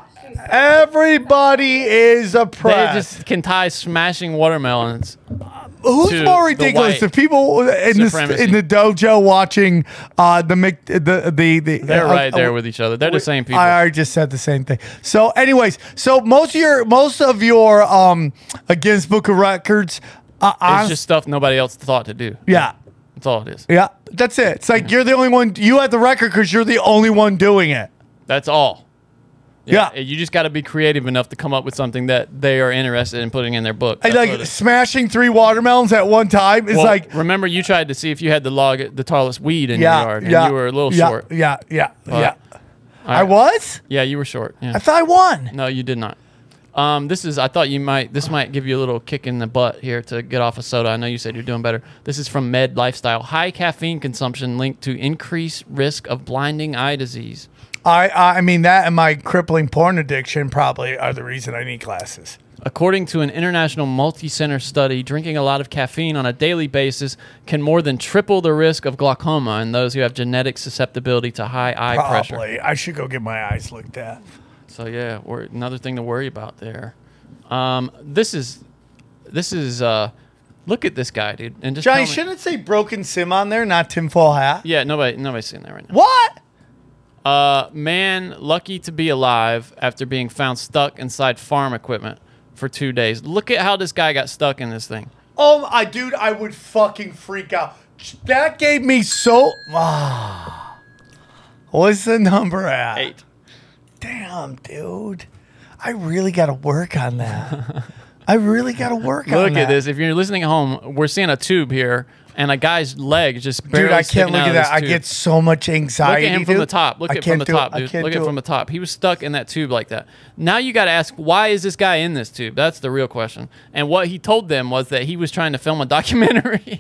B: Everybody is
F: They
B: oppressed.
F: just can tie smashing watermelons.
B: Who's
F: to
B: more
F: the
B: ridiculous? The,
F: white
B: people in the
F: supremacy.
B: in the dojo watching uh, the Mc- the the the.
F: They're
B: uh,
F: right there
B: uh,
F: with each other. They're the same people.
B: I already just said the same thing. So, anyways, so most of your most of your um against Book of Records, uh,
F: it's
B: honest-
F: just stuff nobody else thought to do.
B: yeah.
F: That's all it is.
B: Yeah, that's it. It's like you're the only one. You had the record because you're the only one doing it.
F: That's all.
B: Yeah.
F: You just got to be creative enough to come up with something that they are interested in putting in their book.
B: And
F: That's what
B: like
F: it is.
B: smashing three watermelons at one time is
F: Well,
B: like
F: remember you tried to see if you had the log, the tallest weed in
B: yeah,
F: your yard, and
B: yeah,
F: you were a little
B: yeah,
F: short.
B: Yeah, yeah,
F: But-
B: yeah.
F: All
B: I
F: right.
B: was.
F: Yeah, you were short. Yeah.
B: I thought I won.
F: No, you did not. Um, this is. I thought you might. This might give you a little kick in the butt here to get off of soda. I know you said you're doing better. This is from Med Lifestyle. High caffeine consumption linked to increased risk of blinding eye disease.
B: I I mean that and my crippling porn addiction probably are the reason I need glasses.
F: According to an international multi-center study, drinking a lot of caffeine on a daily basis can more than triple the risk of glaucoma in those who have genetic susceptibility to high eye pressure.
B: Probably. I should go get my eyes looked at.
F: So yeah, we're, another thing to worry about there. Um, this is, this is. Uh, look at this guy, dude. And just
B: Johnny,
F: tell me-
B: shouldn't it say broken sim on there, not tinfoil hat?
F: Yeah, nobody, nobody's seeing that right now.
B: What?
F: Uh, man, lucky to be alive after being found stuck inside farm equipment for two days. Look at how this guy got stuck in this thing.
B: Oh, I dude, I would fucking freak out. That gave me so. Ah. What's the number at?
F: Eight.
B: damn, dude. I really got to work on that. I really got to work on
C: Look
B: that.
C: at this. If you're listening at home, we're seeing a tube here, and a guy's leg just barely
B: Dude, I can't
C: sticking
B: look
C: out
B: at
C: of
B: that. I
C: this
B: get
C: tube.
B: so much anxiety.
C: Look at him from
B: dude.
C: the top. Look
B: I
C: at it from
B: can't
C: the
B: do
C: top,
B: I
C: dude.
B: can't
C: Look at
B: do
C: it from the top. He was stuck in that tube like that. Now you got to ask, why is this guy in this tube? That's the real question. And what he told them was that he was trying to film a documentary.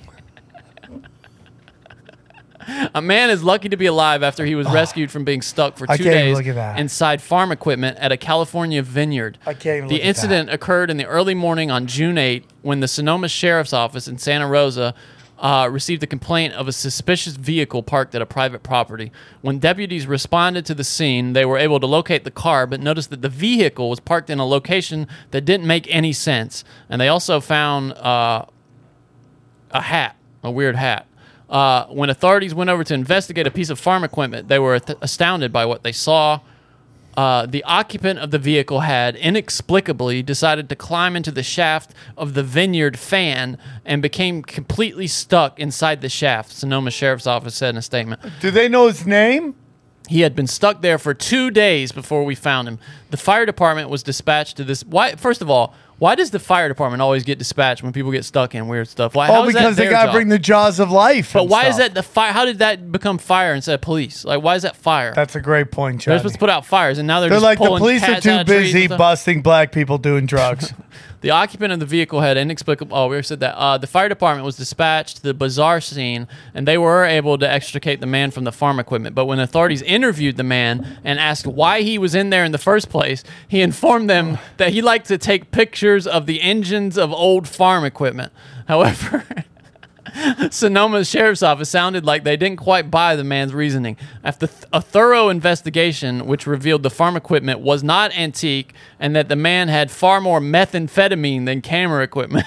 C: A man is lucky to be alive after he was rescued from being stuck for
B: I
C: two
B: can't even
C: days
B: look at that.
C: inside farm equipment at a California vineyard.
B: I can't even
C: The
B: look at
C: incident occurred in the early morning on June eighth when the Sonoma Sheriff's Office in Santa Rosa uh, received a complaint of a suspicious vehicle parked at a private property. When deputies responded to the scene, they were able to locate the car, but noticed that the vehicle was parked in a location that didn't make any sense. And they also found uh, a hat, a weird hat. Uh, when authorities went over to investigate a piece of farm equipment, they were th- astounded by what they saw. Uh, the occupant of the vehicle had inexplicably decided to climb into the shaft of the vineyard fan and became completely stuck inside the shaft, Sonoma Sheriff's Office said in a statement.
B: Do they know his name?
C: He had been stuck there for two days before we found him. The fire department was dispatched to this. Why? First of all, why does the fire department always get dispatched when people get stuck in weird stuff? Why?
B: Oh,
C: how is that
B: because they
C: their
B: got to
C: job?
B: bring the jaws of life.
C: But
B: and
C: why is
B: stuff.
C: that the fire? How did that become fire instead of police? Like, why is that fire?
B: That's a great point,
C: They're
B: Johnny.
C: supposed to put out fires, and now they're,
B: They're
C: just
B: like, the
C: pulling
B: police are
C: cats
B: too
C: out of trees
B: busy
C: and stuff.
B: busting black people doing drugs.
C: The occupant of the vehicle had inexplicable. Oh, we already said that. Uh, the fire department was dispatched to the bizarre scene, and they were able to extricate the man from the farm equipment. But when authorities interviewed the man and asked why he was in there in the first place, he informed them that he liked to take pictures of the engines of old farm equipment. However, Sonoma Sheriff's Office sounded like they didn't quite buy the man's reasoning. After th- a thorough investigation, which revealed the farm equipment was not antique and that the man had far more methamphetamine than camera equipment.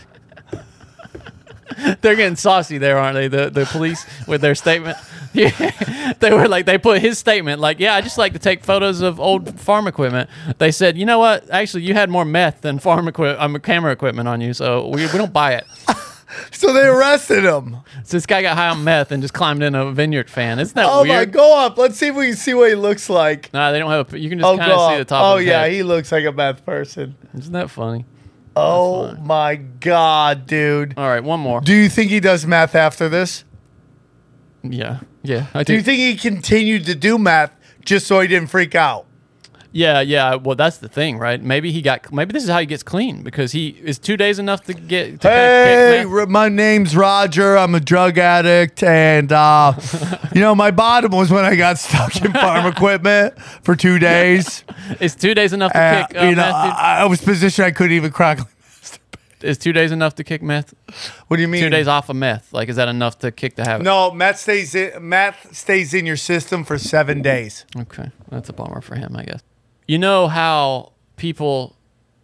C: They're getting saucy there, aren't they? The the police with their statement. Yeah. They were like, they put his statement like, yeah, I just like to take photos of old farm equipment. They said, you know what? Actually, you had more meth than farm equipment, um, camera equipment on you, so we, we don't buy it.
B: So they arrested him.
C: So this guy got high on meth and just climbed in a vineyard fan. Isn't that
B: Oh
C: weird?
B: my, go up. Let's see if we can see what he looks like.
C: Nah, they don't have a. You can just
B: Oh,
C: kind
B: go
C: of see
B: up.
C: the top.
B: Oh
C: of his
B: yeah,
C: head.
B: he looks like a meth person.
C: Isn't that funny?
B: Oh my god, dude.
C: All right, one more.
B: Do you think he does meth after this?
C: Yeah, yeah. I
B: Do you think he continued to do meth just so he didn't freak out?
C: Yeah, yeah. Well, that's the thing, right? Maybe he got. Maybe this is how he gets clean because he is two days enough to get. To
B: Hey,
C: kick meth?
B: r- my name's Roger. I'm a drug addict, and uh, you know my bottom was when I got stuck in farm equipment for two days.
C: Is two days enough to
B: Uh,
C: kick uh,
B: you know,
C: meth? dude?
B: I, I was positioned I couldn't even crack.
C: Is two days enough to kick meth?
B: What do you mean?
C: Two days off of meth. Like, is that enough to kick the habit?
B: No, meth stays in, meth stays in your system for seven days.
C: Okay, that's a bummer for him, I guess. You know how people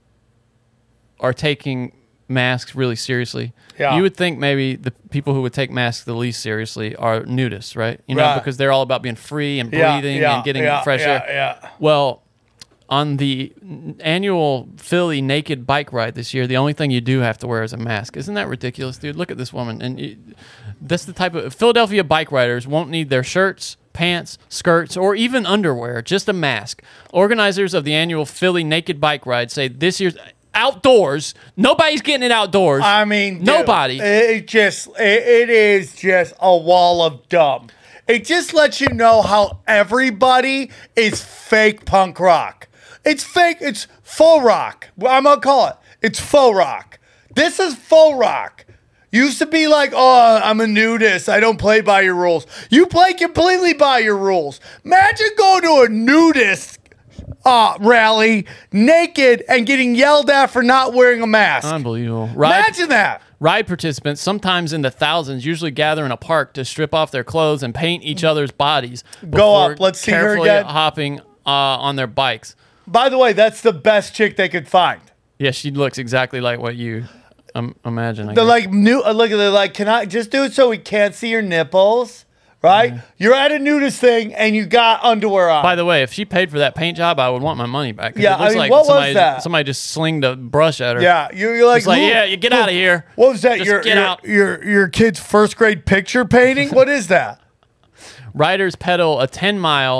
C: are taking masks really seriously?
B: Yeah.
C: You would think maybe the people who would take masks the least seriously are nudists, right? You know,
B: Right.
C: because they're all about being free and
B: Yeah,
C: breathing
B: yeah,
C: and getting
B: yeah,
C: fresh
B: yeah,
C: air.
B: yeah.
C: Well, on the annual Philly naked bike ride this year, the only thing you do have to wear is a mask. Isn't that ridiculous, dude? Look at this woman. And you, that's the type of Philadelphia bike riders won't need their shirts, pants, skirts, or even underwear, just a mask. Organizers of the annual Philly naked bike ride say this year's outdoors, nobody's getting it outdoors.
B: I mean, dude,
C: nobody.
B: It just it, it is just a wall of dumb. It just lets you know how everybody is fake punk rock. It's fake. It's faux rock. Well, I'm gonna call it. It's faux rock. This is faux rock. Used to be like, oh, I'm a nudist. I don't play by your rules. You play completely by your rules. Imagine going to a nudist uh, rally naked and getting yelled at for not wearing a mask.
C: Unbelievable. Ride,
B: Imagine that.
C: Ride participants, sometimes in the thousands, usually gather in a park to strip off their clothes and paint each other's bodies.
B: Go up.
C: before
B: Let's see her
C: carefully
B: again.
C: hopping uh, on their bikes.
B: By the way, that's the best chick they could find.
C: Yeah, she looks exactly like what you um, imagine. I
B: They're
C: guess.
B: like new. Uh, look at they're like, can I just do it so we can't see your nipples? Right? You're at a nudist thing and you got underwear on.
C: By the way, if she paid for that paint job, I would want my money back. 'cause
B: Yeah,
C: it looks
B: I mean,
C: like
B: what was
C: somebody,
B: that?
C: Somebody just slinged a brush at her.
B: Yeah, you're, you're like,
C: It's like,
B: who-
C: yeah, you get
B: who-
C: out of here.
B: What was that?
C: Just
B: your,
C: get
B: your,
C: out.
B: Your your kid's first grade picture painting? What is that?
C: Riders pedal a ten mile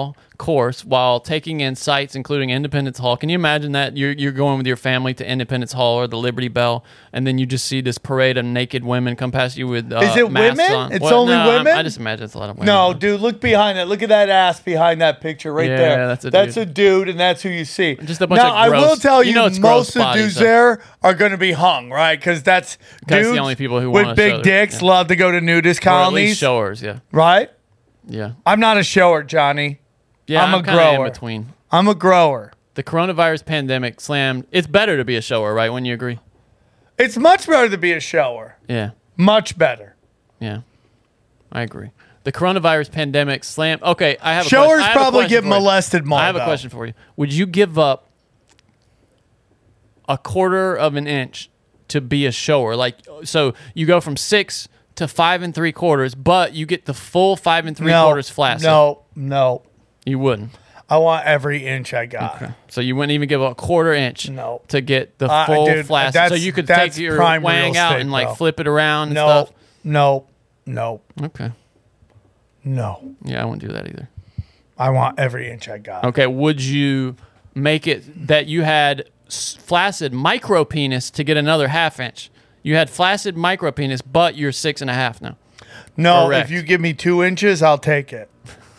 C: course while taking in sights, including Independence Hall. Can you imagine that you're you're going with your family to Independence Hall or the Liberty Bell, and then you just see this parade of naked women come past you with uh,
B: Is it
C: masks
B: women?
C: on?
B: It's
C: Well,
B: only
C: no, I'm-
B: women?
C: I just imagine it's a lot of women.
B: No, dude, look behind it. Look at that ass behind that picture right
C: Yeah,
B: there.
C: that's a
B: that's
C: dude.
B: a dude, and that's who you see.
C: Just a bunch
B: now,
C: of
B: I will
C: gross-
B: tell you,
C: you know it's
B: most
C: gross
B: of the
C: bodies,
B: dudes
C: though.
B: there are going to be hung, right? Because that's
C: That's the
B: dudes
C: only people who
B: with
C: wanna
B: big
C: show-
B: dicks
C: yeah.
B: love to go to nudist
C: Or at
B: colonies,
C: least showers, yeah.
B: right?
C: Yeah.
B: I'm not a shower, Johnny.
C: Yeah,
B: I'm,
C: I'm
B: a
C: kinda
B: grower.
C: in between.
B: I'm a grower.
C: The coronavirus pandemic slammed. It's better to be a shower, right? Wouldn't you agree?
B: It's much better to be a shower.
C: Yeah.
B: Much better.
C: Yeah. I agree. The coronavirus pandemic slammed. Okay, I have a
B: Showers
C: question. I have a
B: probably
C: question
B: get
C: for you.
B: molested more,
C: I have a
B: though.
C: question for you. Would you give up a quarter of an inch to be a shower? Like, so you go from six to five and three quarters, but you get the full five and three
B: no,
C: quarters flaccid.
B: No, no.
C: You wouldn't.
B: I want every inch I got.
C: Okay. So you wouldn't even give a quarter inch
B: No.
C: to get the
B: Uh,
C: full
B: dude,
C: flaccid. So
B: that's-
C: you could
B: that's
C: take your
B: prime
C: wang
B: real
C: out
B: estate,
C: and like
B: bro.
C: flip it around and
B: No,
C: stuff.
B: no, no,
C: Okay.
B: no.
C: Yeah, I wouldn't do that either.
B: I want every inch I got.
C: Okay, would you make it that you had s- flaccid micro penis to get another half inch? You had flaccid micro penis, but you're six and a half now.
B: No,
C: Correct.
B: if you give me two inches, I'll take it.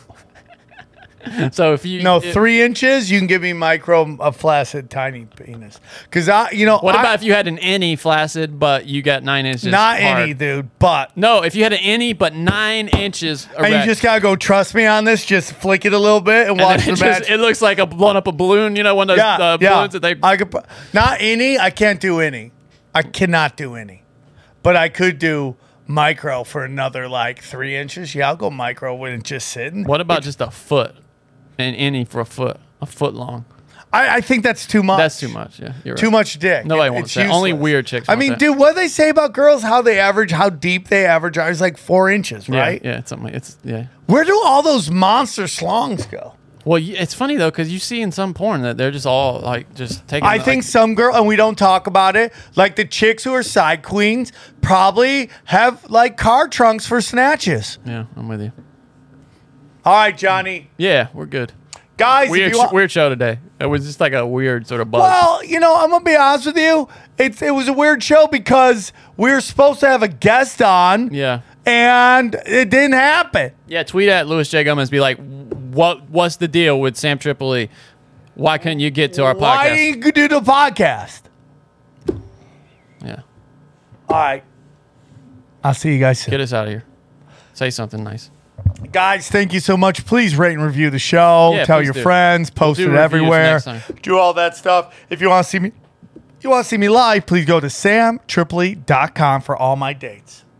C: So if you
B: No,
C: if-
B: three inches, you can give me micro, a flaccid, tiny penis. Because I, you know,
C: What
B: I-
C: about if you had an any flaccid, but you got nine inches?
B: not
C: hard?
B: any, dude, but
C: No, if you had an any, but nine inches erect.
B: and you just gotta go trust me on this. Just flick it a little bit and
C: And
B: watch
C: then
B: the
C: it, just,
B: match.
C: it looks like a blown up a balloon. You know, one of those
B: yeah,
C: uh,
B: yeah.
C: balloons that they.
B: I could, pu- not any. I can't do any. I cannot do any, but I could do micro for another like three inches. Yeah, I'll go micro when it's just sitting.
C: What about just a foot? An any for a foot, a foot long.
B: I, I think that's too much.
C: That's too much. Yeah, you're
B: Too
C: right.
B: much dick.
C: Nobody
B: It-
C: wants
B: it's
C: that. Only
B: useless.
C: weird chicks.
B: I
C: want
B: mean,
C: that.
B: dude, what do they say about girls? How they average, how deep they average? It's like four inches,
C: Yeah,
B: right?
C: Yeah, it's something. like- It's yeah.
B: Where do all those monster slongs go?
C: Well, y- it's funny though because you see in some porn that they're just all like just taking.
B: I
C: like-
B: think some girl, and we don't talk about it, like the chicks who are side queens probably have like car trunks for snatches.
C: Yeah, I'm with you.
B: All right, Johnny.
C: Yeah, we're good.
B: Guys, if
C: Weird,
B: you want-
C: weird show today. It was just like a weird sort of buzz.
B: Well, you know, I'm gonna be honest with you. It's it was a weird show because we were supposed to have a guest on,
C: yeah.
B: and it didn't happen.
C: Yeah, tweet at Louis J. Gomez. Be like, what? What's the deal with Sam Tripoli? Why couldn't you get to our
B: Why
C: podcast?
B: didn't you do the podcast?
C: Yeah,
B: All right. I'll see you guys soon.
C: get us out of here. Say something nice.
B: Guys, thank you so much. Please rate and review the show.
C: Yeah,
B: Tell
C: please
B: your
C: do.
B: friends. Post
C: We'll do
B: it
C: reviews
B: everywhere.
C: next time.
B: Do all that stuff. If you want to see me, you want to see me live, please go to sam tripoli dot com for all my dates.